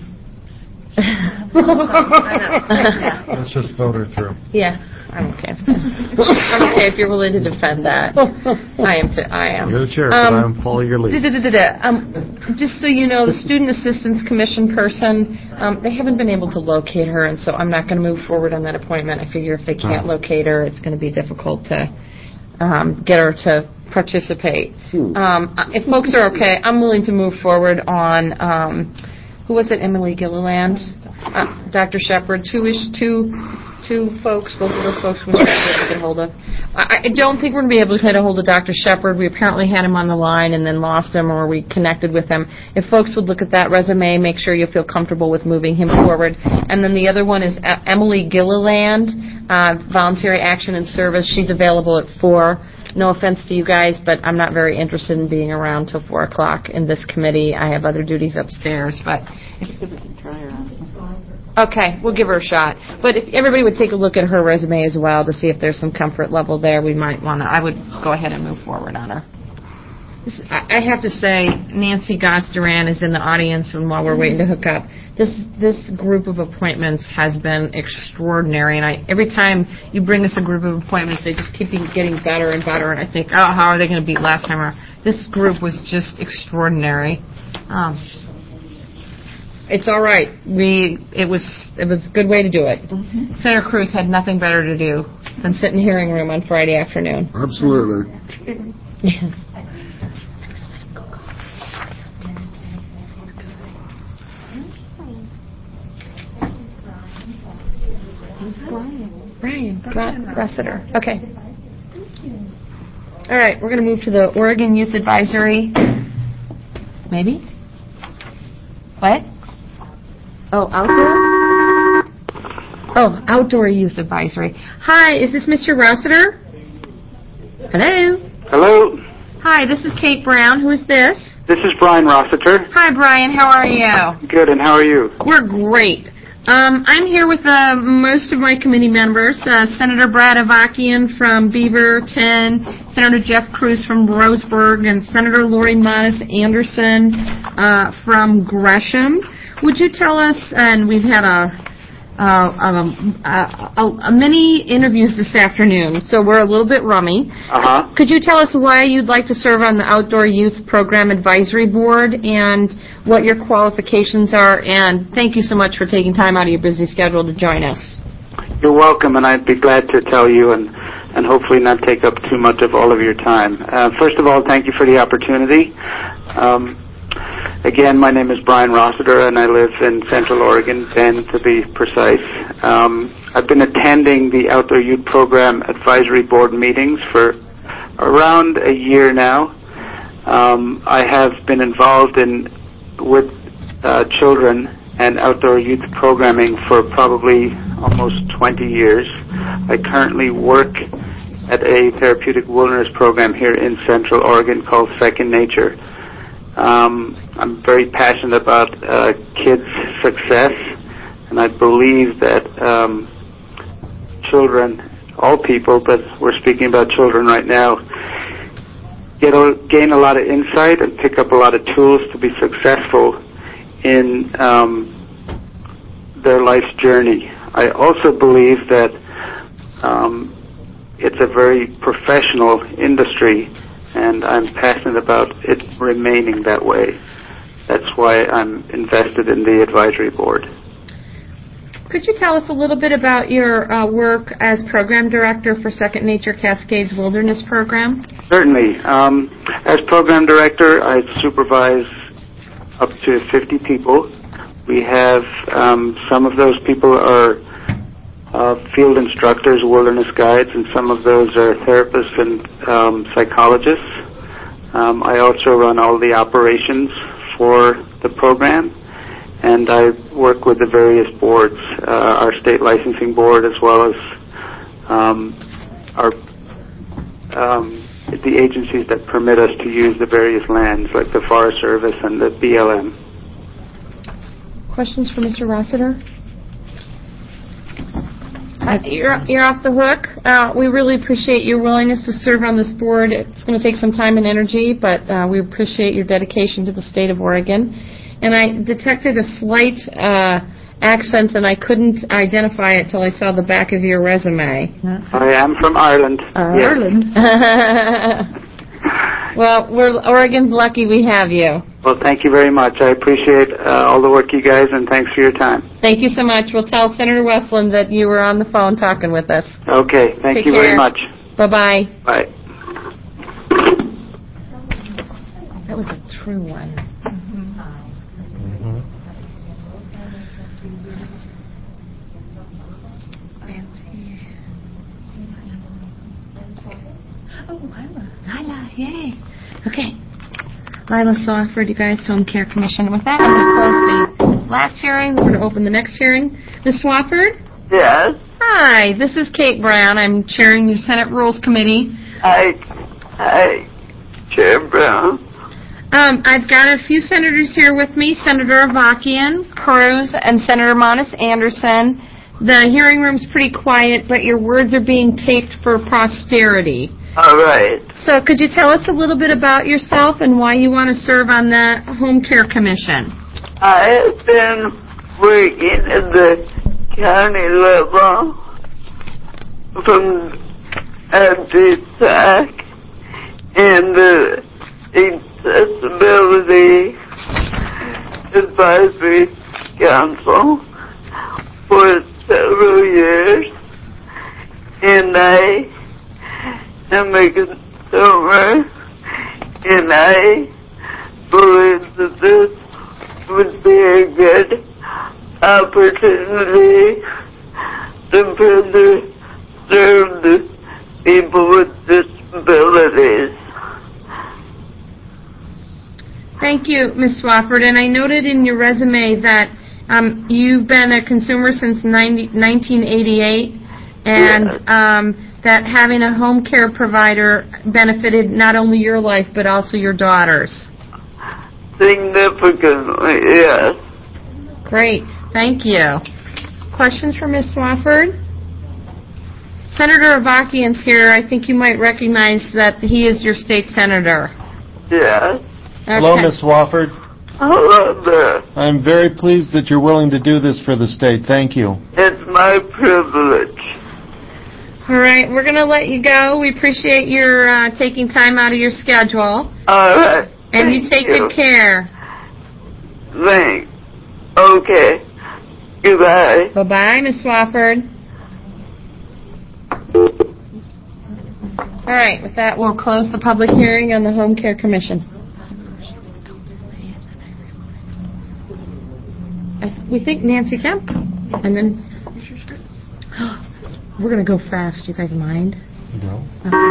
Let's just vote her through. Yeah, I'm okay with that. I'm okay if you're willing to defend that. I am. T- I am. You're the chair, but I'm following your lead. Da-da-da-da-da. Um, just so you know, the Student Assistance Commission person, um, they haven't been able to locate her, and so I'm not going to move forward on that appointment. I figure if they can't locate her, it's going to be difficult to um, get her to participate. Um, if folks are okay, I'm willing to move forward on. Um, Who was it? Emily Gilliland, uh, Doctor Shepard, two-ish, two, two folks. Both of those folks we were able to get hold of. I, I don't think we're going to be able to get a hold of Doctor Shepard. We apparently had him on the line and then lost him, or we connected with him. If folks would look at that resume, make sure you feel comfortable with moving him forward. And then the other one is uh, Emily Gilliland, uh, Voluntary Action and Service. She's available at four. No offense to you guys, but I'm not very interested in being around till four o'clock in this committee. I have other duties upstairs, but okay, we'll give her a shot. But if everybody would take a look at her resume as well to see if there's some comfort level there, we might want to. I would go ahead and move forward on her. This, I have to say, Nancy Goss-Duran is in the audience, and while we're waiting to hook up, this this group of appointments has been extraordinary. And I, every time you bring us a group of appointments, they just keep getting better and better. And I think, oh, how are they going to beat last time around? This group was just extraordinary. Um, it's all right. We it was it was a good way to do it. Mm-hmm. Senator Cruz had nothing better to do than sit in the hearing room on Friday afternoon. Absolutely. Yes. Brian. Brian Rossiter. Okay. All right, we're going to move to the Oregon Youth Advisory. Maybe? What? Oh, outdoor? Oh, Outdoor Youth Advisory. Hi, is this Mister Rossiter? Hello? Hello. Hi, this is Kate Brown. Who is this? This is Brian Rossiter. Hi, Brian. How are you? Good, and how are you? We're great. Um, I'm here with uh, most of my committee members, uh, Senator Brad Avakian from Beaverton, Senator Jeff Cruz from Roseburg, and Senator Lori Modis Anderson uh, from Gresham. Would you tell us, and we've had a, uh, um, a, a, a many interviews this afternoon, so we're a little bit rummy. Uh-huh. Could you tell us why you'd like to serve on the Outdoor Youth Program Advisory Board and what your qualifications are? And thank you so much for taking time out of your busy schedule to join us. You're welcome, and I'd be glad to tell you and, and hopefully not take up too much of all of your time. Uh, first of all, thank you for the opportunity. Um, Again, my name is Brian Rossiter, and I live in Central Oregon, Bend to be precise. Um, I've been attending the Outdoor Youth Program Advisory Board meetings for around a year now. Um, I have been involved in with uh, children and outdoor youth programming for probably almost twenty years. I currently work at a therapeutic wilderness program here in Central Oregon called Second Nature. Um, I'm very passionate about uh, kids' success, and I believe that um, children, all people, but we're speaking about children right now, get a, gain a lot of insight and pick up a lot of tools to be successful in um, their life's journey. I also believe that um, it's a very professional industry, and I'm passionate about it remaining that way. That's why I'm invested in the advisory board. Could you tell us a little bit about your uh, work as program director for Second Nature Cascades Wilderness Program? Certainly. Um, as program director, I supervise up to fifty people. We have um, some of those people are uh, field instructors, wilderness guides, and some of those are therapists and um, psychologists. Um, I also run all the operations for the program, and I work with the various boards, uh, our state licensing board, as well as um, our um, the agencies that permit us to use the various lands, like the Forest Service and the B L M. Questions for Mister Rossiter? Uh, you're, you're off the hook. Uh, we really appreciate your willingness to serve on this board. It's going to take some time and energy, but uh, we appreciate your dedication to the state of Oregon. And I detected a slight uh, accent, and I couldn't identify it till I saw the back of your resume. I am from Ireland. Ireland. Well, we're, Oregon's lucky we have you. Well, thank you very much. I appreciate uh, all the work you guys, and thanks for your time. Thank you so much. We'll tell Senator Westland that you were on the phone talking with us. Okay, thank Take you care. very much. Bye-bye. Bye. That was a true one. Oh, Lila. Lila, yay. Okay. Lila Swafford, you guys, Home Care Commission. With that, I'm going to close the last hearing. We're going to open the next hearing. Miz Swafford? Yes. Hi, this is Kate Brown. I'm chairing your Senate Rules Committee. Hi. Hi, Chair Brown. Um, I've got a few senators here with me, Senator Avakian, Cruz, and Senator Monis Anderson. The hearing room's pretty quiet, but your words are being taped for posterity. All right. So could you tell us a little bit about yourself and why you want to serve on the Home Care Commission? I have been working at the county level from ADSAC and the Accessibility Advisory Council for several years, and I am a consumer, and I believe that this would be a good opportunity to further serve the people with disabilities. Thank you, Miz Swafford. And I noted in your resume that um, you've been a consumer since nineteen eighty-eight, and Yes. um, that having a home care provider benefited not only your life but also your daughter's. Significantly, yes. Great. Thank you. Questions for Miz Swafford? Senator Avakian's here. I think you might recognize that he is your state senator. Yes. Hello, Okay. Miz Swafford. Hello there. I'm very pleased that you're willing to do this for the state. Thank you. It's my privilege. All right. We're going to let you go. We appreciate your uh, taking time out of your schedule. All right. And you take you. good care. Thanks. Okay. Goodbye. Bye-bye, Miz Swafford. All right. With that, we'll close the public hearing on the Home Care Commission. I th- we think Nancy Kemp, and then we're going to go fast. You guys mind? No.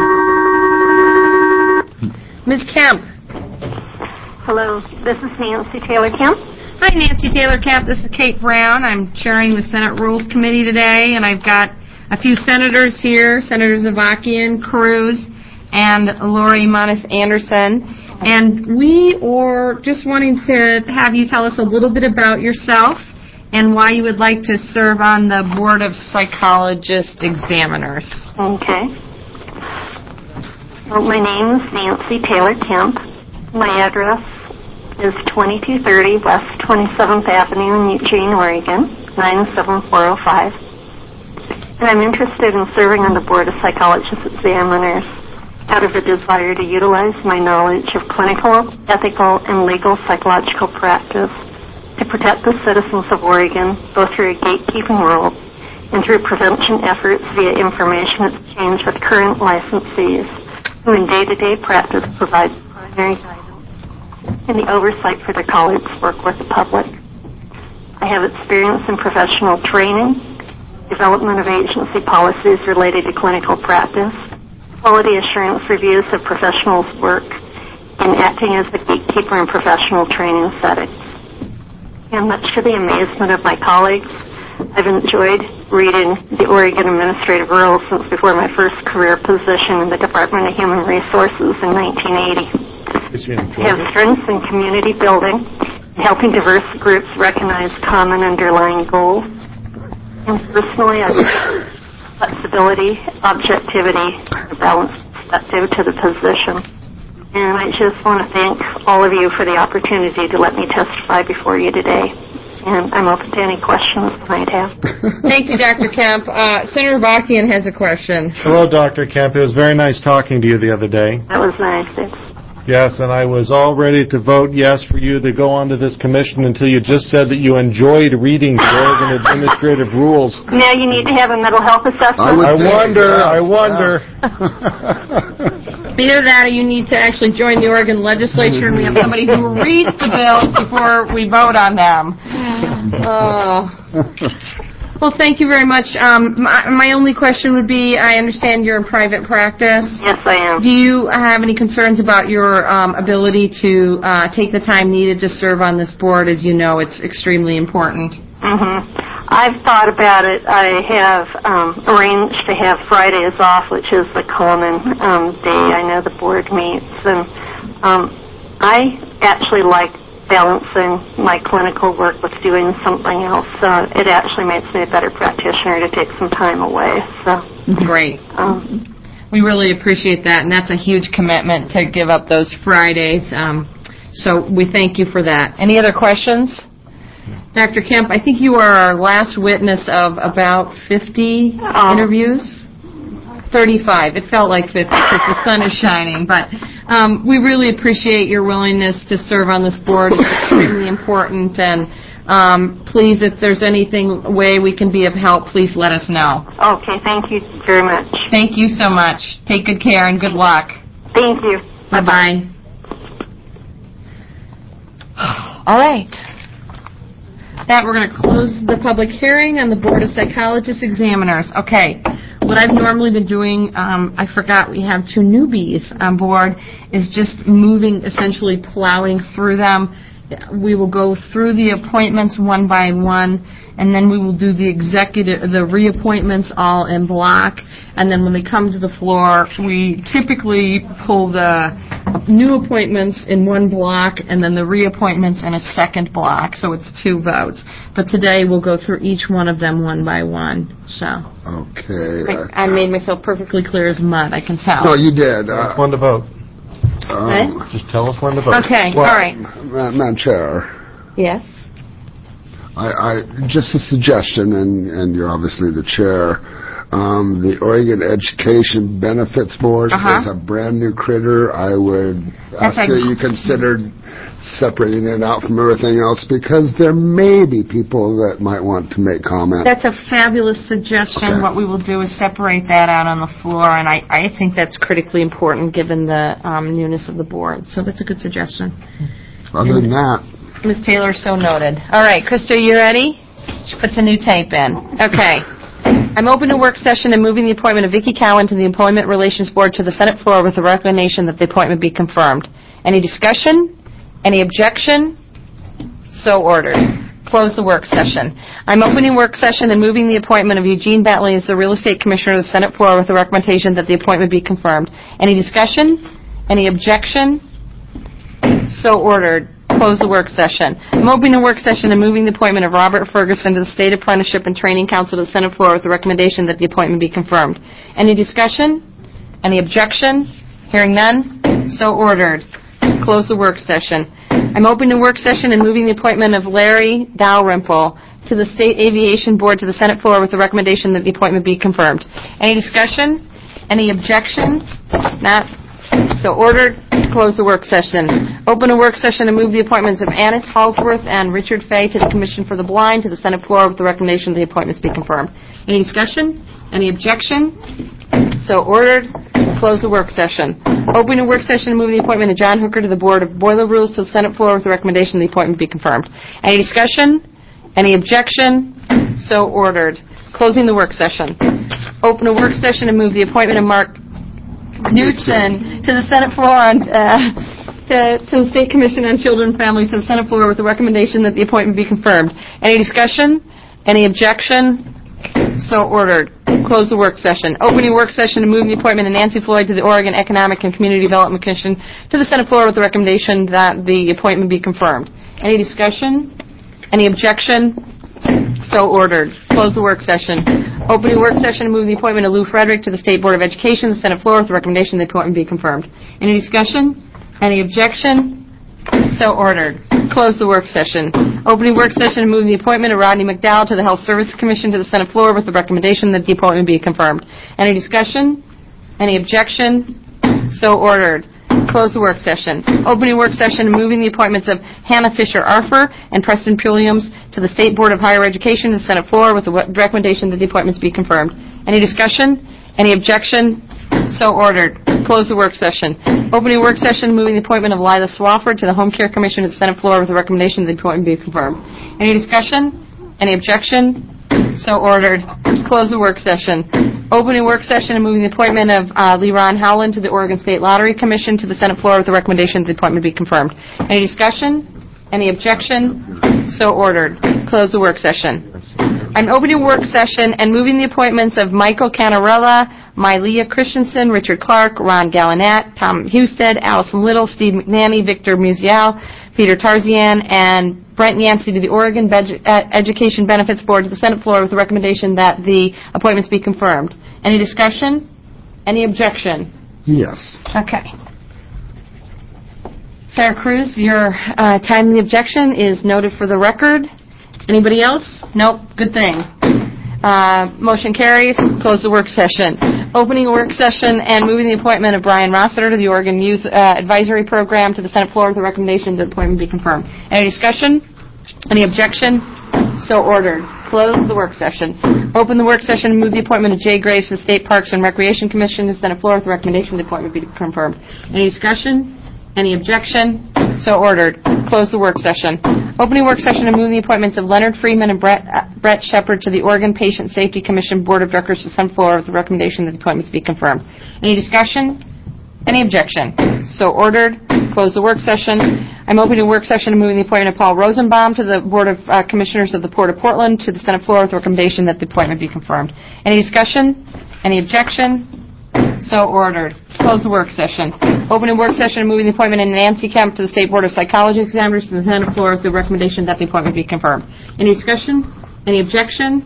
Okay. Miz Kemp. Hello, this is Nancy Taylor Kemp. Hi, Nancy Taylor Kemp. This is Kate Brown. I'm chairing the Senate Rules Committee today, and I've got a few senators here, Senators Avakian, Cruz, and Lori Monis Anderson. And we are just wanting to have you tell us a little bit about yourself and why you would like to serve on the Board of Psychologist Examiners. Okay. Well, my name is Nancy Taylor Kemp. My address is twenty-two thirty West twenty-seventh Avenue in Eugene, Oregon, nine seven four oh five. And I'm interested in serving on the Board of Psychologist Examiners out of a desire to utilize my knowledge of clinical, ethical, and legal psychological practice to protect the citizens of Oregon, both through a gatekeeping rule and through prevention efforts via information exchange with current licensees, who in day-to-day practice provide primary guidance and the oversight for their colleagues' work with the public. I have experience in professional training, development of agency policies related to clinical practice, quality assurance reviews of professionals' work, and acting as the gatekeeper in professional training settings. And much to the amazement of my colleagues, I've enjoyed reading the Oregon Administrative Rules since before my first career position in the Department of Human Resources in nineteen eighty. I have strengths in community building, helping diverse groups recognize common underlying goals. And personally, I've flexibility, objectivity, and a balanced perspective to the position. And I just want to thank all of you for the opportunity to let me testify before you today. And I'm open to any questions you might have. Thank you, Doctor Kemp. Uh, Senator Bakian has a question. Hello, Doctor Kemp. It was very nice talking to you the other day. That was nice. Thanks. Yes, and I was all ready to vote yes for you to go onto this commission until you just said that you enjoyed reading the Oregon Administrative Rules. Now you need to have a mental health assessment? I, I wonder, yes, I wonder. Yes. Either that or you need to actually join the Oregon legislature and we have somebody who reads the bills before we vote on them. Oh. Well, thank you very much. Um, my, my only question would be, I understand you're in private practice. Yes, I am. Do you have any concerns about your um, ability to uh, take the time needed to serve on this board? As you know, it's extremely important. Mm-hmm. I've thought about it. I have um, arranged to have Fridays off, which is the common um, day I know the board meets. And um, I actually like balancing my clinical work with doing something else. Uh, it actually makes me a better practitioner to take some time away. So Great. Um, we really appreciate that, and that's a huge commitment to give up those Fridays. Um, so we thank you for that. Any other questions? Doctor Kemp, I think you are our last witness of about fifty oh. interviews. thirty-five. It felt like fifty because the sun is shining. But um, we really appreciate your willingness to serve on this board. It's extremely important. And um, please, if there's anything way we can be of help, please let us know. Okay. Thank you very much. Thank you so much. Take good care and good luck. Thank you. Bye-bye. All right. That we're going to close the public hearing on the Board of Psychologists Examiners. Okay. What I've normally been doing, um, I forgot we have two newbies on board, is just moving, essentially plowing through them. We will go through the appointments one by one, and then we will do the executive, the reappointments all in block. And then when they come to the floor, we typically pull the new appointments in one block and then the reappointments in a second block, so it's two votes. But today we'll go through each one of them one by one. So. Okay. I, I made myself perfectly clear as mud, I can tell. No, you did. Uh, when to vote. Um, Just tell us when to vote. Okay, well, all right. Madam Chair. Yes? I, I just a suggestion, and, and you're obviously the chair. Um, the Oregon Education Benefits Board uh-huh. is a brand new critter. I would That's ask that you consider separating it out from everything else, because there may be people that might want to make comment. That's a fabulous suggestion. Okay. What we will do is separate that out on the floor, and I, I think that's critically important given the um, newness of the board. So that's a good suggestion. Other than that, Miz Taylor, so noted. All right, Krista, you ready? She puts a new tape in. Okay. I'm open to work session and moving the appointment of Vicki Cowan to the Employment Relations Board to the Senate floor with the recommendation that the appointment be confirmed. Any discussion? Any objection? So ordered. Close the work session. I'm opening work session and moving the appointment of Eugene Bentley as the Real Estate Commissioner to the Senate floor with the recommendation that the appointment be confirmed. Any discussion? Any objection? So ordered. Close the work session. I'm opening a work session and moving the appointment of Robert Ferguson to the State Apprenticeship and Training Council to the Senate floor with the recommendation that the appointment be confirmed. Any discussion? Any objection? Hearing none? So ordered. Close the work session. I'm opening a work session and moving the appointment of Larry Dalrymple to the State Aviation Board to the Senate floor with the recommendation that the appointment be confirmed. Any discussion? Any objection? Not? So ordered. close the work session. Open a work session and move the appointments of Annis Halsworth and Richard Fay to the Commission for the Blind to the Senate floor with the recommendation the appointments be confirmed. Any discussion? Any objection? So ordered. Close the work session. Open a work session and move the appointment of John Hooker to the Board of Boiler Rules to the Senate floor with the recommendation the appointment be confirmed. Any discussion? Any objection? So ordered. Closing the work session. Open a work session and move the appointment of Mark Knudsen to the Senate floor on, uh, to, to the State Commission on Children and Families to the Senate floor with the recommendation that the appointment be confirmed. Any discussion? Any objection? So ordered. Close the work session. Opening work session and move the appointment of Nancy Floyd to the Oregon Economic and Community Development Commission to the Senate floor with the recommendation that the appointment be confirmed. Any discussion? Any objection? So ordered. Close the work session. Opening work session and move the appointment of Lou Frederick to the State Board of Education, the Senate floor with the recommendation the appointment be confirmed. Any discussion? Any objection? So ordered. Close the work session. Opening work session and moving the appointment of Rodney McDowell to the Health Services Commission to the Senate floor with the recommendation that the appointment be confirmed. Any discussion? Any objection? So ordered. Close the work session. Opening work session and moving the appointments of Hannah Fisher-Arfer and Preston Pulliams to the State Board of Higher Education to the Senate floor with the recommendation that the appointments be confirmed. Any discussion? Any objection? So ordered. Close the work session. Opening work session, moving the appointment of Lila Swafford to the Home Care Commission to the Senate floor with the recommendation that the appointment be confirmed. Any discussion? Any objection? So ordered. Close the work session. Opening work session and moving the appointment of uh, Leron Howland to the Oregon State Lottery Commission to the Senate floor with the recommendation that the appointment be confirmed. Any discussion? Any objection? So ordered. Close the work session. I'm opening work session and moving the appointments of Michael Canarella, Mylea Christensen, Richard Clark, Ron Gallinat, Tom Husted, Allison Little, Steve McNanny, Victor Musial, Peter Tarzian, and Brent Yancey to the Oregon Bed- Education Benefits Board to the Senate floor with the recommendation that the appointments be confirmed. Any discussion? Any objection? Yes. Okay. Sarah Cruz, your uh, timely objection is noted for the record. Anybody else? Nope. Good thing. Uh, motion carries. Close the work session. Opening a work session and moving the appointment of Brian Rossiter to the Oregon Youth uh, Advisory Program to the Senate floor with the recommendation that the appointment be confirmed. Any discussion? Any objection? So ordered. Close the work session. Open the work session and move the appointment of Jay Graves to the State Parks and Recreation Commission to the Senate floor with the recommendation that the appointment be confirmed. Any discussion? Any objection? So ordered. Close the work session. Opening work session and moving the appointments of Leonard Freeman and Brett, uh, Brett Shepard to the Oregon Patient Safety Commission Board of Directors to the Senate floor with the recommendation that the appointments be confirmed. Any discussion? Any objection? So ordered. Close the work session. I'm opening a work session and moving the appointment of Paul Rosenbaum to the Board of uh, Commissioners of the Port of Portland to the Senate floor with the recommendation that the appointment be confirmed. Any discussion? Any objection? So ordered. Close the work session. Opening work session and moving the appointment of Nancy Kemp to the State Board of Psychology Examiners to the Senate floor with the recommendation that the appointment be confirmed. Any discussion? Any objection?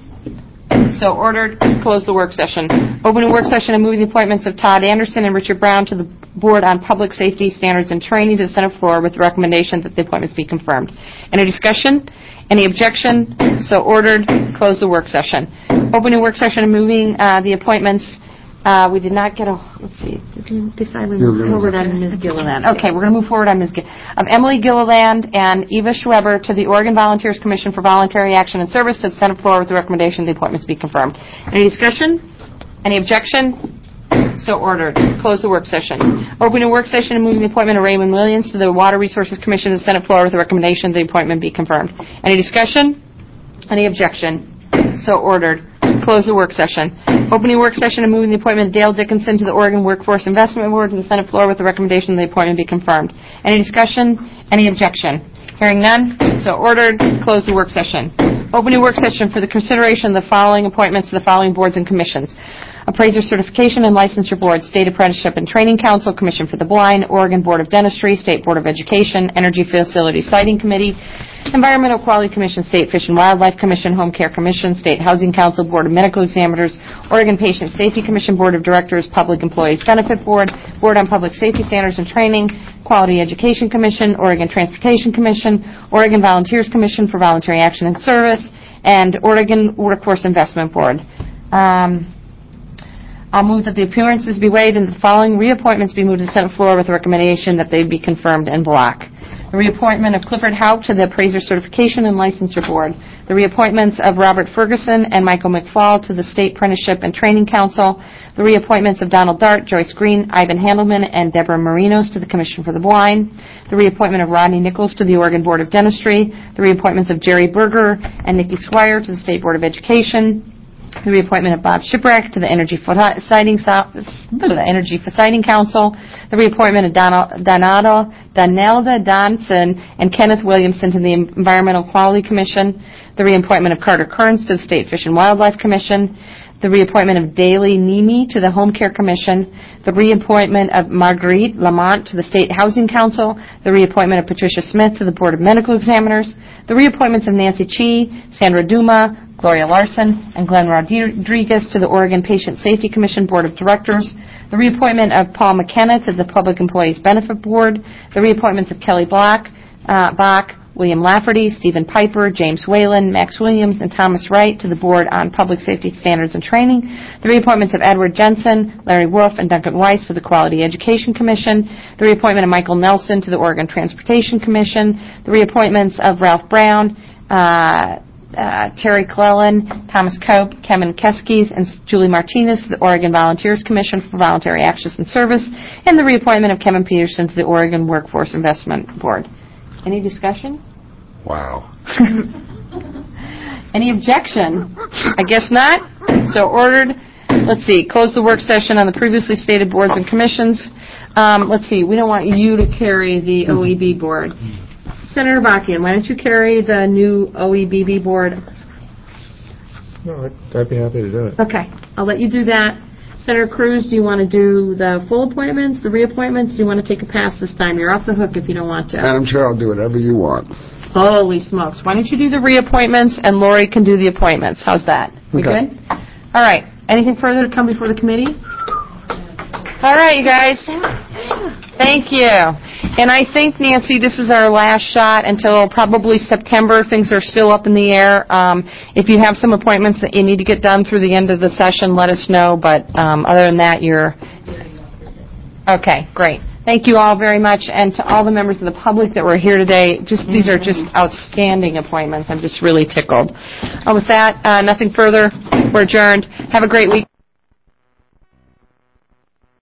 So ordered. Close the work session. Opening work session and moving the appointments of Todd Anderson and Richard Brown to the Board on Public Safety Standards and Training to the Senate floor with the recommendation that the appointments be confirmed. Any discussion? Any objection? So ordered. Close the work session. Opening work session and moving uh, the appointments. Uh, we did not get a, let's see, did we decide we move forward on Miz Gilliland? Okay, we're going to move forward on Miz Gill- of Emily Gilliland and Eva Schweber to the Oregon Volunteers Commission for Voluntary Action and Service to the Senate floor with the recommendation the appointments be confirmed. Any discussion? Any objection? So ordered. Close the work session. Opening a work session and moving the appointment of Raymond Williams to the Water Resources Commission to the Senate floor with the recommendation the appointment be confirmed. Any discussion? Any objection? So ordered. Close the work session. Opening work session and moving the appointment of Dale Dickinson to the Oregon Workforce Investment Board to the Senate floor with the recommendation the appointment be confirmed. Any discussion? Any objection? Hearing none, so ordered. Close the work session. Opening work session for the consideration of the following appointments to the following boards and commissions. Appraiser Certification and Licensure Board, State Apprenticeship and Training Council, Commission for the Blind, Oregon Board of Dentistry, State Board of Education, Energy Facility Siting Committee, Environmental Quality Commission, State Fish and Wildlife Commission, Home Care Commission, State Housing Council, Board of Medical Examiners, Oregon Patient Safety Commission, Board of Directors, Public Employees Benefit Board, Board on Public Safety Standards and Training, Quality Education Commission, Oregon Transportation Commission, Oregon Volunteers Commission for Voluntary Action and Service, and Oregon Workforce Investment Board. Um, I'll move that the appearances be waived and the following reappointments be moved to the Senate floor with the recommendation that they be confirmed en bloc. The reappointment of Clifford Hauk to the Appraiser Certification and Licensure Board. The reappointments of Robert Ferguson and Michael McFall to the State Apprenticeship and Training Council. The reappointments of Donald Dart, Joyce Green, Ivan Handelman, and Deborah Marinos to the Commission for the Blind. The reappointment of Rodney Nichols to the Oregon Board of Dentistry. The reappointments of Jerry Berger and Nikki Squire to the State Board of Education. The reappointment of Bob Shipwreck to the Energy Siting, the Energy Siting Council. The reappointment of Donalda, Donalda Donson and Kenneth Williamson to the Environmental Quality Commission. The reappointment of Carter Kearns to the State Fish and Wildlife Commission. The reappointment of Daley Nemi to the Home Care Commission. The reappointment of Marguerite Lamont to the State Housing Council. The reappointment of Patricia Smith to the Board of Medical Examiners. The reappointments of Nancy Chi, Sandra Duma, Gloria Larson, and Glenn Rodriguez to the Oregon Patient Safety Commission Board of Directors. The reappointment of Paul McKenna to the Public Employees Benefit Board. The reappointments of Kelly Block, uh, Bach, William Lafferty, Stephen Piper, James Whalen, Max Williams, and Thomas Wright to the Board on Public Safety Standards and Training. The reappointments of Edward Jensen, Larry Wolf, and Duncan Weiss to the Quality Education Commission. The reappointment of Michael Nelson to the Oregon Transportation Commission. The reappointments of Ralph Brown, uh, uh, Terry Clellan, Thomas Cope, Kevin Keskes, and Julie Martinez to the Oregon Volunteers Commission for Voluntary Access and Service. And the reappointment of Kevin Peterson to the Oregon Workforce Investment Board. Any discussion? Wow. Any objection? I guess not. So ordered. Let's see. Close the work session on the previously stated boards and commissions. Um, let's see. We don't want you to carry the O E B board. Senator Bachkian, why don't you carry the new O E B B board? No, I'd, I'd be happy to do it. Okay. I'll let you do that. Senator Cruz, do you want to do the full appointments, the reappointments? Do you want to take a pass this time? You're off the hook if you don't want to. Madam Chair, I'll do whatever you want. Holy smokes. Why don't you do the reappointments and Lori can do the appointments? How's that? We Okay. good? All right. Anything further to come before the committee? All right, you guys. Thank you. And I think, Nancy, this is our last shot until probably September. Things are still up in the air. Um, if you have some appointments that you need to get done through the end of the session, let us know. But um, other than that, you're... Okay, great. Thank you all very much. And to all the members of the public that were here today, just these are just outstanding appointments. I'm just really tickled. Uh, with that, uh, nothing further. We're adjourned. Have a great week.